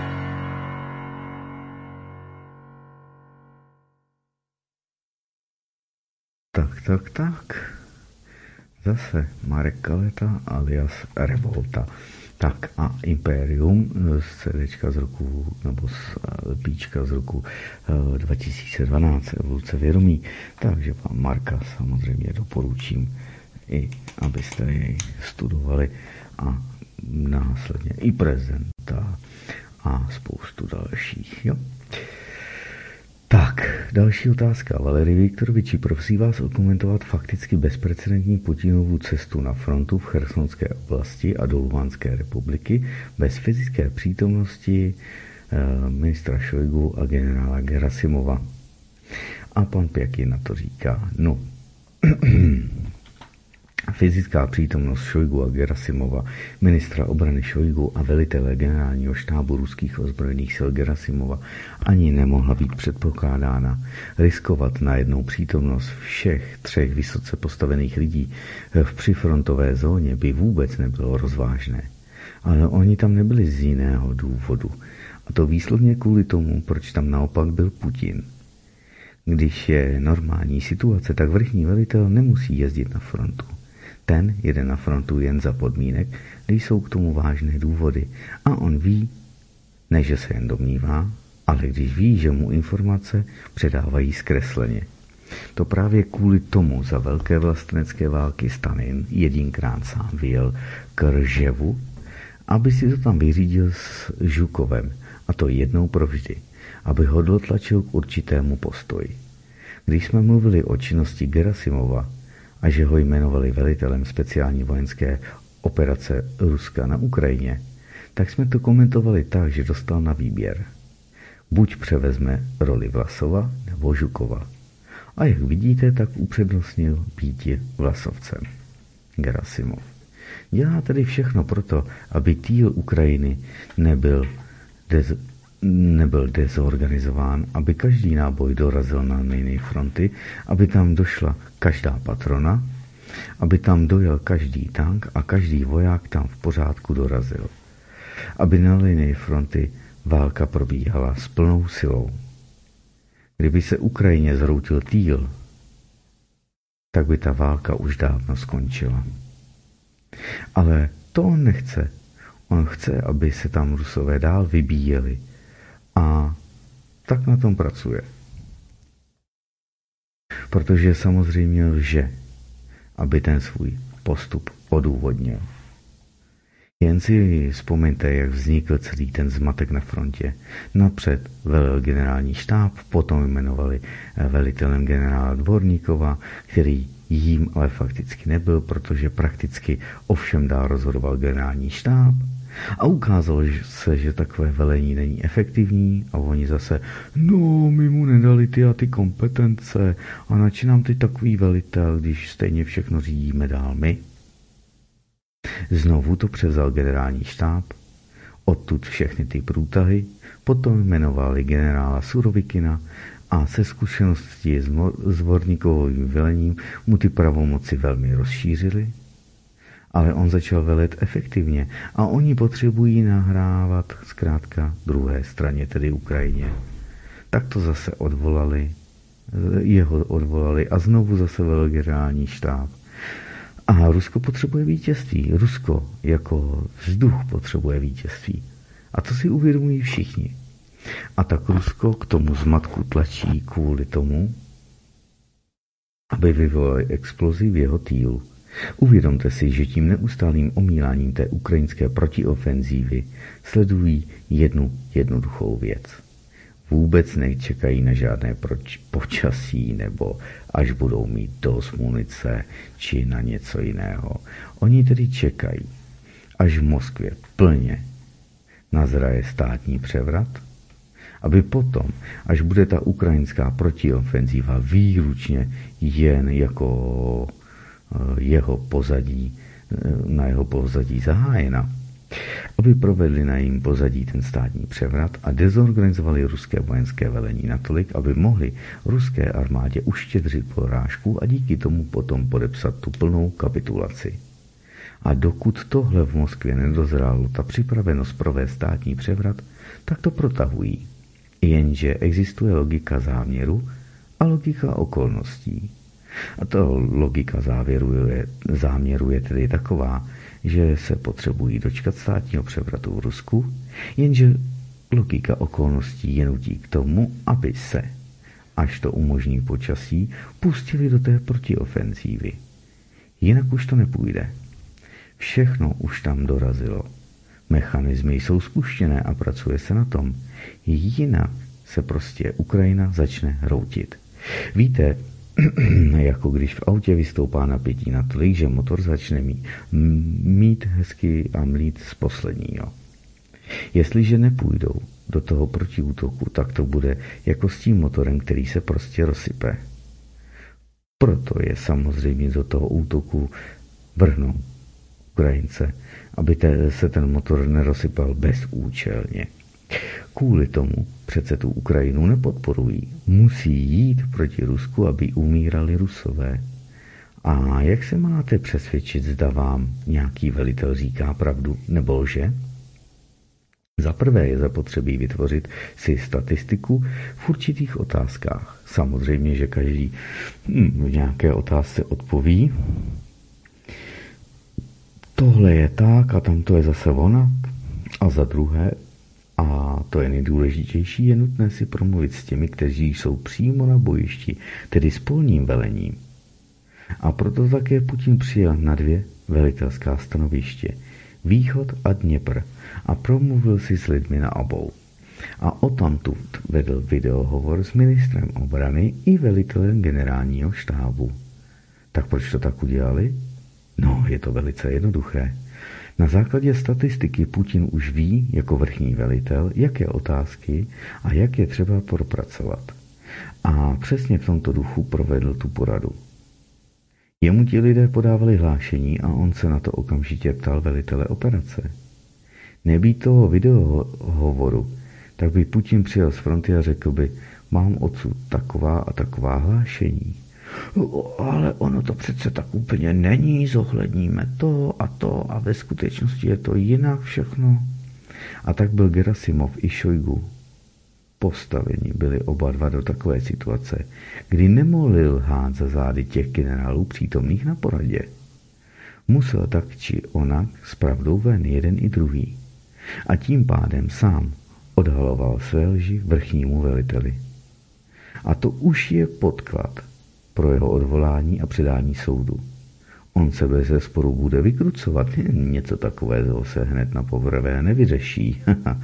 Tak, tak, tak. Zase Marek Kaleta alias Revolta. Tak a Imperium z CDčka z roku, nebo z LPčka z roku dva tisíce dvanáct, Evoluce vědomí. Takže vám Marka samozřejmě doporučím, i abyste jej studovali a následně i prezenta a spoustu dalších. Jo? Tak, další otázka. Valery Viktoroviči, prosím vás okomentovat fakticky bezprecedentní Putinovu cestu na frontu v Chersonské oblasti a do Luhanské republiky bez fyzické přítomnosti e, ministra Šojgu a generála Gerasimova. A pan Pěkin na to říká, no, Fyzická přítomnost Šojgu a Gerasimova, ministra obrany Šojgu a velitele generálního štábu ruských ozbrojených sil Gerasimova ani nemohla být předpokládána. Riskovat najednou přítomnost všech třech vysoce postavených lidí v přifrontové zóně by vůbec nebylo rozvážné. Ale oni tam nebyli z jiného důvodu. A to výslovně kvůli tomu, proč tam naopak byl Putin. Když je normální situace, tak vrchní velitel nemusí jezdit na frontu. Ten jede na frontu jen za podmínek, když jsou k tomu vážné důvody. A on ví, ne že se jen domnívá, ale když ví, že mu informace předávají zkresleně. To právě kvůli tomu za velké vlastenecké války Stalin jedinkrát sám vyjel k Rževu, aby si to tam vyřídil s Žukovem, a to jednou provždy, aby ho dotlačil k určitému postoji. Když jsme mluvili o činnosti Gerasimova a že ho jmenovali velitelem speciální vojenské operace Ruska na Ukrajině, tak jsme to komentovali tak, že dostal na výběr. Buď převezme roli Vlasova nebo Žukova. A jak vidíte, tak upřednostnil býti Vlasovcem. Gerasimov dělá tedy všechno proto, aby týl Ukrajiny nebyl, dez, nebyl dezorganizován, aby každý náboj dorazil na linii fronty, aby tam došla každá patrona, aby tam dojel každý tank a každý voják tam v pořádku dorazil. Aby na linii fronty válka probíhala s plnou silou. Kdyby se Ukrajině zhroutil týl, tak by ta válka už dávno skončila. Ale to on nechce. On chce, aby se tam Rusové dál vybíjeli. A tak na tom pracuje. Protože samozřejmě lže, aby ten svůj postup odůvodnil. Jen si vzpomeňte, jak vznikl celý ten zmatek na frontě. Napřed velel generální štáb, potom jmenovali velitelem generála Dvorníkova, který jím ale fakticky nebyl, protože prakticky ovšem dál rozhodoval generální štáb. A ukázalo se, že takové velení není efektivní a oni zase, no, my mu nedali ty a ty kompetence a nač nám teď takový velitel, když stejně všechno řídíme dál my. Znovu to převzal generální štáb, odtud všechny ty průtahy, potom jmenovali generála Surovikina a se zkušeností s Vorníkovým velením mu ty pravomoci velmi rozšířili, ale on začal velet efektivně a oni potřebují nahrávat zkrátka druhé straně, tedy Ukrajině. Tak to zase odvolali, jeho odvolali a znovu zase velel generální štáb. A Rusko potřebuje vítězství. Rusko jako vzduch potřebuje vítězství. A to si uvědomují všichni. A tak Rusko k tomu zmatku tlačí kvůli tomu, aby vyvolali explozi v jeho týlu. Uvědomte si, že tím neustálým omíláním té ukrajinské protiofenzívy sledují jednu jednoduchou věc. Vůbec nečekají na žádné počasí nebo až budou mít dost munice či na něco jiného. Oni tedy čekají, až v Moskvě plně nazraje státní převrat, aby potom, až bude ta ukrajinská protiofenzíva výlučně jen jako jeho pozadí, na jeho pozadí zahájena, aby provedli na jejím pozadí ten státní převrat a dezorganizovali ruské vojenské velení natolik, aby mohli ruské armádě uštědřit porážku a díky tomu potom podepsat tu plnou kapitulaci. A dokud tohle v Moskvě nedozrálo, ta připravenost provést státní převrat, tak to protahují. Jenže existuje logika záměru a logika okolností. A to logika závěru je, záměru je tedy taková, že se potřebují dočkat státního převratu v Rusku, jenže logika okolností je nutí k tomu, aby se, až to umožní počasí, pustili do té protiofenzívy. Jinak už to nepůjde. Všechno už tam dorazilo. Mechanismy jsou spuštěné a pracuje se na tom. Jinak se prostě Ukrajina začne hroutit. Víte, jako když v autě vystoupá napětí natolik, že motor začne mít, mít hezky a mlít z posledního. Jestliže nepůjdou do toho protiútoku, tak to bude jako s tím motorem, který se prostě rozsype. Proto je samozřejmě do toho útoku vrhnou Ukrajince, aby te, se ten motor nerozsypal bezúčelně. Kvůli tomu přece tu Ukrajinu nepodporují. Musí jít proti Rusku, aby umírali Rusové. A jak se máte přesvědčit, zda vám nějaký velitel říká pravdu nebo lže? Za prvé je zapotřebí vytvořit si statistiku v určitých otázkách. Samozřejmě, že každý hm, v nějaké otázce odpoví. Tohle je tak a tamto je zase onak. A za druhé, a to je nejdůležitější, je nutné si promluvit s těmi, kteří jsou přímo na bojišti, tedy s polním velením. A proto také Putin přijel na dvě velitelská stanoviště, Východ a Dněpr, a promluvil si s lidmi na obou. A odtamtud vedl videohovor s ministrem obrany i velitelem generálního štábu. Tak proč to tak udělali? No, je to velice jednoduché. Na základě statistiky Putin už ví, jako vrchní velitel, jaké otázky a jak je třeba propracovat. A přesně v tomto duchu provedl tu poradu. Jemu ti lidé podávali hlášení a on se na to okamžitě ptal velitele operace. Nebýt toho videohovoru, tak by Putin přijel z fronty a řekl by, mám odsud taková a taková hlášení. Ale ono to přece tak úplně není, zohledníme to a to a ve skutečnosti je to jinak všechno. A tak byl Gerasimov i Šojgu postavení, byli oba dva do takové situace, kdy nemohli lhát za zády těch generálů přítomných na poradě. Musel tak či onak s pravdou ven jeden i druhý. A tím pádem sám odhaloval své lži vrchnímu veliteli. A to už je podklad pro jeho odvolání a předání soudu. On se bez zesporu bude vykrucovat, něco takového se hned na povrvé nevyřeší,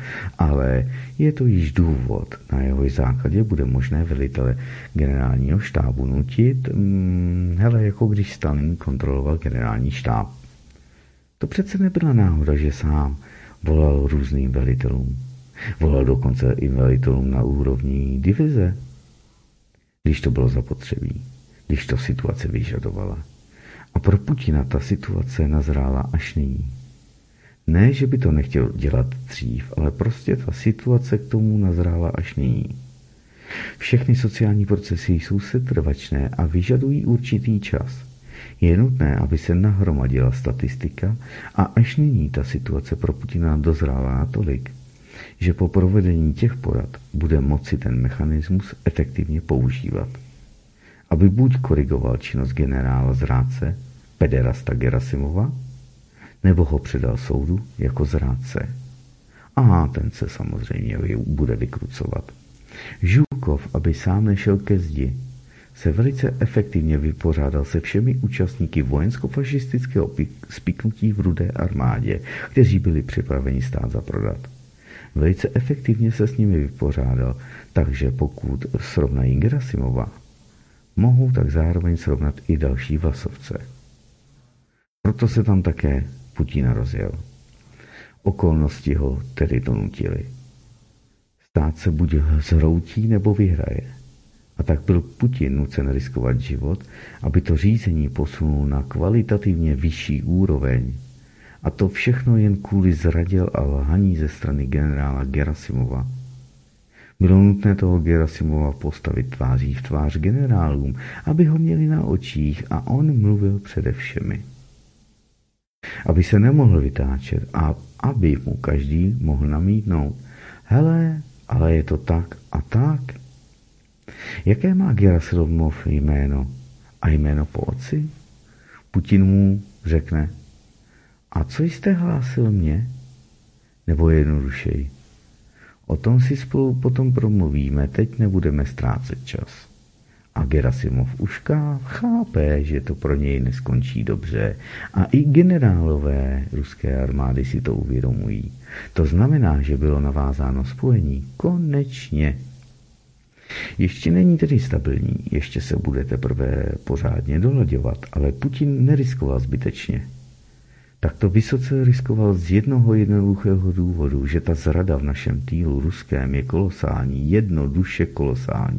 ale je to již důvod, na jehož základě bude možné velitele generálního štábu nutit, hmm, hele, jako když Stalin kontroloval generální štáb. To přece nebyla náhoda, že sám volal různým velitelům. Volal dokonce i velitelům na úrovni divize, když to bylo zapotřebí, když to situace vyžadovala. A pro Putina ta situace nazrála až nyní. Ne, že by to nechtěl dělat dřív, ale prostě ta situace k tomu nazrála až nyní. Všechny sociální procesy jsou setrvačné a vyžadují určitý čas. Je nutné, aby se nahromadila statistika a až nyní ta situace pro Putina dozrála natolik, že po provedení těch porad bude moci ten mechanismus efektivně používat. Aby buď korigoval činnost generála zrádce, pederasta Gerasimova, nebo ho předal soudu jako zrádce. A ten se samozřejmě bude vykrucovat. Žukov, aby sám nešel ke zdi, se velice efektivně vypořádal se všemi účastníky vojensko-fašistického spiknutí v Rudé armádě, kteří byli připraveni stát za prodat. Velice efektivně se s nimi vypořádal, takže pokud srovnají Gerasimova, mohou tak zároveň srovnat i další vlasovce. Proto se tam také Putin rozjel. Okolnosti ho tedy donutily. Stát se buď zhroutí nebo vyhraje. A tak byl Putin nucen riskovat život, aby to řízení posunul na kvalitativně vyšší úroveň. A to všechno jen kvůli zradě a lhaní ze strany generála Gerasimova. Bylo nutné toho Gerasimova postavit tváří v tvář generálům, aby ho měli na očích a on mluvil přede všemi. Aby se nemohl vytáčet a aby mu každý mohl namítnout. Hele, ale je to tak a tak. Jaké má Gerasimov jméno a jméno po otci? Putin mu řekne, a co jste hlásil mě? Nebo jednodušeji, o tom si spolu potom promluvíme, teď nebudeme ztrácet čas. A Gerasimov už chápe, že to pro něj neskončí dobře. A i generálové ruské armády si to uvědomují. To znamená, že bylo navázáno spojení. Konečně. Ještě není tedy stabilní, ještě se bude teprve pořádně dolaďovat, ale Putin neriskoval zbytečně. Tak to vysoce riskoval z jednoho jednoduchého důvodu, že ta zrada v našem týlu ruském je kolosální, jednoduše kolosální.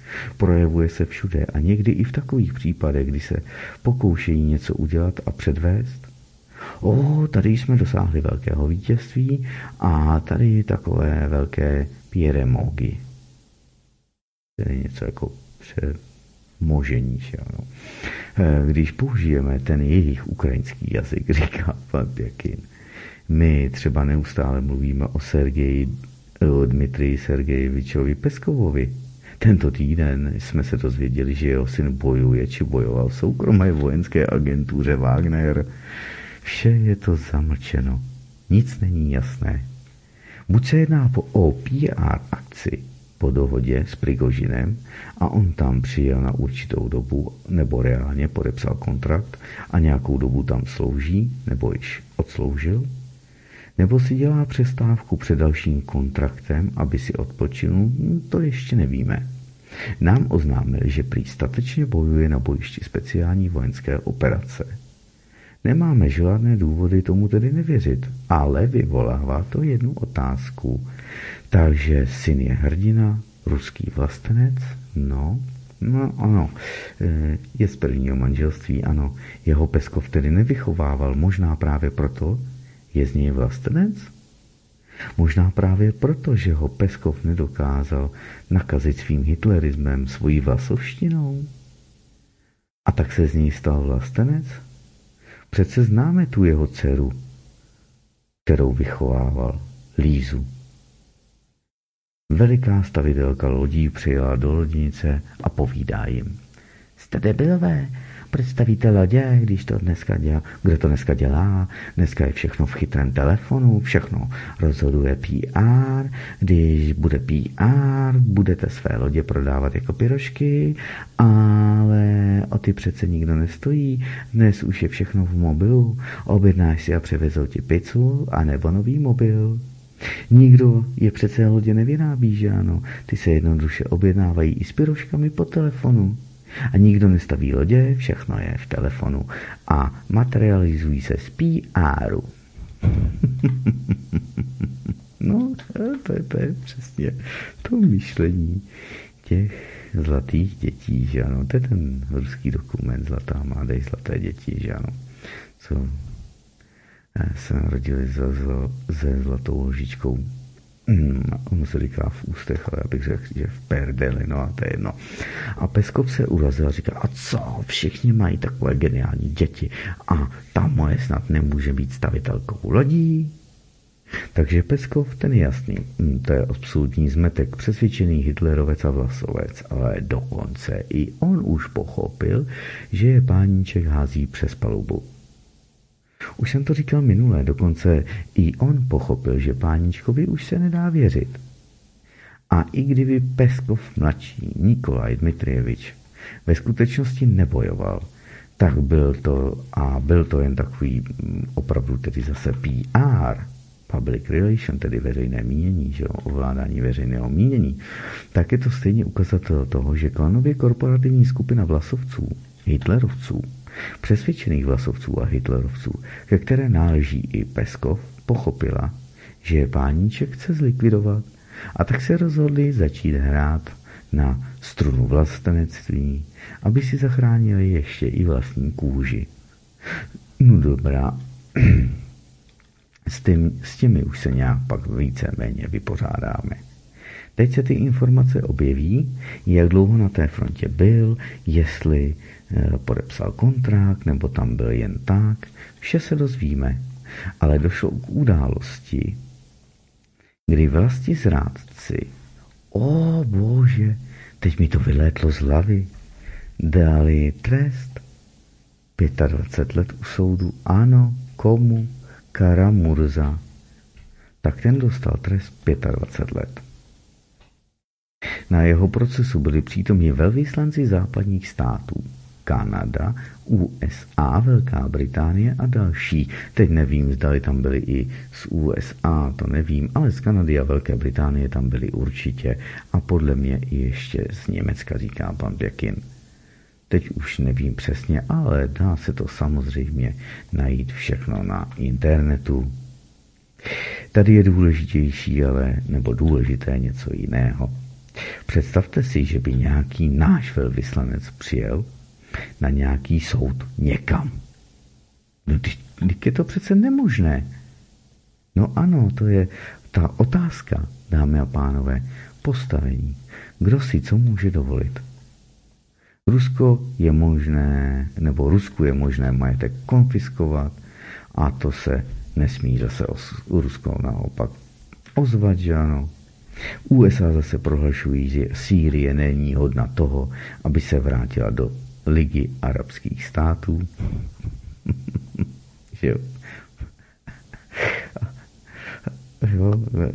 Projevuje se všude a někdy i v takových případech, kdy se pokoušejí něco udělat a předvést. O, tady jsme dosáhli velkého vítězství a tady takové velké pieremogy. To je něco jako přemožení. No. Když použijeme ten jejich ukrajinský jazyk, říká pan Pěkin, my třeba neustále mluvíme o Sergeji, o Dmitriji Sergejevičovi Peskovovi. Tento týden jsme se dozvěděli, že jeho syn bojuje či bojoval v soukromé vojenské agentuře Wagner. Vše je to zamlčeno. Nic není jasné. Buď se jedná o P R akci po dohodě s Prigožinem a on tam přijel na určitou dobu nebo reálně podepsal kontrakt a nějakou dobu tam slouží nebo již odsloužil, nebo si dělá přestávku před dalším kontraktem, aby si odpočinul, to ještě nevíme. Nám oznámili, že prý statečně bojuje na bojišti speciální vojenské operace. Nemáme žádné důvody tomu tedy nevěřit, ale vyvolává to jednu otázku. Takže syn je hrdina, ruský vlastenec? No, no ano, je z prvního manželství, ano. Jeho Peskov tedy nevychovával, možná právě proto je z něj vlastenec? Možná právě proto, že ho Peskov nedokázal nakazit svým hitlerismem, svojí vlasovštinou? A tak se z něj stal vlastenec? Přece známe tu jeho dceru, kterou vychovával, Lízu. Veliká stavidelka lodí přijela do lodnice a povídá jim. Jste debilové, proč stavíte lodě, když to dneska dělá, kdo to dneska dělá, dneska je všechno v chytrém telefonu, všechno rozhoduje P R, když bude P R, budete své lodě prodávat jako pyrošky, ale o ty přece nikdo nestojí, dnes už je všechno v mobilu, objednáš si a převezou ti pizzu a nebo nový mobil. Nikdo je přece lodě nevyrábí, že ano, ty se jednoduše objednávají i s pyroškami po telefonu. A nikdo nestaví lodě, všechno je v telefonu a materializují se z P R. No, to je, to je přesně to myšlení těch zlatých dětí, že ano. To je ten ruský dokument Zlatá mládež, zlaté děti, že ano. Co se narodili se, se zlatou ložičkou. Hmm, ono se říká v ústech, ale já bych řekl, že v perdeli, no a to je jedno. A Peskov se urazil a říká, a co, všichni mají takové geniální děti a ta moje snad nemůže být stavitelkou lodí? Takže Peskov, ten je jasný, to je absolutní zmetek, přesvědčený hitlerovec a vlasovec, ale dokonce i on už pochopil, že je páníček hází přes palubu. Už jsem to říkal minule, dokonce i on pochopil, že páničkovi už se nedá věřit. A i kdyby Peskov mladší Nikolaj Dmitrijevič ve skutečnosti nebojoval, tak byl to, a byl to jen takový opravdu tedy zase P R, public relation, tedy veřejné mínění, že jo, ovládání veřejného mínění, tak je to stejně ukazatel toho, že klanově korporativní skupina vlasovců, hitlerovců, přesvědčených vlasovců a hitlerovců, ke které náleží i Peskov, pochopila, že je páníček chce zlikvidovat, a tak se rozhodli začít hrát na strunu vlastenectví, aby si zachránili ještě i vlastní kůži. No dobrá, s, tím, s těmi už se nějak pak víceméně vypořádáme. Teď se ty informace objeví, jak dlouho na té frontě byl, jestli e, podepsal kontrakt, nebo tam byl jen tak. Vše se dozvíme. Ale došlo k události, kdy vlasti zrádci, o bože, teď mi to vylétlo z hlavy, dali trest dvacet pět let u soudu. Ano, komu? Karamurza. Tak ten dostal trest dvacet pět let. Na jeho procesu byli přítomni velvyslanci západních států, Kanada, U S A, Velká Británie a další. Teď nevím, zdali tam byli i z U S A, to nevím, ale z Kanady a Velké Británie tam byli určitě a podle mě i ještě z Německa, říká pan Pěkin. Teď už nevím přesně, ale dá se to samozřejmě najít všechno na internetu. Tady je důležitější, ale nebo důležité něco jiného. Představte si, že by nějaký náš velvyslanec přijel na nějaký soud někam. No, teď je to přece nemožné. No ano, to je ta otázka, dámy a pánové, postavení. Kdo si co může dovolit? Rusko je možné, nebo Rusku je možné majetek konfiskovat a to se nesmí zase u Rusko naopak ozvat, že ano. U S A zase prohlašují, že Sýrie není hodna toho, aby se vrátila do Ligy arabských států. jo. jo.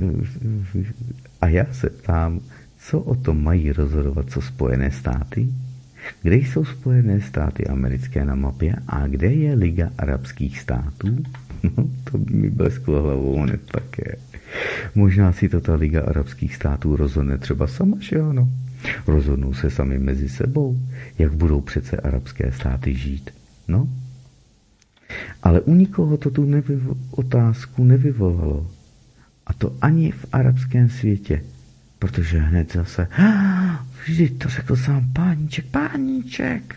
A já se ptám, co o tom mají rozhodovat, co Spojené státy? Kde jsou Spojené státy americké na mapě a kde je Liga arabských států? No, to by mi blesklo hlavou hned také. Možná si to ta Liga arabských států rozhodne třeba sama, že ano? Rozhodnou se sami mezi sebou, jak budou přece arabské státy žít. No? Ale u nikoho to tu nevyvo- otázku nevyvolalo. A to ani v arabském světě. Protože hned zase, vždyť to řekl sám páníček, páníček.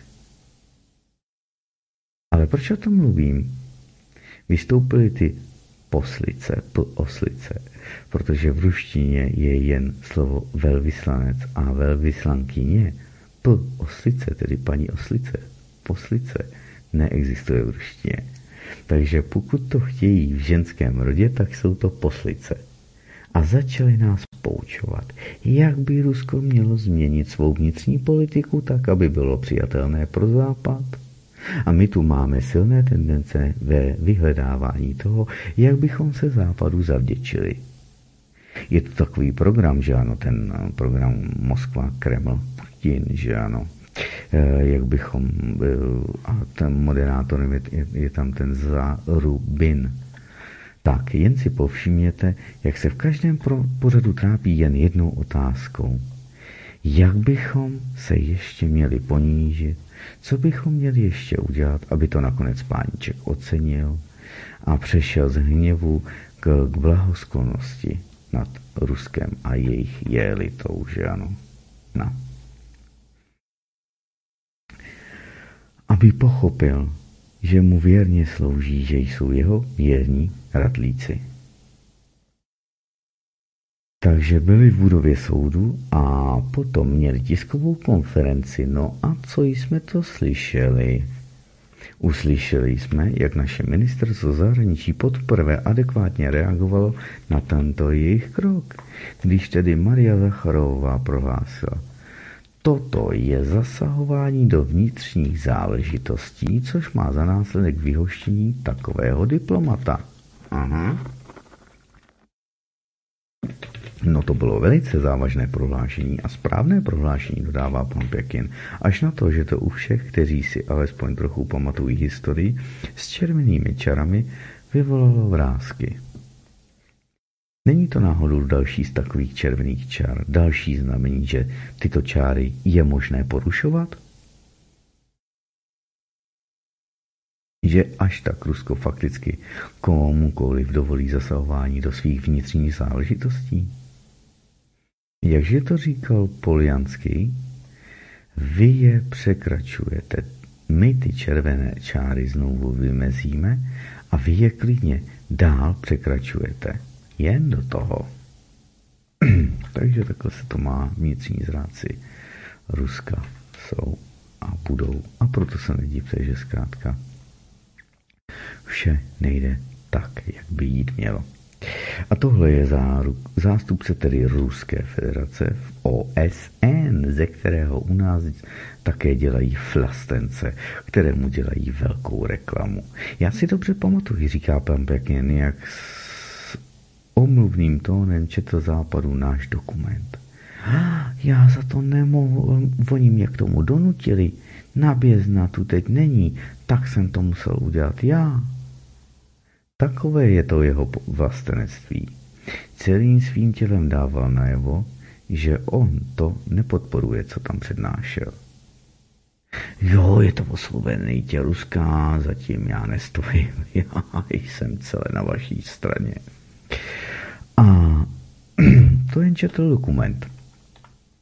Ale proč o tom mluvím? Vystoupily ty poslice, oslice, protože v ruštině je jen slovo velvyslanec a velvyslankyně. P oslice, tedy paní oslice, poslice, neexistuje v ruštině. Takže pokud to chtějí v ženském rodě, tak jsou to poslice. A začali nás poučovat, jak by Rusko mělo změnit svou vnitřní politiku tak, aby bylo přijatelné pro Západ. A my tu máme silné tendence ve vyhledávání toho, jak bychom se Západu zavděčili. Je to takový program, že ano, ten program Moskva, Kreml, Putin, že ano. Jak bychom, a ten moderátorem je, je, je tam ten Zarubin. Tak, jen si povšimněte, jak se v každém pořadu trápí jen jednou otázkou. Jak bychom se ještě měli ponížit, co bychom měli ještě udělat, aby to nakonec páníček ocenil a přešel z hněvu k, k blahosklonnosti nad Ruskem a jejich jelitou, že ano. No. Aby pochopil, že mu věrně slouží, že jsou jeho věrní radlíci. Takže byli v budově soudu a potom měli tiskovou konferenci. No a co jsme to slyšeli? Uslyšeli jsme, jak naše ministerstvo zahraničí poprvé adekvátně reagovalo na tento jejich krok, když tedy Maria Zacharová prohlásila: toto je zasahování do vnitřních záležitostí, což má za následek vyhoštění takového diplomata. Aha. No to bylo velice závažné prohlášení a správné prohlášení, dodává pan Pěkin, až na to, že to u všech, kteří si alespoň trochu pamatují historii, s červenými čarami vyvolalo vrásky. Není to náhodou další z takových červených čar, další znamení, že tyto čáry je možné porušovat? Že až tak Rusko fakticky komukoliv dovolí zasahování do svých vnitřních záležitostí? Jakže to říkal Poljanský? Vy je překračujete, my ty červené čáry znovu vymezíme a vy je klidně dál překračujete. Jen do toho. Takže takhle se to má, vnitřní zrádci Ruska jsou a budou. A proto se nedivte, že zkrátka vše nejde tak, jak by jít mělo. A tohle je záruk, zástupce tedy Ruské federace v O S N, ze kterého u nás také dělají flastence, kterému dělají velkou reklamu. Já si dobře pamatuji, říká pan Pěkin, jak s omluvným tónem četl Západu náš dokument. Já za to nemohu, oni mě k tomu donutili, Nabězna tu teď není, tak jsem to musel udělat já. Takové je to jeho vlastenectví. Celým svým tělem dával najevo, že on to nepodporuje, co tam přednášel. Jo, je to osvobozený tě Ruska, zatím já nestojím, já jsem celé na vaší straně. A to jen četl dokument.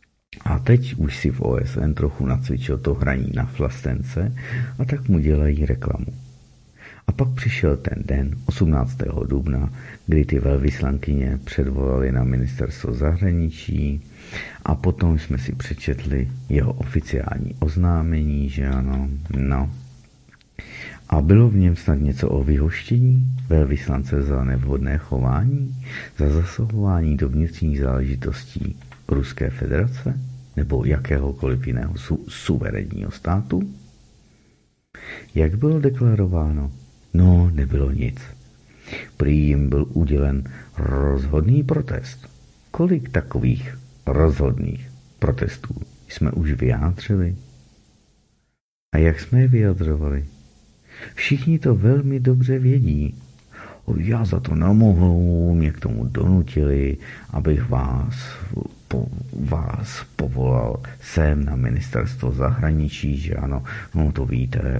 A teď už si v O S N trochu nacvičil to hraní na flastence a tak mu dělají reklamu. A pak přišel ten den, osmnáctého dubna, kdy ty velvyslankyně předvolali na ministerstvo zahraničí a potom jsme si přečetli jeho oficiální oznámení, že ano, no. A bylo v něm snad něco o vyhoštění velvyslance za nevhodné chování, za zasahování do vnitřních záležitostí Ruské federace nebo jakéhokoliv jiného su- suverénního státu? Jak bylo deklarováno? No, nebylo nic. Prý jim byl udělen rozhodný protest. Kolik takových rozhodných protestů jsme už vyjádřili? A jak jsme je vyjadřovali? Všichni to velmi dobře vědí. Já za to nemohu, mě k tomu donutili, abych vás, po, vás povolal sem na ministerstvo zahraničí, že ano, no to víte.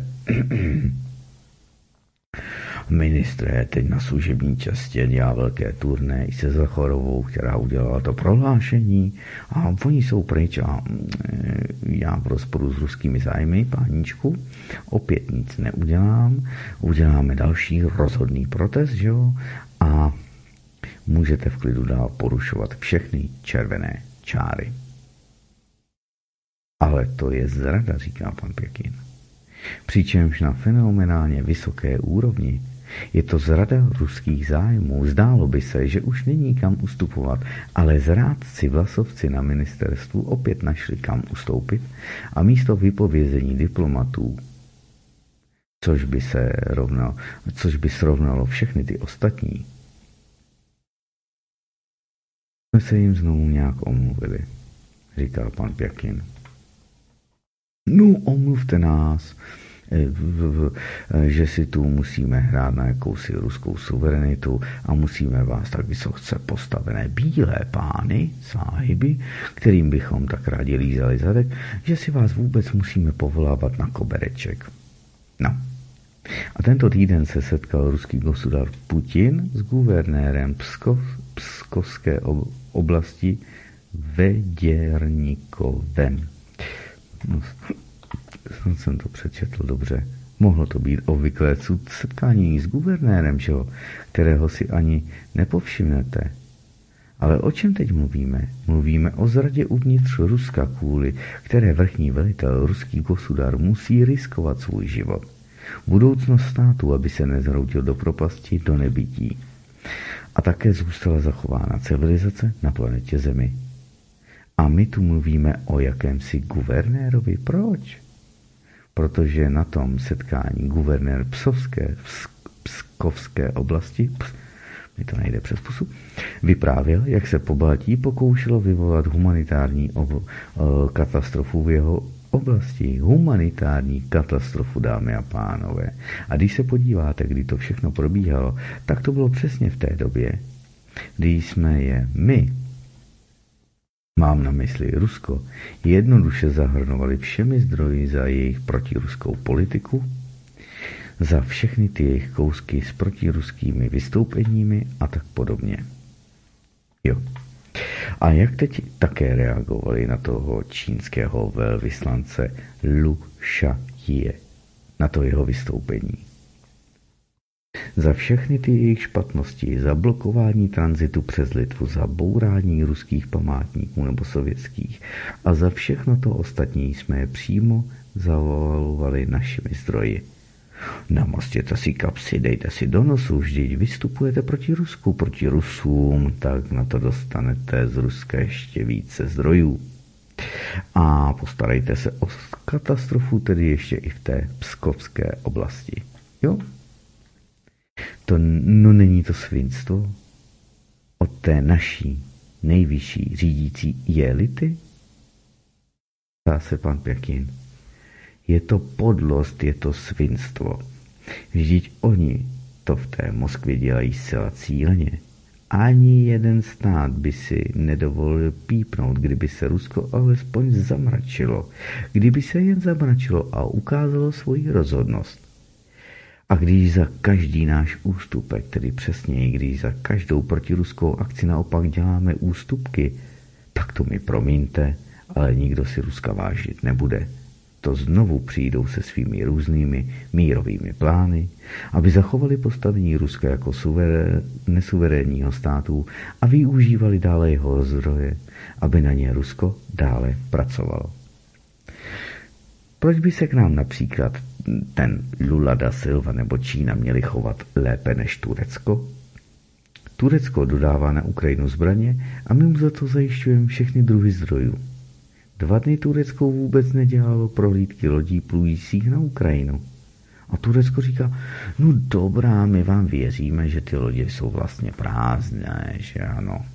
Ministr je teď na služební cestě, dělá velké turné i se Zachorovou, která udělala to prohlášení a oni jsou pryč a já v rozporu s ruskými zájmy, páníčku, opět nic neudělám, uděláme další rozhodný protest, že jo, a můžete v klidu dál porušovat všechny červené čáry. Ale to je zrada, říká pan Pěkin. Přičemž na fenomenálně vysoké úrovni je to zrada ruských zájmů. Zdálo by se, že už není kam ustupovat, ale zrádci vlasovci na ministerstvu opět našli kam ustoupit a místo vypovězení diplomatů, což by se rovnalo, což by srovnalo všechny ty ostatní, jsme se jim znovu nějak omluvili, říkal pan Pěkin. No, omluvte nás, že si tu musíme hrát na jakousi ruskou suverenitu a musíme vás tak vysoce postavené bílé pány, sáhyby, kterým bychom tak rádi lízali zadek, že si vás vůbec musíme povolávat na kobereček. No. A tento týden se setkal ruský gosudar Putin s guvernérem Pskov, Pskovské oblasti Veděrnikovem. No, jsem to přečetl dobře. Mohlo to být obvyklé setkání s guvernérem, že jo, kterého si ani nepovšimnete. Ale o čem teď mluvíme? Mluvíme o zradě uvnitř Ruska, kvůli které vrchní velitel ruský gosudar musí riskovat svůj život. Budoucnost státu, aby se nezhroutil do propasti, do nebytí. A také zůstala zachována civilizace na planetě Zemi. A my tu mluvíme o jakémsi guvernérovi. Proč? Protože na tom setkání guvernér Psovské, Pskovské oblasti, ps, mi to nejde přes pusu, vyprávěl, jak se Pobaltí pokoušelo vyvolat humanitární ob, katastrofu v jeho oblasti. Humanitární katastrofu, dámy a pánové. A když se podíváte, kdy to všechno probíhalo, tak to bylo přesně v té době, kdy jsme je my, mám na mysli Rusko, jednoduše zahrnovali všemi zdroji za jejich protiruskou politiku, za všechny ty jejich kousky s protiruskými vystoupeními a tak podobně. Jo. A jak teď také reagovali na toho čínského velvyslance Lu Shaye, na to jeho vystoupení? Za všechny ty jejich špatnosti, za blokování tranzitu přes Litvu, za bourání ruských památníků nebo sovětských a za všechno to ostatní jsme je přímo zavalovali našimi zdroji. Namastěte si kapsy, dejte si do nosu, vždyť vystupujete proti Rusku, proti Rusům, tak na to dostanete z Ruska ještě více zdrojů. A postarejte se o katastrofu, tedy ještě i v té pskovské oblasti. Jo? To, no není to svinstvo od té naší nejvyšší řídící elity? Ptá se pan Pěkin. Je to podlost, je to svinstvo. Vždyť oni to v té Moskvě dělají zcela cíleně. Ani jeden stát by si nedovolil pípnout, kdyby se Rusko alespoň zamračilo. Kdyby se jen zamračilo a ukázalo svoji rozhodnost. A když za každý náš ústupek, tedy přesněji, když za každou protiruskou akci naopak děláme ústupky, tak to mi promiňte, ale nikdo si Ruska vážit nebude. To znovu přijdou se svými různými mírovými plány, aby zachovali postavení Ruska jako suveré, nesuverénního státu a využívali dále jeho zdroje, aby na ně Rusko dále pracovalo. Proč by se k nám například ten Lula da Silva nebo Čína měli chovat lépe než Turecko? Turecko dodává na Ukrajinu zbraně a my mu za to zajišťujeme všechny druhy zdrojů. Dva dny Turecko vůbec nedělalo prohlídky lodí plujících na Ukrajinu. A Turecko říká, no dobrá, my vám věříme, že ty lodě jsou vlastně prázdné, že ano.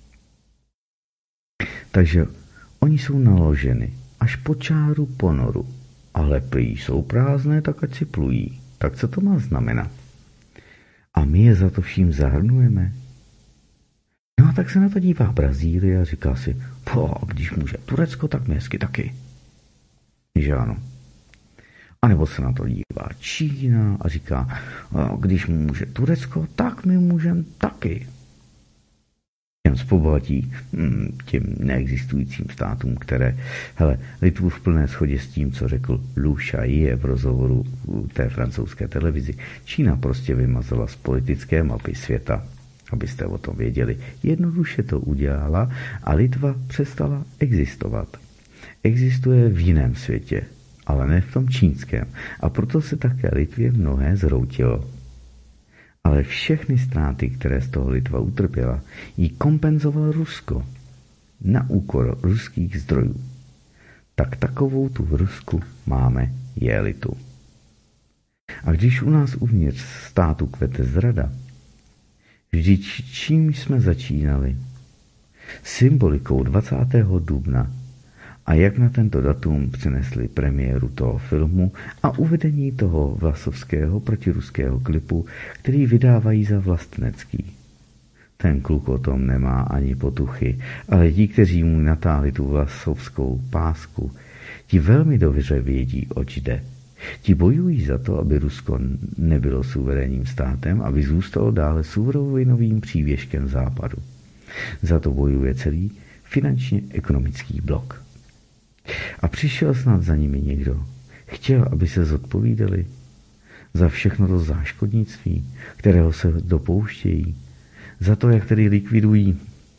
Takže oni jsou naloženy až po čáru ponoru, ale prý jsou prázdné, tak ať si plují. Tak co to má znamenat? A my je za to vším zahrnujeme. No a tak se na to dívá Brazílie a říká si, po, když může Turecko, tak my hezky taky. Že ano. A nebo se na to dívá Čína a říká, když může Turecko, tak my můžeme taky. Těm zpobohatí, těm neexistujícím státům, které, hele, Litvu v plné shodě s tím, co řekl Liu Xiaoyi v rozhovoru té francouzské televizi, Čína prostě vymazala z politické mapy světa. Abyste o tom věděli, jednoduše to udělala a Litva přestala existovat. Existuje v jiném světě, ale ne v tom čínském, a proto se také Litvě mnohé zhroutilo. Ale všechny ztráty, které z toho Litva utrpěla, jí kompenzovalo Rusko na úkor ruských zdrojů. Tak takovou tu v Rusku máme jelitu. A když u nás uvnitř státu kvete zrada, vždyť čím jsme začínali? Symbolikou dvacátého dubna a jak na tento datum přinesli premiéru toho filmu a uvedení toho vlasovského protiruského klipu, který vydávají za vlastenecký. Ten kluk o tom nemá ani potuchy, ale ti, kteří mu natáhli tu vlasovskou pásku, ti velmi dobře vědí, oč jde. Ti bojují za to, aby Rusko nebylo suverénním státem, aby zůstalo dále suverénovým přívěškem západu. Za to bojuje celý finančně ekonomický blok. A přišel snad za nimi někdo. Chtěl, aby se zodpovídali za všechno to záškodnictví, kterého se dopouštějí. Za to, jak tedy likvidují.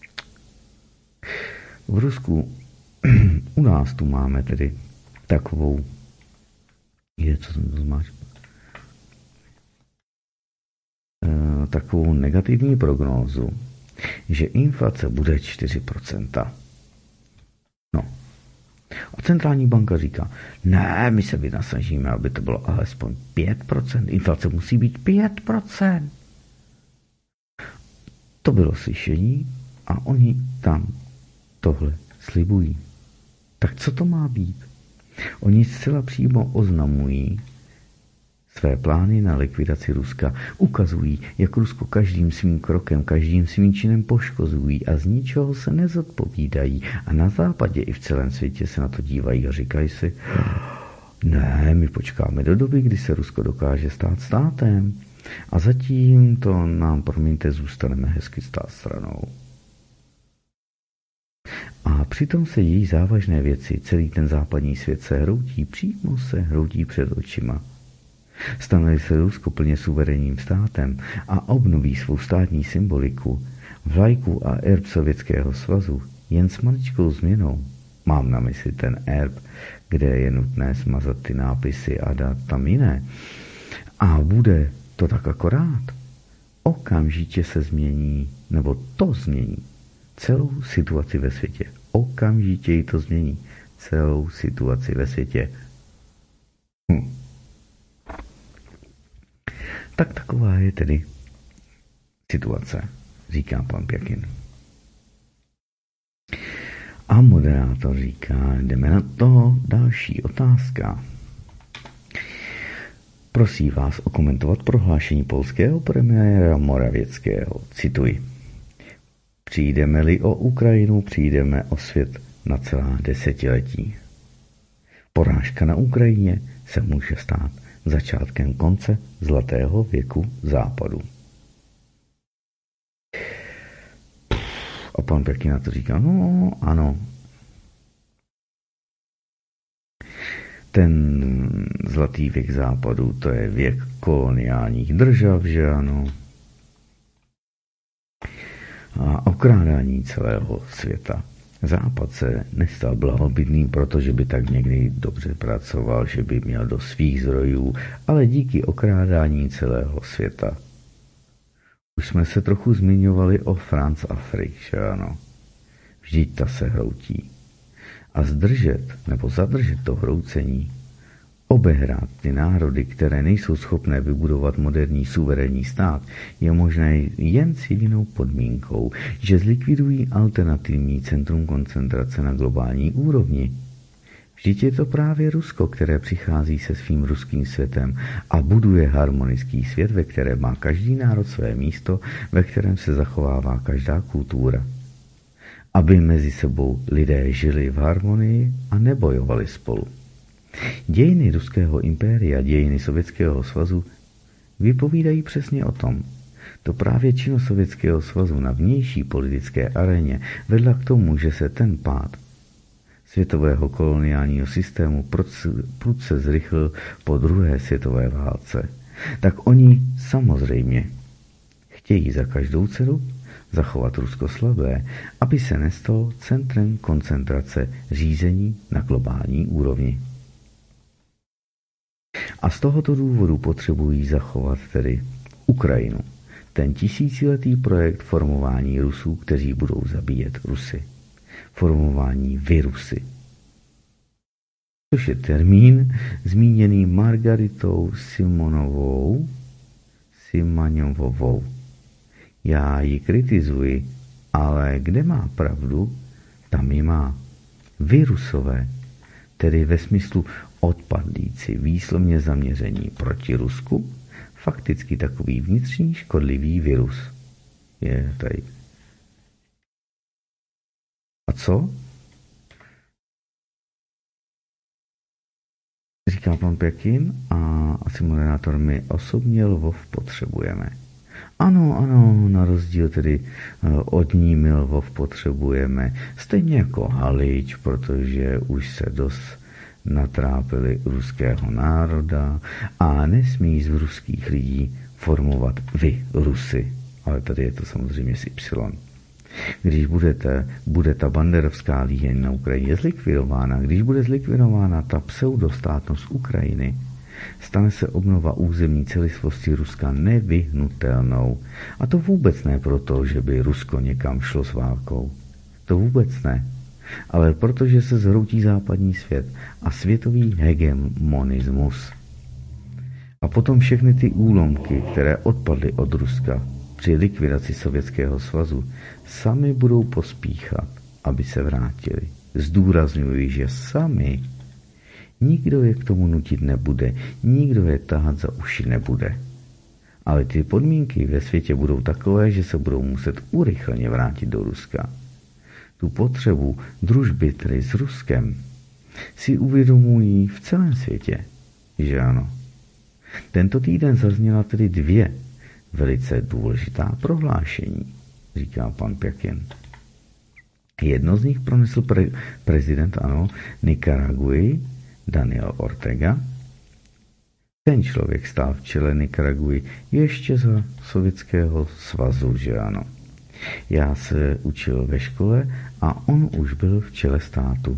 V Rusku u nás tu máme tedy takovou je, co jsem to zmáčkal. E, takovou negativní prognózu, že inflace bude čtyři procenta. No. A centrální banka říká, ne, my se vynasnažíme, aby to bylo alespoň pět procent. Inflace musí být pět procent. To bylo slyšení a oni tam tohle slibují. Tak co to má být? Oni zcela přímo oznamují své plány na likvidaci Ruska. Ukazují, jak Rusko každým svým krokem, každým svým činem poškozují a z ničeho se nezodpovídají. A na západě i v celém světě se na to dívají a říkají si, ne, my počkáme do doby, kdy se Rusko dokáže stát státem. A zatím to nám, promiňte, zůstaneme hezky stát stranou. A přitom se dějí závažné věci, celý ten západní svět se hroutí, přímo se hroutí před očima. Stane se Rusko plně suverénním státem a obnoví svou státní symboliku, vlajku a erb Sovětského svazu, jen s maličkou změnou. Mám na mysli ten erb, kde je nutné smazat ty nápisy a dát tam jiné. A bude to tak akorát. Okamžitě se změní, nebo to změní, celou situaci ve světě. Okamžitě ji to změní. Celou situaci ve světě. Hm. Tak taková je tedy situace, říká pan Pěkin. A moderátor říká, jdeme na to, další otázka. Prosím vás okomentovat prohlášení polského premiéra Moravěckého. Cituji. Přijdeme-li o Ukrajinu, přijdeme o svět na celá desetiletí. Porážka na Ukrajině se může stát začátkem konce zlatého věku západu. A pan Pěkný na to říká, no ano, ten zlatý věk západu, to je věk koloniálních držav, že ano, a okrádání celého světa. Západ se nestal blahobytným, protože by tak někdy dobře pracoval, že by měl do svých zdrojů, ale díky okrádání celého světa. Už jsme se trochu zmiňovali o Franz Afrik, že ano. Vždyť ta se hroutí. A zdržet nebo zadržet to hroucení, obehrát ty národy, které nejsou schopné vybudovat moderní suverénní stát, je možné jen s jedinou podmínkou, že zlikvidují alternativní centrum koncentrace na globální úrovni. Vždyť je to právě Rusko, které přichází se svým ruským světem a buduje harmonický svět, ve kterém má každý národ své místo, ve kterém se zachovává každá kultura. Aby mezi sebou lidé žili v harmonii a nebojovali spolu. Dějiny ruského impéria, dějiny Sovětského svazu vypovídají přesně o tom. To právě činnost Sovětského svazu na vnější politické aréně vedla k tomu, že se ten pád světového koloniálního systému prudce zrychlil po druhé světové válce. Tak oni samozřejmě chtějí za každou cenu zachovat Rusko slabé, aby se nestalo centrem koncentrace řízení na globální úrovni. A z tohoto důvodu potřebují zachovat tedy Ukrajinu, ten tisíciletý projekt formování Rusů, kteří budou zabíjet Rusy. Formování virusy. Což je termín zmíněný Margaritou Simonovou, Simaňovovou. Já ji kritizuji, ale kde má pravdu, tam ji má. Virusové, tedy ve smyslu odpadlíci, výslovně zaměření proti Rusku, fakticky takový vnitřní škodlivý virus. Je tady. A co? Říká pan Pekin a asi moderátor, my osobně Lvov potřebujeme. Ano, ano, na rozdíl tedy od ní my Lvov potřebujeme. Stejně jako Halič, protože už se dost natrápili ruského národa a nesmí z ruských lidí formovat vy, Rusy. Ale tady je to samozřejmě s Y. Když budete, bude ta banderovská líheň na Ukrajině zlikvidována, když bude zlikvidována ta pseudostátnost Ukrajiny, stane se obnova územní celistvosti Ruska nevyhnutelnou. A to vůbec ne proto, že by Rusko někam šlo s válkou. To vůbec ne. Ale protože se zhroutí západní svět a světový hegemonismus. A potom všechny ty úlomky, které odpadly od Ruska při likvidaci Sovětského svazu, sami budou pospíchat, aby se vrátili. Zdůrazňuji, že sami. Nikdo je k tomu nutit nebude, nikdo je tahat za uši nebude. Ale ty podmínky ve světě budou takové, že se budou muset urychleně vrátit do Ruska. Tu potřebu družby tedy s Ruskem si uvědomují v celém světě, že ano. Tento týden zazněla tedy dvě velice důležitá prohlášení, říká pan Pjakin. Jedno z nich pronesl pre- prezident ano, Nikaraguji, Daniel Ortega. Ten člověk stál v čele Nikaraguji ještě za Sovětského svazu, že ano. Já se učil ve škole a on už byl v čele státu.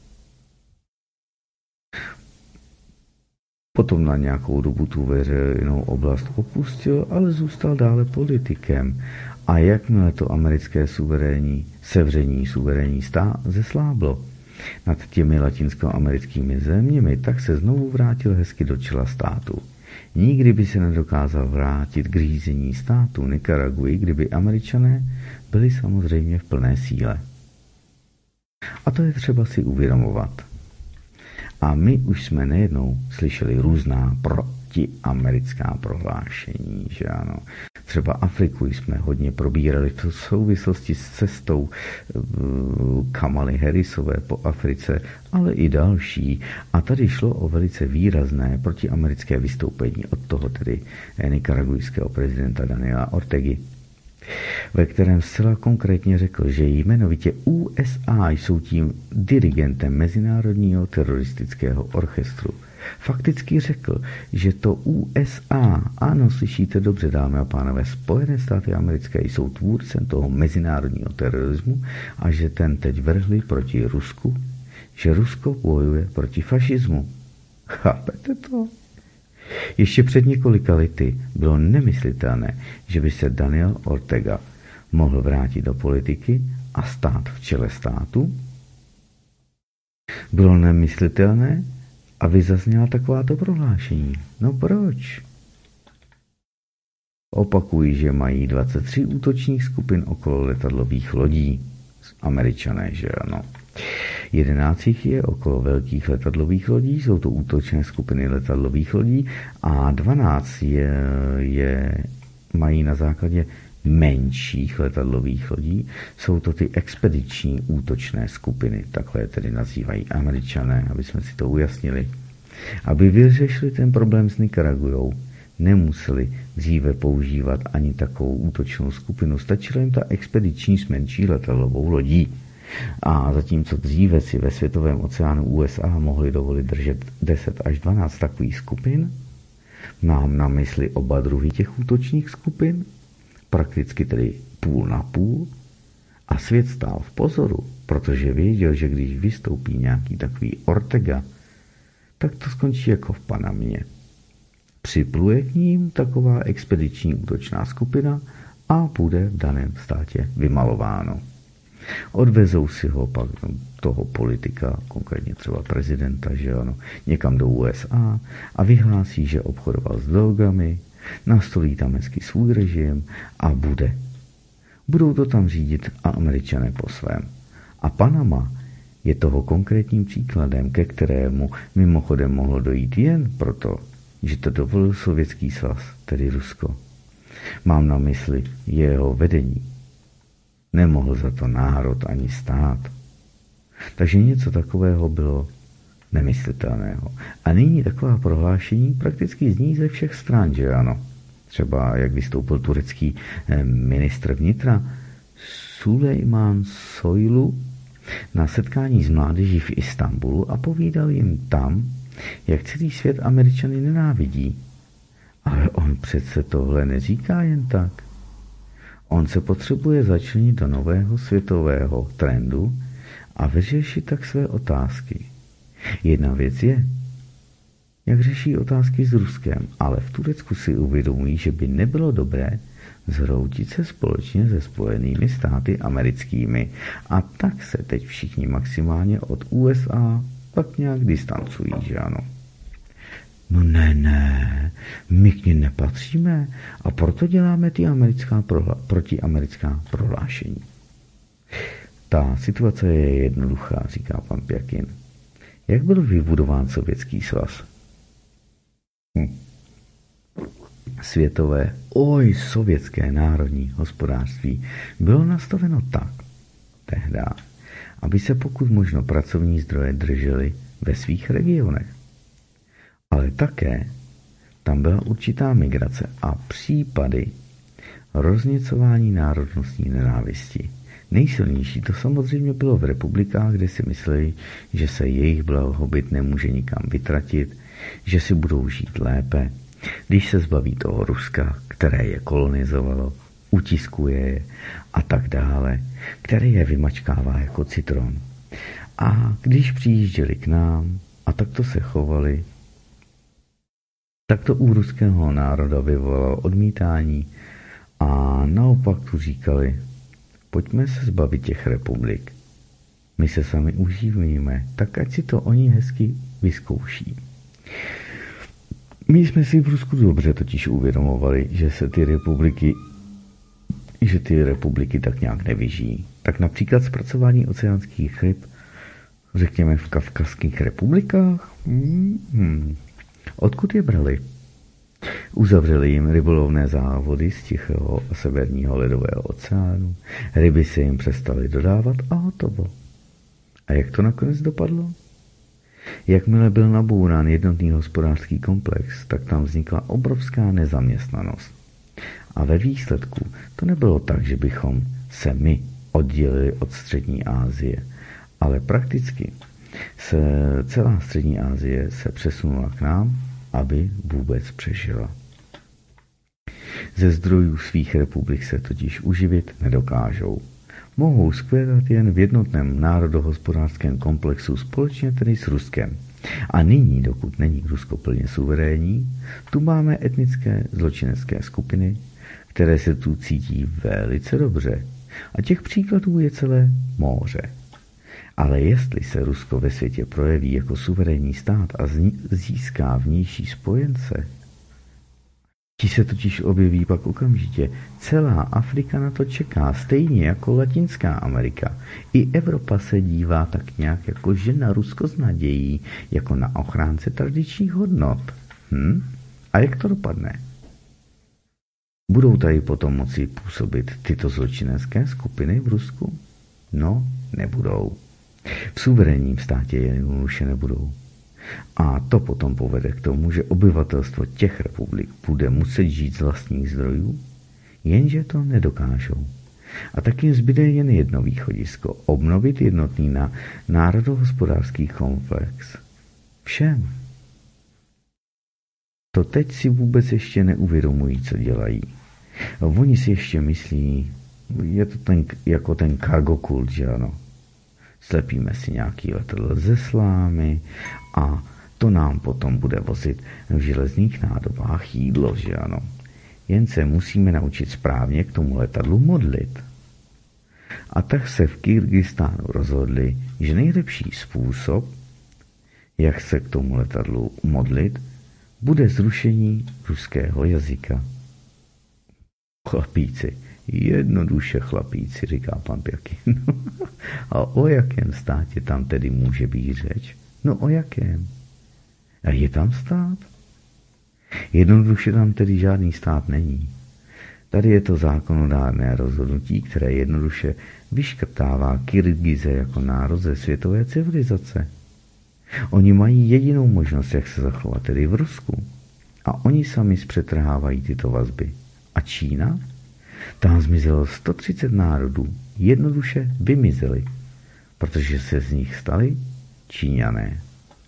Potom na nějakou dobu tu veřejnou oblast opustil, ale zůstal dále politikem. A jakmile to americké suverénní, sevření suverénní stát zesláblo nad těmi latinskoamerickými zeměmi, tak se znovu vrátil hezky do čela státu. Nikdy by se nedokázal vrátit k řízení státu Nikaraguji, kdyby Američané byli samozřejmě v plné síle. A to je třeba si uvědomovat. A my už jsme nejednou slyšeli různá protiamerická prohlášení, že ano. Třeba Afriku jsme hodně probírali v souvislosti s cestou Kamaly Harrisové po Africe, ale i další. A tady šlo o velice výrazné protiamerické vystoupení od toho tedy nikaragujského prezidenta Daniela Ortegy, ve kterém zcela konkrétně řekl, že jmenovitě U S A jsou tím dirigentem mezinárodního teroristického orchestru. Fakticky řekl, že to U S A, ano, slyšíte dobře, dámy a pánové, Spojené státy americké jsou tvůrcem toho mezinárodního terorismu a že ten teď vrhli proti Rusku, že Rusko bojuje proti fašismu. Chápete to? Ještě před několika lety bylo nemyslitelné, že by se Daniel Ortega mohl vrátit do politiky a stát v čele státu. Bylo nemyslitelné, aby zazněla takováto prohlášení. No proč? Opakují, že mají dvacet tři útočních skupin okolo letadlových lodí. Američané, že ano. jedenáct jich je okolo velkých letadlových lodí, jsou to útočné skupiny letadlových lodí a dvanáct je, je, mají na základě menších letadlových lodí, jsou to ty expediční útočné skupiny, takhle je tedy nazývají Američané, aby jsme si to ujasnili. Aby vyřešili ten problém s Nikaragujou, nemuseli dříve používat ani takovou útočnou skupinu, stačila jim ta expediční s menší letadlovou lodí. A zatímco dříve si ve světovém oceánu U S A mohli dovolit držet deset až dvanáct takových skupin, mám na mysli oba druhy těch útočných skupin, prakticky tedy půl na půl, a svět stál v pozoru, protože věděl, že když vystoupí nějaký takový Ortega, tak to skončí jako v Panamě. Připluje k ním taková expediční útočná skupina a bude v daném státě vymalováno. Odvezou si ho pak toho politika, konkrétně třeba prezidenta, že ano, někam do U S A a vyhlásí, že obchodoval s drogami, nastolí tam hezky svůj režim a bude. Budou to tam řídit a Američané po svém. A Panama je toho konkrétním příkladem, ke kterému mimochodem mohlo dojít jen proto, že to dovolil Sovětský svaz, tedy Rusko. Mám na mysli jeho vedení. Nemohl za to národ ani stát. Takže něco takového bylo nemyslitelného. A nyní taková prohlášení prakticky zní ze všech stran, že ano. Třeba jak vystoupil turecký ministr vnitra Süleyman Soylu na setkání s mládeží v Istanbulu a povídal jim tam, jak celý svět Američany nenávidí. Ale on přece tohle neříká jen tak. On se potřebuje začlenit do nového světového trendu a vyřešit tak své otázky. Jedna věc je, jak řeší otázky s Ruskem, ale v Turecku si uvědomují, že by nebylo dobré zhroutit se společně se Spojenými státy americkými a tak se teď všichni maximálně od U S A tak nějak distancují, že ano. No ne, ne, my k ní nepatříme a proto děláme ty americká prohla- protiamerická prohlášení. Ta situace je jednoduchá, říká pan Pjakin. Jak byl vybudován Sovětský svaz? Hm. Světové, oj, sovětské národní hospodářství bylo nastaveno tak, tehda, aby se pokud možno pracovní zdroje držely ve svých regionech. Ale také tam byla určitá migrace a případy rozněcování národnostní nenávisti. Nejsilnější to samozřejmě bylo v republikách, kde si mysleli, že se jejich blahobyt nemůže nikam vytratit, že si budou žít lépe, když se zbaví toho Ruska, které je kolonizovalo, utiskuje je a tak dále, které je vymačkává jako citron. A když přijížděli k nám a takto se chovali, tak to u ruského národa vyvolalo odmítání a naopak tu říkali, pojďme se zbavit těch republik. My se sami užívíme, tak ať si to oni hezky vyzkouší. My jsme si v Rusku dobře totiž uvědomovali, že se ty republiky, že ty republiky tak nějak nevyžijí. Tak například zpracování oceánských ryb, řekněme v Kavkazských republikách, hmm. Odkud je brali? Uzavřeli jim rybolovné závody z Tichého a Severního ledového oceánu, ryby se jim přestaly dodávat a hotovo. A jak to nakonec dopadlo? Jakmile byl nabourán jednotný hospodářský komplex, tak tam vznikla obrovská nezaměstnanost. A ve výsledku to nebylo tak, že bychom se my oddělili od Střední Asie, ale prakticky se celá Střední Asie se přesunula k nám, aby vůbec přežila. Ze zdrojů svých republik se totiž uživit nedokážou. Mohou zkvétat jen v jednotném národohospodářském komplexu společně tedy s Ruskem. A nyní, dokud není Rusko plně suverénní, tu máme etnické zločinecké skupiny, které se tu cítí velice dobře. A těch příkladů je celé moře. Ale jestli se Rusko ve světě projeví jako suverénní stát a získá vnější spojence, ti se totiž objeví pak okamžitě. Celá Afrika na to čeká, stejně jako Latinská Amerika. I Evropa se dívá tak nějak jako že na Rusko s nadějí, jako na ochránce tradičních hodnot. Hm? A jak to dopadne? Budou tady potom moci působit tyto zločinecké skupiny v Rusku? No, nebudou. V suverénním státě jednoduše nebudou. A to potom povede k tomu, že obyvatelstvo těch republik bude muset žít z vlastních zdrojů, jenže to nedokážou. A tak jim zbyde jen jedno východisko, obnovit jednotný na národohospodářský komplex. Všem. To teď si vůbec ještě neuvědomují, co dělají. Oni si ještě myslí, je to ten, jako ten cargo kult, že ano. Slepíme si nějaký letadlo ze slámy a to nám potom bude vozit v železných nádobách jídlo, že ano. Jen se musíme naučit správně k tomu letadlu modlit. A tak se v Kyrgyzstánu rozhodli, že nejlepší způsob, jak se k tomu letadlu modlit, bude zrušení ruského jazyka. Chlapíci, jednoduše chlapíci, říká pan Pjakin. A o jakém státě tam tedy může být řeč? No o jakém? A je tam stát? Jednoduše tam tedy žádný stát není. Tady je to zákonodárné rozhodnutí, které jednoduše vyškrtává Kyrgyze jako národ ze světové civilizace. Oni mají jedinou možnost, jak se zachovat, tedy v Rusku. A oni sami zpřetrhávají tyto vazby. A Čína? Tam zmizelo sto třicet národů. Jednoduše vymizeli, protože se z nich stali Číňané.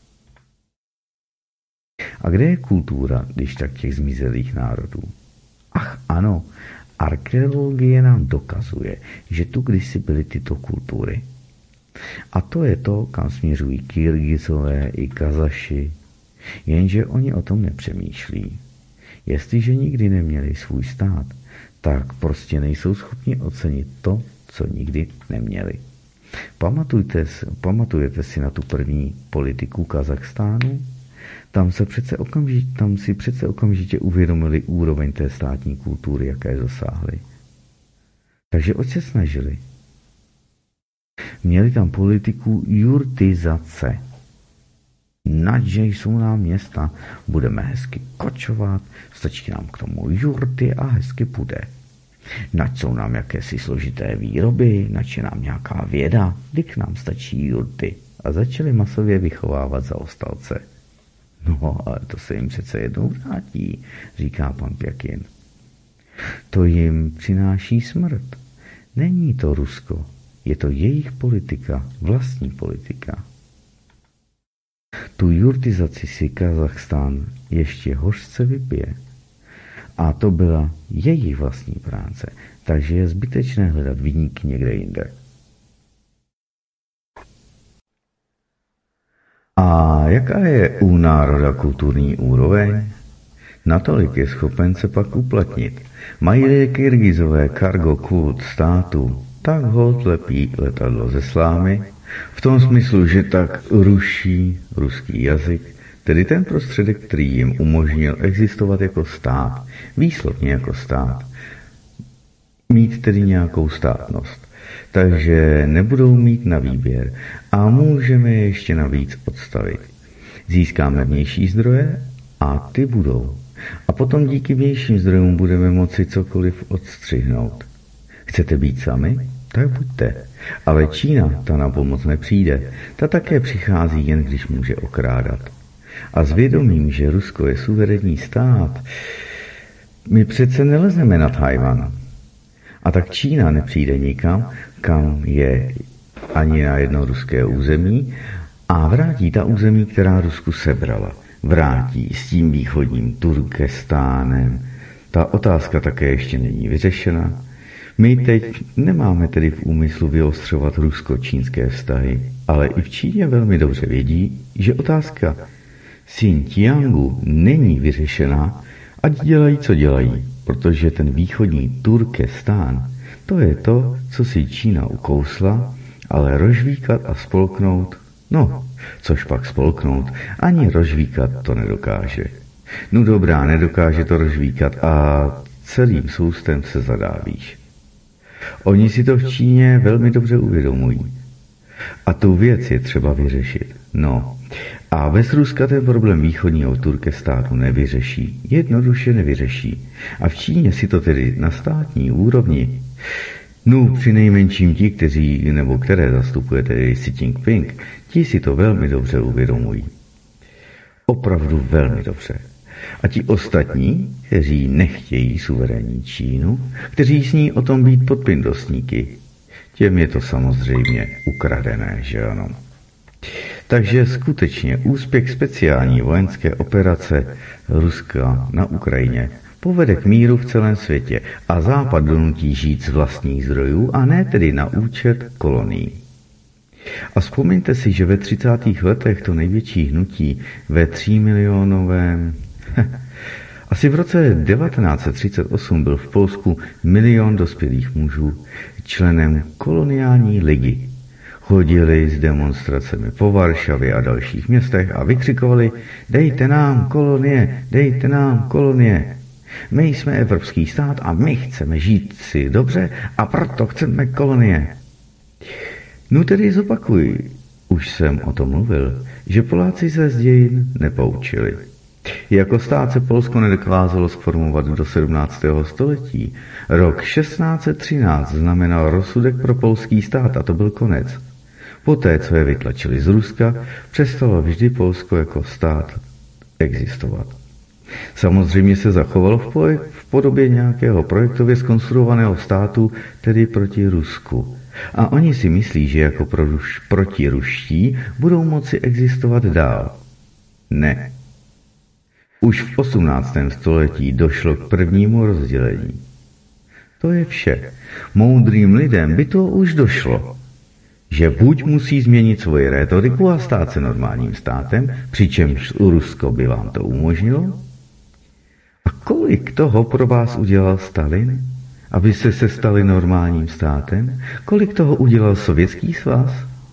A kde je kultura, když tak těch zmizelých národů? Ach ano, archeologie nám dokazuje, že tu kdysi byly tyto kultury. A to je to, kam směřují Kyrgyzové i Kazaši, jenže oni o tom nepřemýšlí. Jestliže nikdy neměli svůj stát, tak prostě nejsou schopni ocenit to, co nikdy neměli. Pamatujte, pamatujete si na tu první politiku Kazachstánu? Tam, se přece okamžitě, tam si přece okamžitě uvědomili úroveň té státní kultury, jaké dosáhly. Takže oč se snažili? Měli tam politiku jurtizace. Nadže jsou nám města, budeme hezky kočovat, stačí nám k tomu jurty a hezky půjde. Nač jsou nám jakési složité výroby, nač je nám nějaká věda, když nám stačí jurty. A začali masově vychovávat zaostalce. No, ale to se jim přece jednou vrátí, říká pan Pjakin. To jim přináší smrt. Není to Rusko, je to jejich politika, vlastní politika. Tu jurtizaci si Kazachstán ještě hořce vypije. A to byla jejich vlastní práce, takže je zbytečné hledat viníky někde jinde. A jaká je u národa kulturní úroveň? Natolik je schopen se pak uplatnit. Mají-li Kyrgyzové cargo kult státu, tak holt lepí letadlo ze slámy, v tom smyslu, že tak ruší ruský jazyk, tedy ten prostředek, který jim umožnil existovat jako stát, výslovně jako stát, mít tedy nějakou státnost. Takže nebudou mít na výběr a můžeme je ještě navíc odstavit. Získáme vnější zdroje a ty budou. A potom díky vnějším zdrojům budeme moci cokoliv odstřihnout. Chcete být sami? Tak buďte. Ale Čína, ta na pomoc nepřijde. Ta také přichází jen, když může okrádat. A s vědomím, že Rusko je suverénní stát, My přece nelezeme na Tchaj-wan. A tak Čína nepřijde nikam, kam je ani na jedno ruské území a vrátí ta území, která Rusku sebrala. Vrátí s tím východním Turkestánem. Ta otázka také ještě není vyřešena. My teď nemáme tedy v úmyslu vyostřovat rusko-čínské vztahy, ale i v Číně velmi dobře vědí, že otázka Xinjiangu není vyřešená, ať dělají, co dělají, protože ten východní Turkestán, to je to, co si Čína ukousla, ale rožvíkat a spolknout, no, což pak spolknout, ani rožvíkat to nedokáže. No dobrá, nedokáže to rožvíkat a celým soustem se zadávíš. Oni si to v Číně velmi dobře uvědomují. A tu věc je třeba vyřešit. No, a bez Ruska ten problém východního Turkestánu nevyřeší. Jednoduše nevyřeší. A v Číně si to tedy na státní úrovni, no přinejmenším ti, kteří, nebo které zastupuje tedy Xi Jinping, ti si to velmi dobře uvědomují. Opravdu velmi dobře. A ti ostatní, kteří nechtějí suverénní Čínu, kteří sní o tom být podpindostníky, těm je to samozřejmě ukradené, že ano. Takže skutečně úspěch speciální vojenské operace Ruska na Ukrajině povede k míru v celém světě a Západ donutí žít z vlastních zdrojů a ne tedy na účet kolonií. A vzpomeňte si, že ve třicátých letech to největší hnutí ve třímilionovém... Asi v roce devatenáct set třicet osm byl v Polsku milion dospělých mužů členem koloniální ligy. Chodili s demonstracemi po Varšavě a dalších městech a vykřikovali: dejte nám kolonie, dejte nám kolonie. My jsme evropský stát a my chceme žít si dobře a proto chceme kolonie. No tedy zopakuj, už jsem o tom mluvil, že Poláci se z dějin nepoučili. Jako stát se Polsko nedokázalo sformovat do sedmnáctého století. Rok šestnáct set třináct znamenal rozsudek pro polský stát a to byl konec. Poté, co je vytlačili z Ruska, přestalo vždy Polsko jako stát existovat. Samozřejmě se zachovalo v, po- v podobě nějakého projektově zkonstruovaného státu, tedy proti Rusku. A oni si myslí, že jako proruš- protiruští budou moci existovat dál. Ne. Už v osmnáctém století došlo k prvnímu rozdělení. To je vše. Moudrým lidem by to už došlo, že buď musí změnit svoji rétoriku a stát se normálním státem, přičemž Rusko by vám to umožnilo. A kolik toho pro vás udělal Stalin, abyste se stali normálním státem? Kolik toho udělal Sovětský svaz?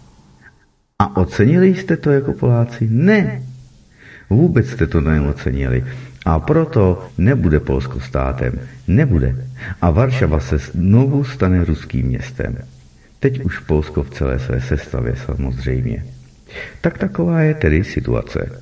A ocenili jste to jako Poláci? Ne. Vůbec jste to neocenili. A proto nebude Polsko státem. Nebude. A Varšava se znovu stane ruským městem. Teď už Polsko v celé své sestavě samozřejmě. Tak taková je tedy situace.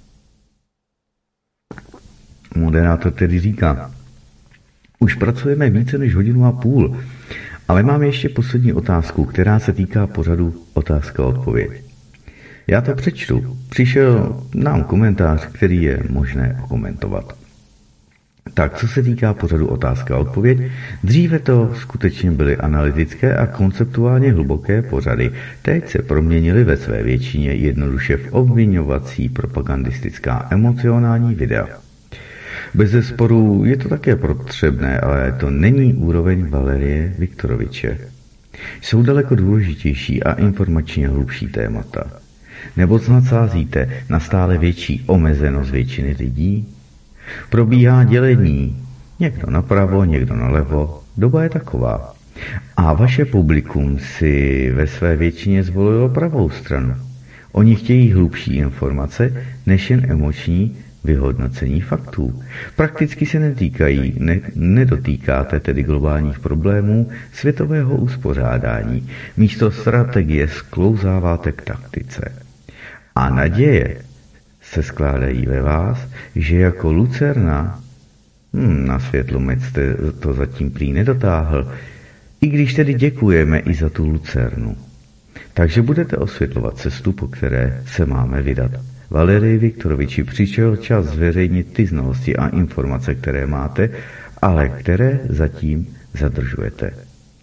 Moderátor tedy říká: už pracujeme více než hodinu a půl, ale mám ještě poslední otázku, která se týká pořadu Otázka a odpověď. Já to přečtu. Přišel nám komentář, který je možné komentovat. Tak, co se týká pořadu Otázka a odpověď, dříve to skutečně byly analytické a konceptuálně hluboké pořady. Teď se proměnily ve své většině jednoduše v obviňovací propagandistická emocionální videa. Bezesporu je to také potřebné, ale to není úroveň Valerie Viktoroviče. Jsou daleko důležitější a informačně hlubší témata. Nebo snad sázíte na stále větší omezenost většiny lidí? Probíhá dělení. Někdo napravo, někdo nalevo. Doba je taková. A vaše publikum si ve své většině zvolilo pravou stranu. Oni chtějí hlubší informace, než jen emoční vyhodnocení faktů. Prakticky se netýkají, ne, nedotýkáte tedy globálních problémů světového uspořádání. Místo strategie sklouzáváte k taktice. A naděje se skládají ve vás, že jako lucerna, hm, na světlomet jste to zatím prý nedotáhl, i když tedy děkujeme i za tu lucernu. Takže budete osvětlovat cestu, po které se máme vydat. Valerii Viktoroviči, přišel čas zveřejnit ty znalosti a informace, které máte, ale které zatím zadržujete.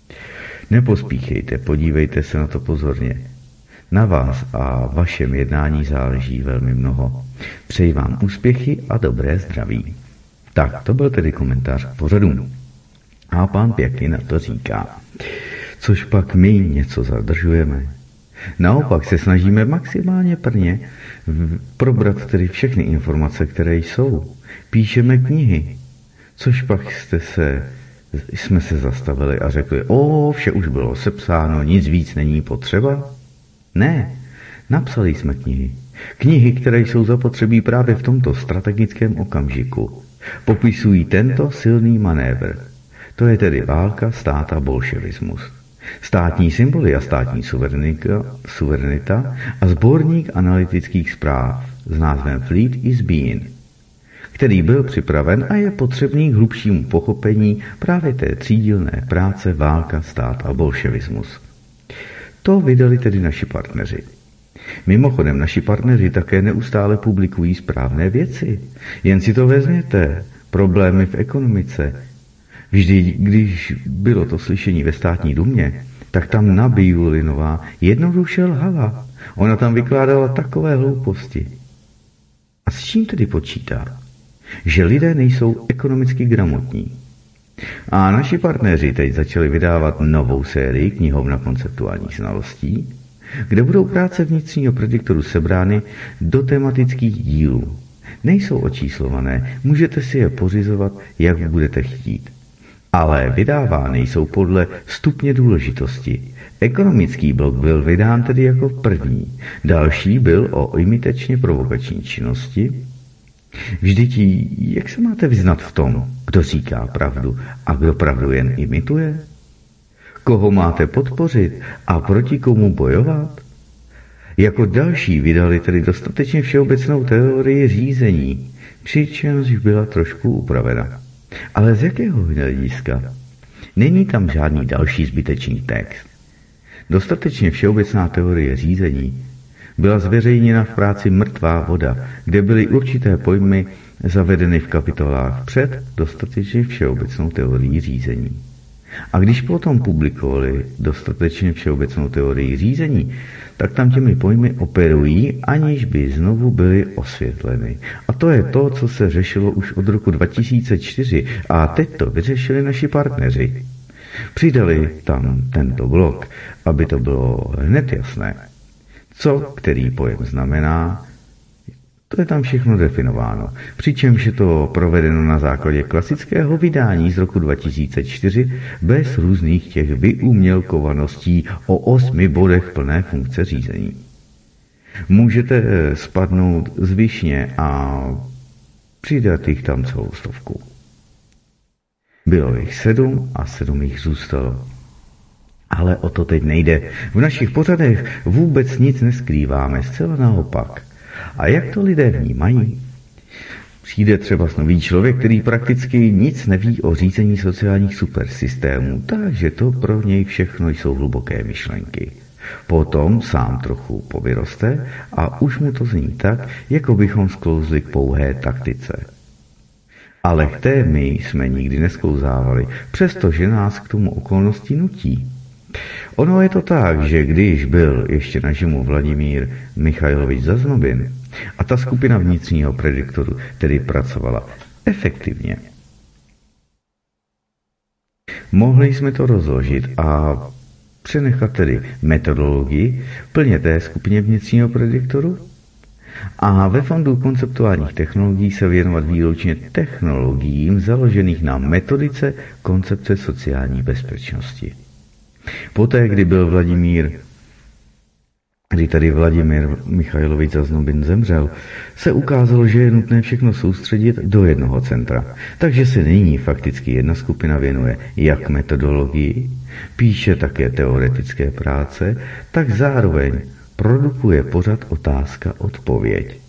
Nepospíchejte, podívejte se na to pozorně. Na vás a vašem jednání záleží velmi mnoho. Přeji vám úspěchy a dobré zdraví. Tak, to byl tedy komentář k pořadu. A pán pěkně na to říká. Což pak my něco zadržujeme. Naopak se snažíme maximálně prně probrat tedy všechny informace, které jsou. Píšeme knihy. Což pak jste se, jsme se zastavili a řekli, o, vše už bylo sepsáno, nic víc není potřeba. Ne, napsali jsme knihy. Knihy, které jsou zapotřebí právě v tomto strategickém okamžiku. Popisují tento silný manévr. To je tedy válka, stát a bolševismus. Státní symboly a státní suverenita, suverenita a sborník analytických zpráv s názvem Fleet is Being, který byl připraven a je potřebný k hlubšímu pochopení právě té třídílné práce válka, stát a bolševismus. To vydali tedy naši partneři. Mimochodem, naši partneři také neustále publikují správné věci. Jen si to vezměte. Problémy v ekonomice. Vždy, když bylo to slyšení ve státní dumě, tak tam Nabii Julinová jednoduše lhala. Ona tam vykládala takové hlouposti. A s čím tedy počítá? Že lidé nejsou ekonomicky gramotní. A naši partneři teď začali vydávat novou sérii knihovna konceptuálních znalostí, kde budou práce vnitřního prediktoru sebrány do tematických dílů. Nejsou očíslované, můžete si je pořizovat, jak budete chtít. Ale vydávány jsou podle stupně důležitosti. Ekonomický blok byl vydán tedy jako první, další byl o imitačně provokační činnosti. Vždyť, jak se máte vyznat v tom, kdo říká pravdu a kdo pravdu jen imituje? Koho máte podpořit a proti komu bojovat? Jako další vydali tedy dostatečně všeobecnou teorii řízení, přičemž byla trošku upravena. Ale z jakého hlediska? Není tam žádný další zbytečný text. Dostatečně všeobecná teorie řízení byla zveřejněna v práci Mrtvá voda, kde byly určité pojmy zavedeny v kapitolách před dostatečně všeobecnou teorií řízení. A když potom publikovali dostatečně všeobecnou teorii řízení, tak tam těmi pojmy operují, aniž by znovu byly osvětleny. A to je to, co se řešilo už od roku dva tisíce čtyři a teď to vyřešili naši partneři. Přidali tam tento blok, aby to bylo hned jasné. Co který pojem znamená, to je tam všechno definováno. Přičemž je to provedeno na základě klasického vydání z roku dva tisíce čtyři bez různých těch vyumělkovaností o osmi bodech plné funkce řízení. Můžete spadnout z višně a přidat jich tam celou stovku. Bylo jich sedm a sedm jich zůstalo. Ale o to teď nejde. V našich pořadech vůbec nic neskrýváme, zcela naopak. A jak to lidé vnímají? Přijde třeba nový člověk, který prakticky nic neví o řízení sociálních supersystémů, takže to pro něj všechno jsou hluboké myšlenky. Potom sám trochu povyroste a už mu to zní tak, jako bychom sklouzli k pouhé taktice. Ale k té my jsme nikdy nesklouzávali, přestože nás k tomu okolnosti nutí. Ono je to tak, že když byl ještě nažimu Vladimír Michajlovič Zaznobin a ta skupina vnitřního prediktoru tedy pracovala efektivně, mohli jsme to rozložit a přenechat tedy metodologii plně té skupině vnitřního prediktoru a ve Fondu konceptuálních technologií se věnovat výlučně technologiím založených na metodice koncepce sociální bezpečnosti. Poté, kdy byl Vladimír, kdy tady Vladimír Michajlovič Zaznobin zemřel, se ukázalo, že je nutné všechno soustředit do jednoho centra. Takže se nyní fakticky jedna skupina věnuje jak metodologii, píše také teoretické práce, tak zároveň produkuje pořad otázka-odpověď.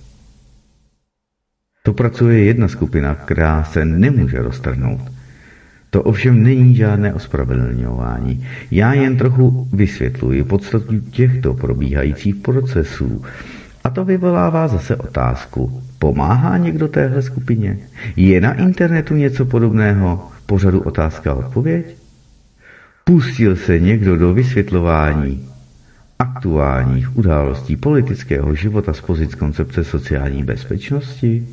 To pracuje jedna skupina, která se nemůže roztrhnout. To ovšem není žádné ospravedlňování. Já jen trochu vysvětluji podstatu těchto probíhajících procesů. A to vyvolává zase otázku. Pomáhá někdo téhle skupině? Je na internetu něco podobného? pořadu Otázka a odpověď? Pustil se někdo do vysvětlování aktuálních událostí politického života z pozic koncepce sociální bezpečnosti?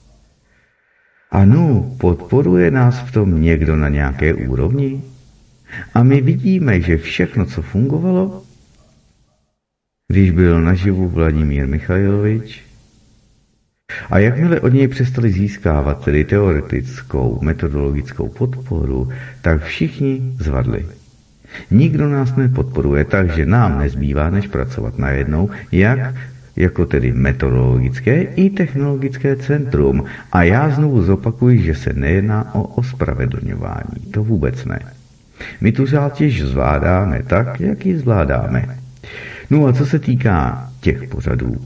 Ano, podporuje nás v tom někdo na nějaké úrovni? A my vidíme, že všechno, co fungovalo, když byl naživu Vladimír Michajlovič, a jakmile od něj přestali získávat tedy teoretickou, metodologickou podporu, tak všichni zvadli. Nikdo nás nepodporuje, takže nám nezbývá, než pracovat najednou, jak jako tedy metodologické i technologické centrum. A já znovu zopakuji, že se nejedná o ospravedlňování. To vůbec ne. My tu zátěž zvládáme tak, jak ji zvládáme. No a co se týká těch pořadů,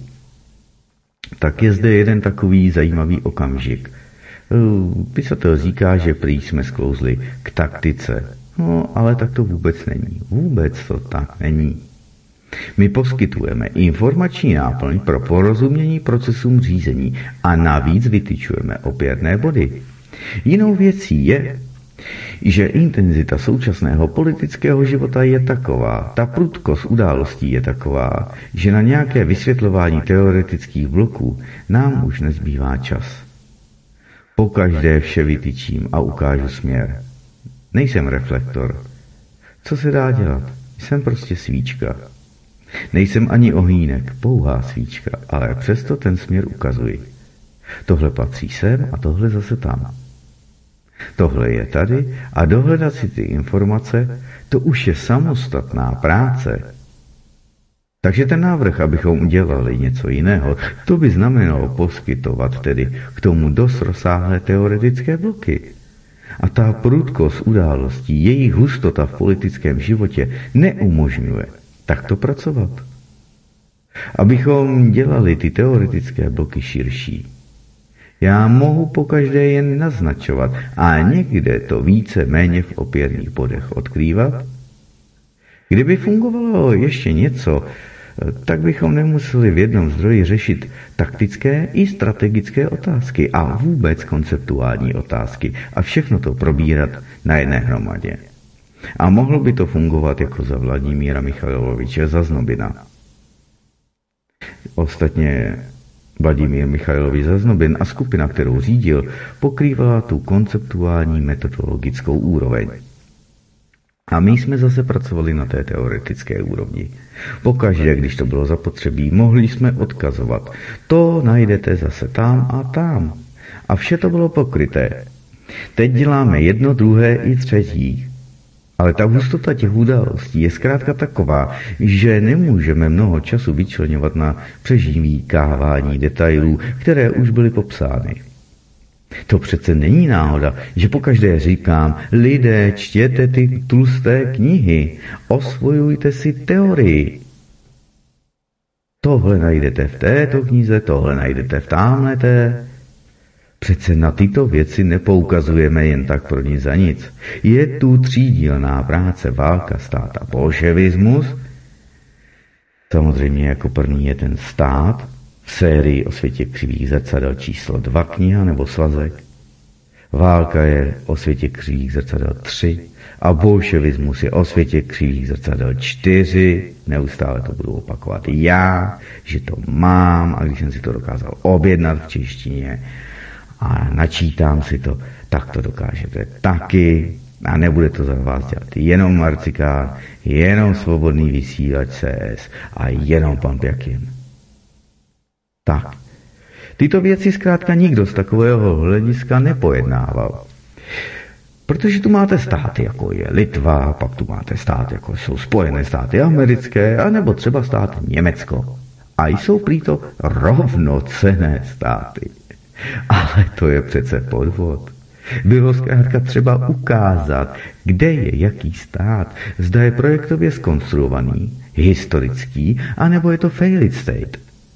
tak je zde jeden takový zajímavý okamžik. Pisatel říká, že prý jsme sklouzli k taktice. No, ale tak to vůbec není. Vůbec to tak není. My poskytujeme informační náplň pro porozumění procesům řízení a navíc vytyčujeme opěrné body. Jinou věcí je, že intenzita současného politického života je taková, ta prudkost událostí je taková, že na nějaké vysvětlování teoretických bloků nám už nezbývá čas. Pokaždé vše vytyčím a ukážu směr. Nejsem reflektor. Co se dá dělat? Jsem prostě svíčka. Nejsem ani ohýnek, pouhá svíčka, ale přesto ten směr ukazuji. Tohle patří sem a tohle zase tam. Tohle je tady a dohledat si ty informace, to už je samostatná práce. Takže ten návrh, abychom udělali něco jiného, to by znamenalo poskytovat tedy k tomu dost rozsáhlé teoretické bloky. A ta prudkost událostí, jejich hustota v politickém životě neumožňuje takto pracovat. Abychom dělali ty teoretické bloky širší, já mohu pokaždé jen naznačovat a někde to více méně v opěrných bodech odkrývat. Kdyby fungovalo ještě něco, tak bychom nemuseli v jednom zdroji řešit taktické i strategické otázky a vůbec konceptuální otázky a všechno to probírat na jedné hromadě. A mohlo by to fungovat jako za Vladimíra Michajloviče Zaznobina. Ostatně Vladimír Michajlovič Zaznobin a skupina, kterou řídil, pokrývala tu konceptuální metodologickou úroveň. A my jsme zase pracovali na té teoretické úrovni. Pokaždé, když to bylo zapotřebí, mohli jsme odkazovat. To najdete zase tam a tam. A vše to bylo pokryté. Teď děláme jedno, druhé i třetí. Ale ta hustota těch událostí je zkrátka taková, že nemůžeme mnoho času vyčleňovat na přežívání detailů, které už byly popsány. To přece není náhoda, že pokaždé říkám, lidé, čtěte ty tlusté knihy, osvojujte si teorii. Tohle najdete v této knize, tohle najdete v támhleté. Přece na tyto věci nepoukazujeme jen tak pro nic za nic. Je tu třídílná práce, válka, stát a bolševismus. Samozřejmě jako první je ten stát, v sérii o světě křivých zrcadel číslo dva kniha nebo svazek. Válka je o světě křivých zrcadel tři a bolševismus je o světě křivých zrcadel čtyři. Neustále to budu opakovat já, že to mám a když jsem si to dokázal objednat v češtině a načítám si to, tak to dokážete taky a nebude to za vás dělat jenom Marcikán, jenom Svobodný vysílač C S a jenom pan Pjakin. Tak, tyto věci zkrátka nikdo z takového hlediska nepojednával. Protože tu máte státy, jako je Litva, pak tu máte státy, jako jsou Spojené státy americké, anebo třeba stát Německo. A jsou prý to rovnocenné státy. Ale to je přece podvod. Bylo zkrátka třeba ukázat, kde je jaký stát, zda je projektově zkonstruovaný, historický, anebo je to failed state.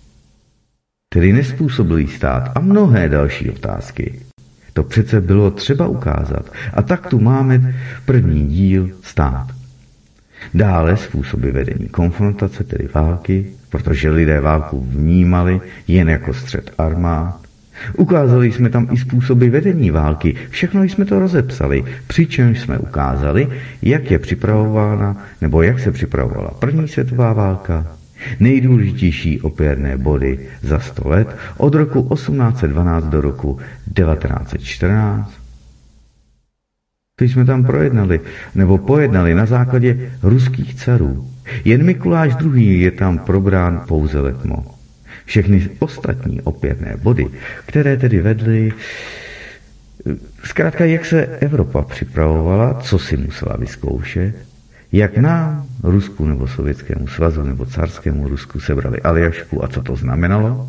Tedy nespůsobilý stát a mnohé další otázky. To přece bylo třeba ukázat. A tak tu máme první díl stát. Dále způsoby vedení konfrontace, tedy války, protože lidé válku vnímali jen jako střet armád. Ukázali jsme tam i způsoby vedení války, všechno jsme to rozepsali, přičemž jsme ukázali, jak je připravována, nebo jak se připravovala první světová válka, nejdůležitější opěrné body za sto let od roku osmnáct set dvanáct do roku devatenáct set čtrnáct. To jsme tam projednali, nebo pojednali na základě ruských carů. Jen Mikuláš druhý. je tam probrán pouze letmo. Všechny ostatní opěrné body, které tedy vedly, zkrátka jak se Evropa připravovala, co si musela vyzkoušet, jak nám, Rusku nebo Sovětskému svazu nebo carskému Rusku sebrali Aljašku a co to znamenalo.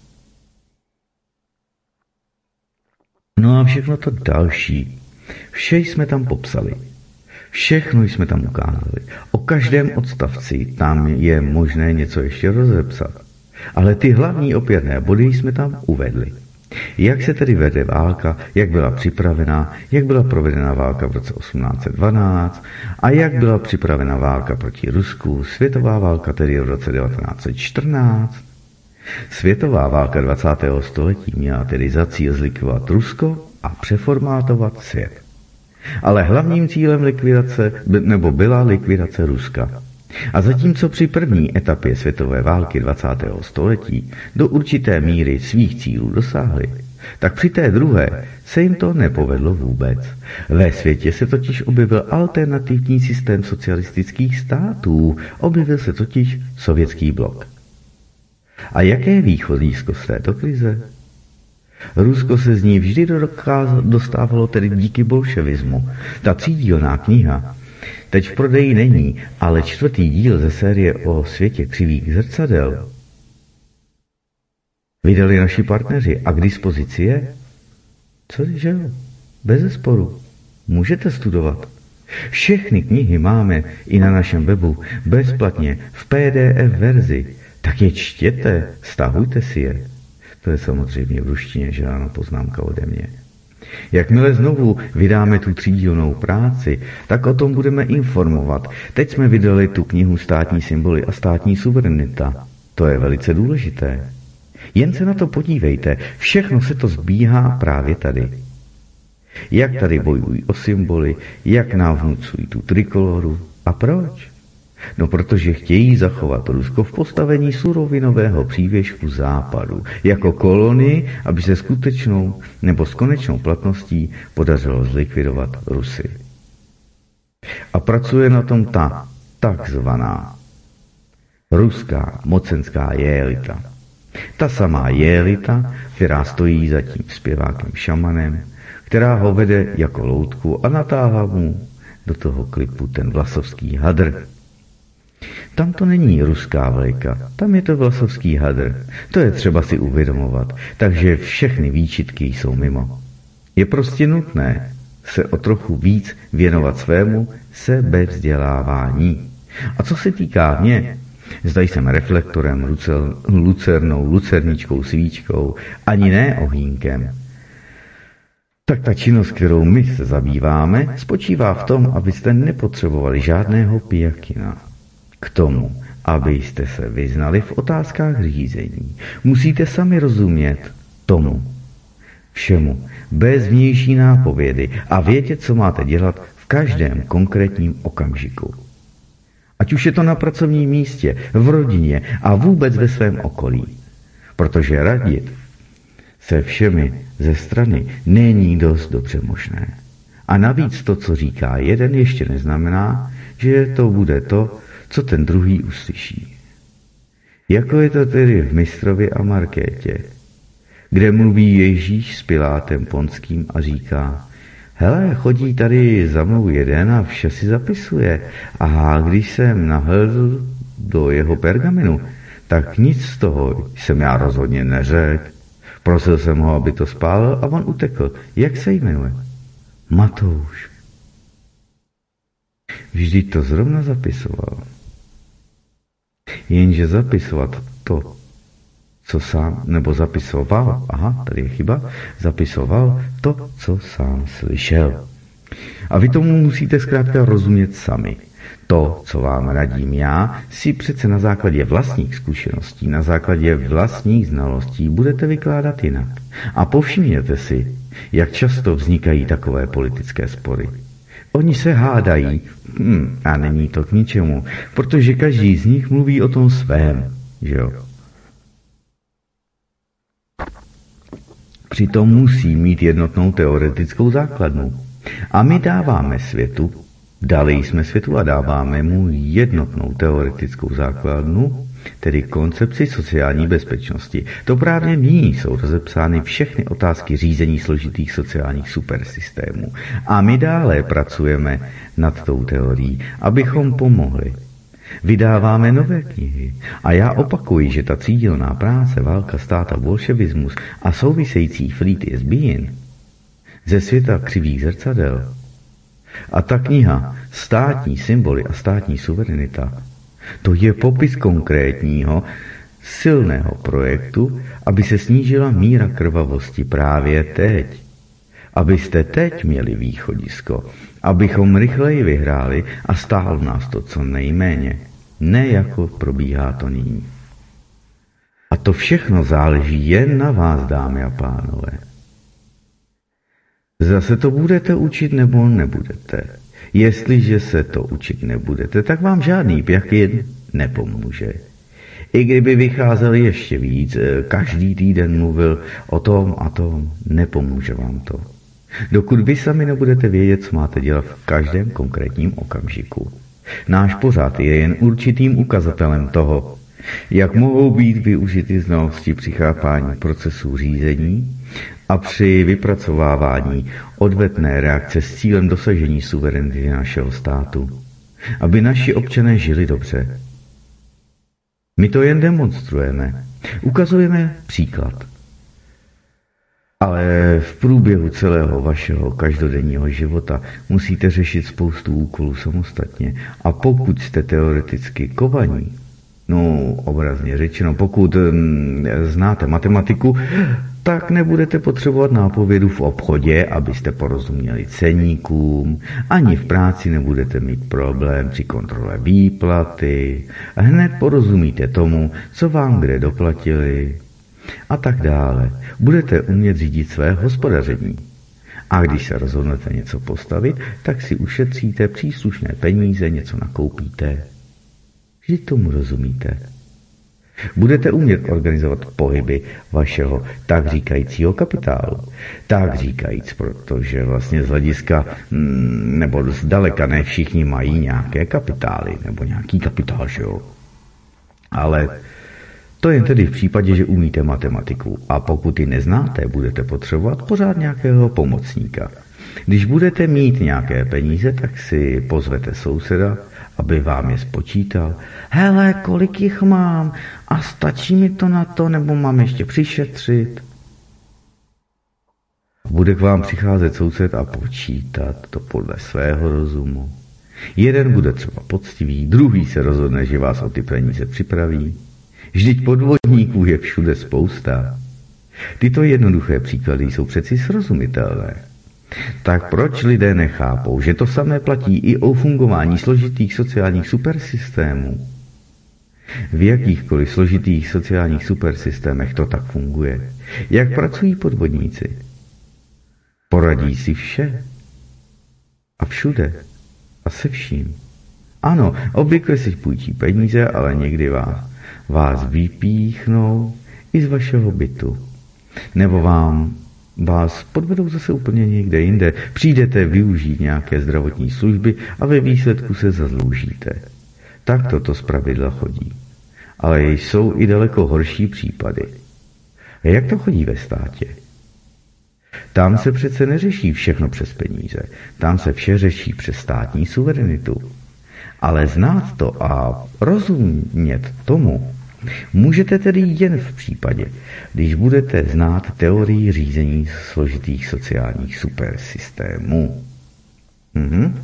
No a všechno to další. Vše jsme tam popsali. Všechno jsme tam ukázali. O každém odstavci tam je možné něco ještě rozepsat. Ale ty hlavní opěrné body jsme tam uvedli. Jak se tedy vede válka, jak byla připravená, jak byla provedena válka v roce osmnáct set dvanáct a jak byla připravena válka proti Rusku, světová válka tedy v roce devatenáct set čtrnáct. Světová válka dvacátého století měla tedy za cíl zlikvidovat Rusko a přeformátovat svět. Ale hlavním cílem likvidace nebo byla likvidace Ruska. A zatímco při první etapě světové války dvacátého století do určité míry svých cílů dosáhli, tak při té druhé se jim to nepovedlo vůbec. Ve světě se totiž objevil alternativní systém socialistických států, objevil se totiž sovětský blok. A jaké je východisko z této krize? Rusko se z ní vždy dostávalo tedy díky bolševismu. Ta třídílná kniha teď v prodeji není, ale čtvrtý díl ze série o světě křivých zrcadel vydali naši partneři a k dispozici je? Co že jo? Bezesporu. Můžete studovat. Všechny knihy máme i na našem webu bezplatně v P D F verzi. Tak je čtěte, stahujte si je. To je samozřejmě v ruštině, že ano, poznámka ode mě. Jakmile znovu vydáme tu třídílnou práci, tak o tom budeme informovat. Teď jsme vydali tu knihu Státní symboly a státní suverenita. To je velice důležité. Jen se na to podívejte, všechno se to zbíhá právě tady. Jak tady bojují o symboly, jak nám vnucují tu trikoloru a proč? No protože chtějí zachovat Rusko v postavení surovinového přívěšku západu, jako kolonii, aby se skutečnou nebo s konečnou platností podařilo zlikvidovat Rusy. A pracuje na tom ta takzvaná ruská mocenská jelita. Ta samá jelita, která stojí za tím zpěvákem šamanem, která ho vede jako loutku a natáhá mu do toho klipu ten vlasovský hadr. Tam to není ruská vlajka, tam je to vlasovský hadr. To je třeba si uvědomovat, takže všechny výčitky jsou mimo. Je prostě nutné se o trochu víc věnovat svému sebevzdělávání. A co se týká mě, zda jsem reflektorem, lucel, lucernou, lucerničkou, svíčkou, ani ne ohýnkem. Tak ta činnost, kterou my se zabýváme, spočívá v tom, abyste nepotřebovali žádného pijakina. K tomu, abyste se vyznali v otázkách řízení, musíte sami rozumět tomu všemu, bez vnější nápovědy a vědět, co máte dělat v každém konkrétním okamžiku. Ať už je to na pracovním místě, v rodině a vůbec ve svém okolí. Protože radit se všemi ze strany není dost dobře možné. A navíc to, co říká jeden, ještě neznamená, že to bude to, co ten druhý uslyší. Jako je to tedy v Mistrovi a Markétě, kde mluví Ježíš s Pilátem Ponským a říká: hele, chodí tady za mnou jeden a vše si zapisuje. A když jsem nahlédl do jeho pergamenu, tak nic z toho jsem já rozhodně neřekl. Prosil jsem ho, aby to spálil a on utekl. Jak se jmenuje? Matouš. Vždyť to zrovna zapisoval. Jenže zapisovat to, co sám, nebo zapisoval, aha, tady je chyba, zapisoval to, co sám slyšel. A vy tomu musíte zkrátka rozumět sami. To, co vám radím já, si přece na základě vlastních zkušeností, na základě vlastních znalostí budete vykládat jinak. A povšimněte si, jak často vznikají takové politické spory. Oni se hádají, hm, a není to k ničemu, protože každý z nich mluví o tom svém, že jo. Přitom musí mít jednotnou teoretickou základnu. A my dáváme světu, dali jsme světu a dáváme mu jednotnou teoretickou základnu, tedy koncepci sociální bezpečnosti. To právě v ní jsou rozepsány všechny otázky řízení složitých sociálních supersystémů. A my dále pracujeme nad tou teorií, abychom pomohli. Vydáváme nové knihy a já opakuji, že ta třídílná práce Válka, stát a bolševismus a související Fleet is Being ze světa křivých zrcadel a ta kniha Státní symboly a státní suverenita, to je popis konkrétního silného projektu, aby se snížila míra krvavosti právě teď. Abyste teď měli východisko, abychom rychleji vyhráli a stálo nás to co nejméně. Ne jako probíhá to nyní. A to všechno záleží jen na vás, dámy a pánové. Zase to budete učit nebo nebudete. Jestliže se to učit nebudete, tak vám žádný pjakin nepomůže. I kdyby vycházel ještě víc, každý týden mluvil o tom a tom, nepomůže vám to. Dokud vy sami nebudete vědět, co máte dělat v každém konkrétním okamžiku. Náš pořad je jen určitým ukazatelem toho, jak mohou být využity znalosti při chápání procesů řízení a při vypracovávání odvetné reakce s cílem dosažení suverenity našeho státu, aby naši občané žili dobře. My to jen demonstrujeme, ukazujeme příklad. Ale v průběhu celého vašeho každodenního života musíte řešit spoustu úkolů samostatně. A pokud jste teoreticky kovaní, no obrazně řečeno, pokud hm, znáte matematiku, tak nebudete potřebovat nápovědu v obchodě, abyste porozuměli ceníkům, ani v práci nebudete mít problém při kontrole výplaty, hned porozumíte tomu, co vám kde doplatili a tak dále. Budete umět řídit své hospodaření. A když se rozhodnete něco postavit, tak si ušetříte příslušné peníze, něco nakoupíte. Vždyť tomu rozumíte. Budete umět organizovat pohyby vašeho tak říkajícího kapitálu. Tak říkajíc, protože vlastně z hlediska, nebo zdaleka ne všichni mají nějaké kapitály, nebo nějaký kapitál, že jo. Ale to jen tedy v případě, že umíte matematiku. A pokud ji neznáte, budete potřebovat pořád nějakého pomocníka. Když budete mít nějaké peníze, tak si pozvete souseda, aby vám je spočítal. Hele, kolik jich mám? A stačí mi to na to, nebo mám ještě přišetřit? Bude k vám přicházet soused a počítat to podle svého rozumu. Jeden bude třeba poctivý, druhý se rozhodne, že vás o ty peníze připraví. Vždyť podvodníků je všude spousta. Tyto jednoduché příklady jsou přeci srozumitelné. Tak proč lidé nechápou, že to samé platí i o fungování složitých sociálních supersystémů? V jakýchkoliv složitých sociálních supersystémech to tak funguje. Jak pracují podvodníci? Poradí si vše. A všude. A se vším. Ano, obvykle si půjčí peníze, ale někdy vás, vás vypíchnou i z vašeho bytu. Nebo vám vás podvedou zase úplně někde jinde. Přijdete využít nějaké zdravotní služby a ve výsledku se zadlužíte. Tak toto zpravidla chodí. Ale jsou i daleko horší případy. A jak to chodí ve státě? Tam se přece neřeší všechno přes peníze. Tam se vše řeší přes státní suverenitu. Ale znát to a rozumět tomu můžete tedy jen v případě, když budete znát teorii řízení složitých sociálních supersystémů. Mhm.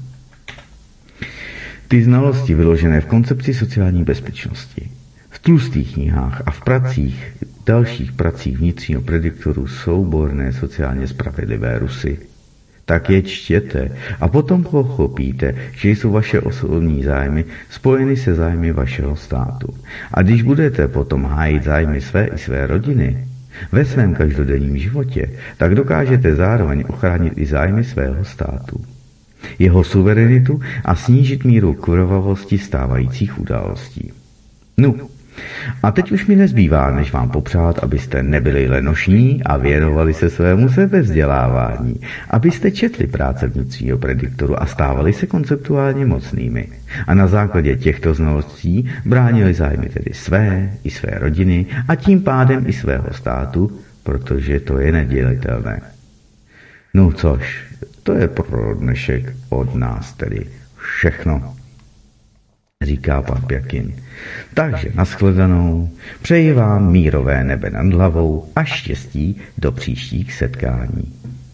Ty znalosti vyložené v koncepci sociální bezpečnosti, v tlustých knihách a v pracích, dalších pracích vnitřního prediktoru souborné sociálně spravedlivé Rusy, tak je čtěte a potom pochopíte, že jsou vaše osobní zájmy spojeny se zájmy vašeho státu. A když budete potom hájit zájmy své i své rodiny, ve svém každodenním životě, tak dokážete zároveň ochránit i zájmy svého státu, jeho suverenitu a snížit míru krvavosti stávajících událostí. No, a teď už mi nezbývá, než vám popřát, abyste nebyli lenošní a věnovali se svému sebevzdělávání, abyste četli práce vnitřního prediktoru a stávali se konceptuálně mocnými. A na základě těchto znalostí bránili zájmy tedy své i své rodiny a tím pádem i svého státu, protože to je nedělitelné. No což, to je pro dnešek od nás tedy všechno, říká pan Pěkin. Takže nashledanou, přeji vám mírové nebe nad hlavou a štěstí do příštích setkání.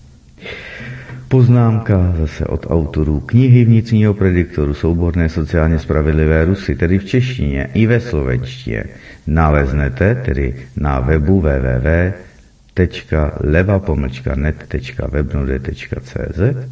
Poznámka zase od autorů knihy vnitřního prediktoru Souborné sociálně spravedlivé Rusy, tedy v češtině i ve slovenštině, naleznete tedy na webu w w w tečka leva pomlčka net tečka webnode tečka c z,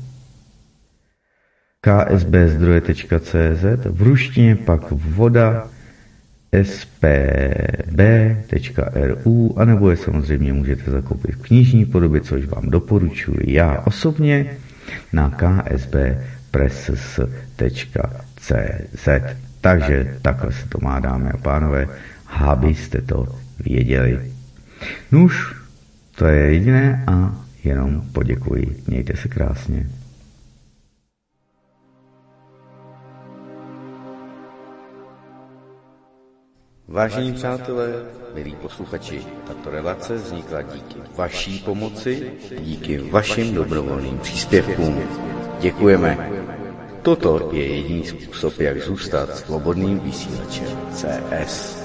k s b zdroje tečka c z, v ruštině pak voda s p b tečka r u, anebo je samozřejmě můžete zakoupit v knižní podobě, což vám doporučuji já osobně, na k s b press tečka c z. Takže takhle se to má, dámy a pánové, abyste to věděli. Nuž, to je jediné a jenom poděkuji. Mějte se krásně. Vážení přátelé, milí posluchači, tato relace vznikla díky vaší pomoci, díky vašim dobrovolným příspěvkům. Děkujeme. Toto je jediný způsob, jak zůstat svobodným vysílačem C S.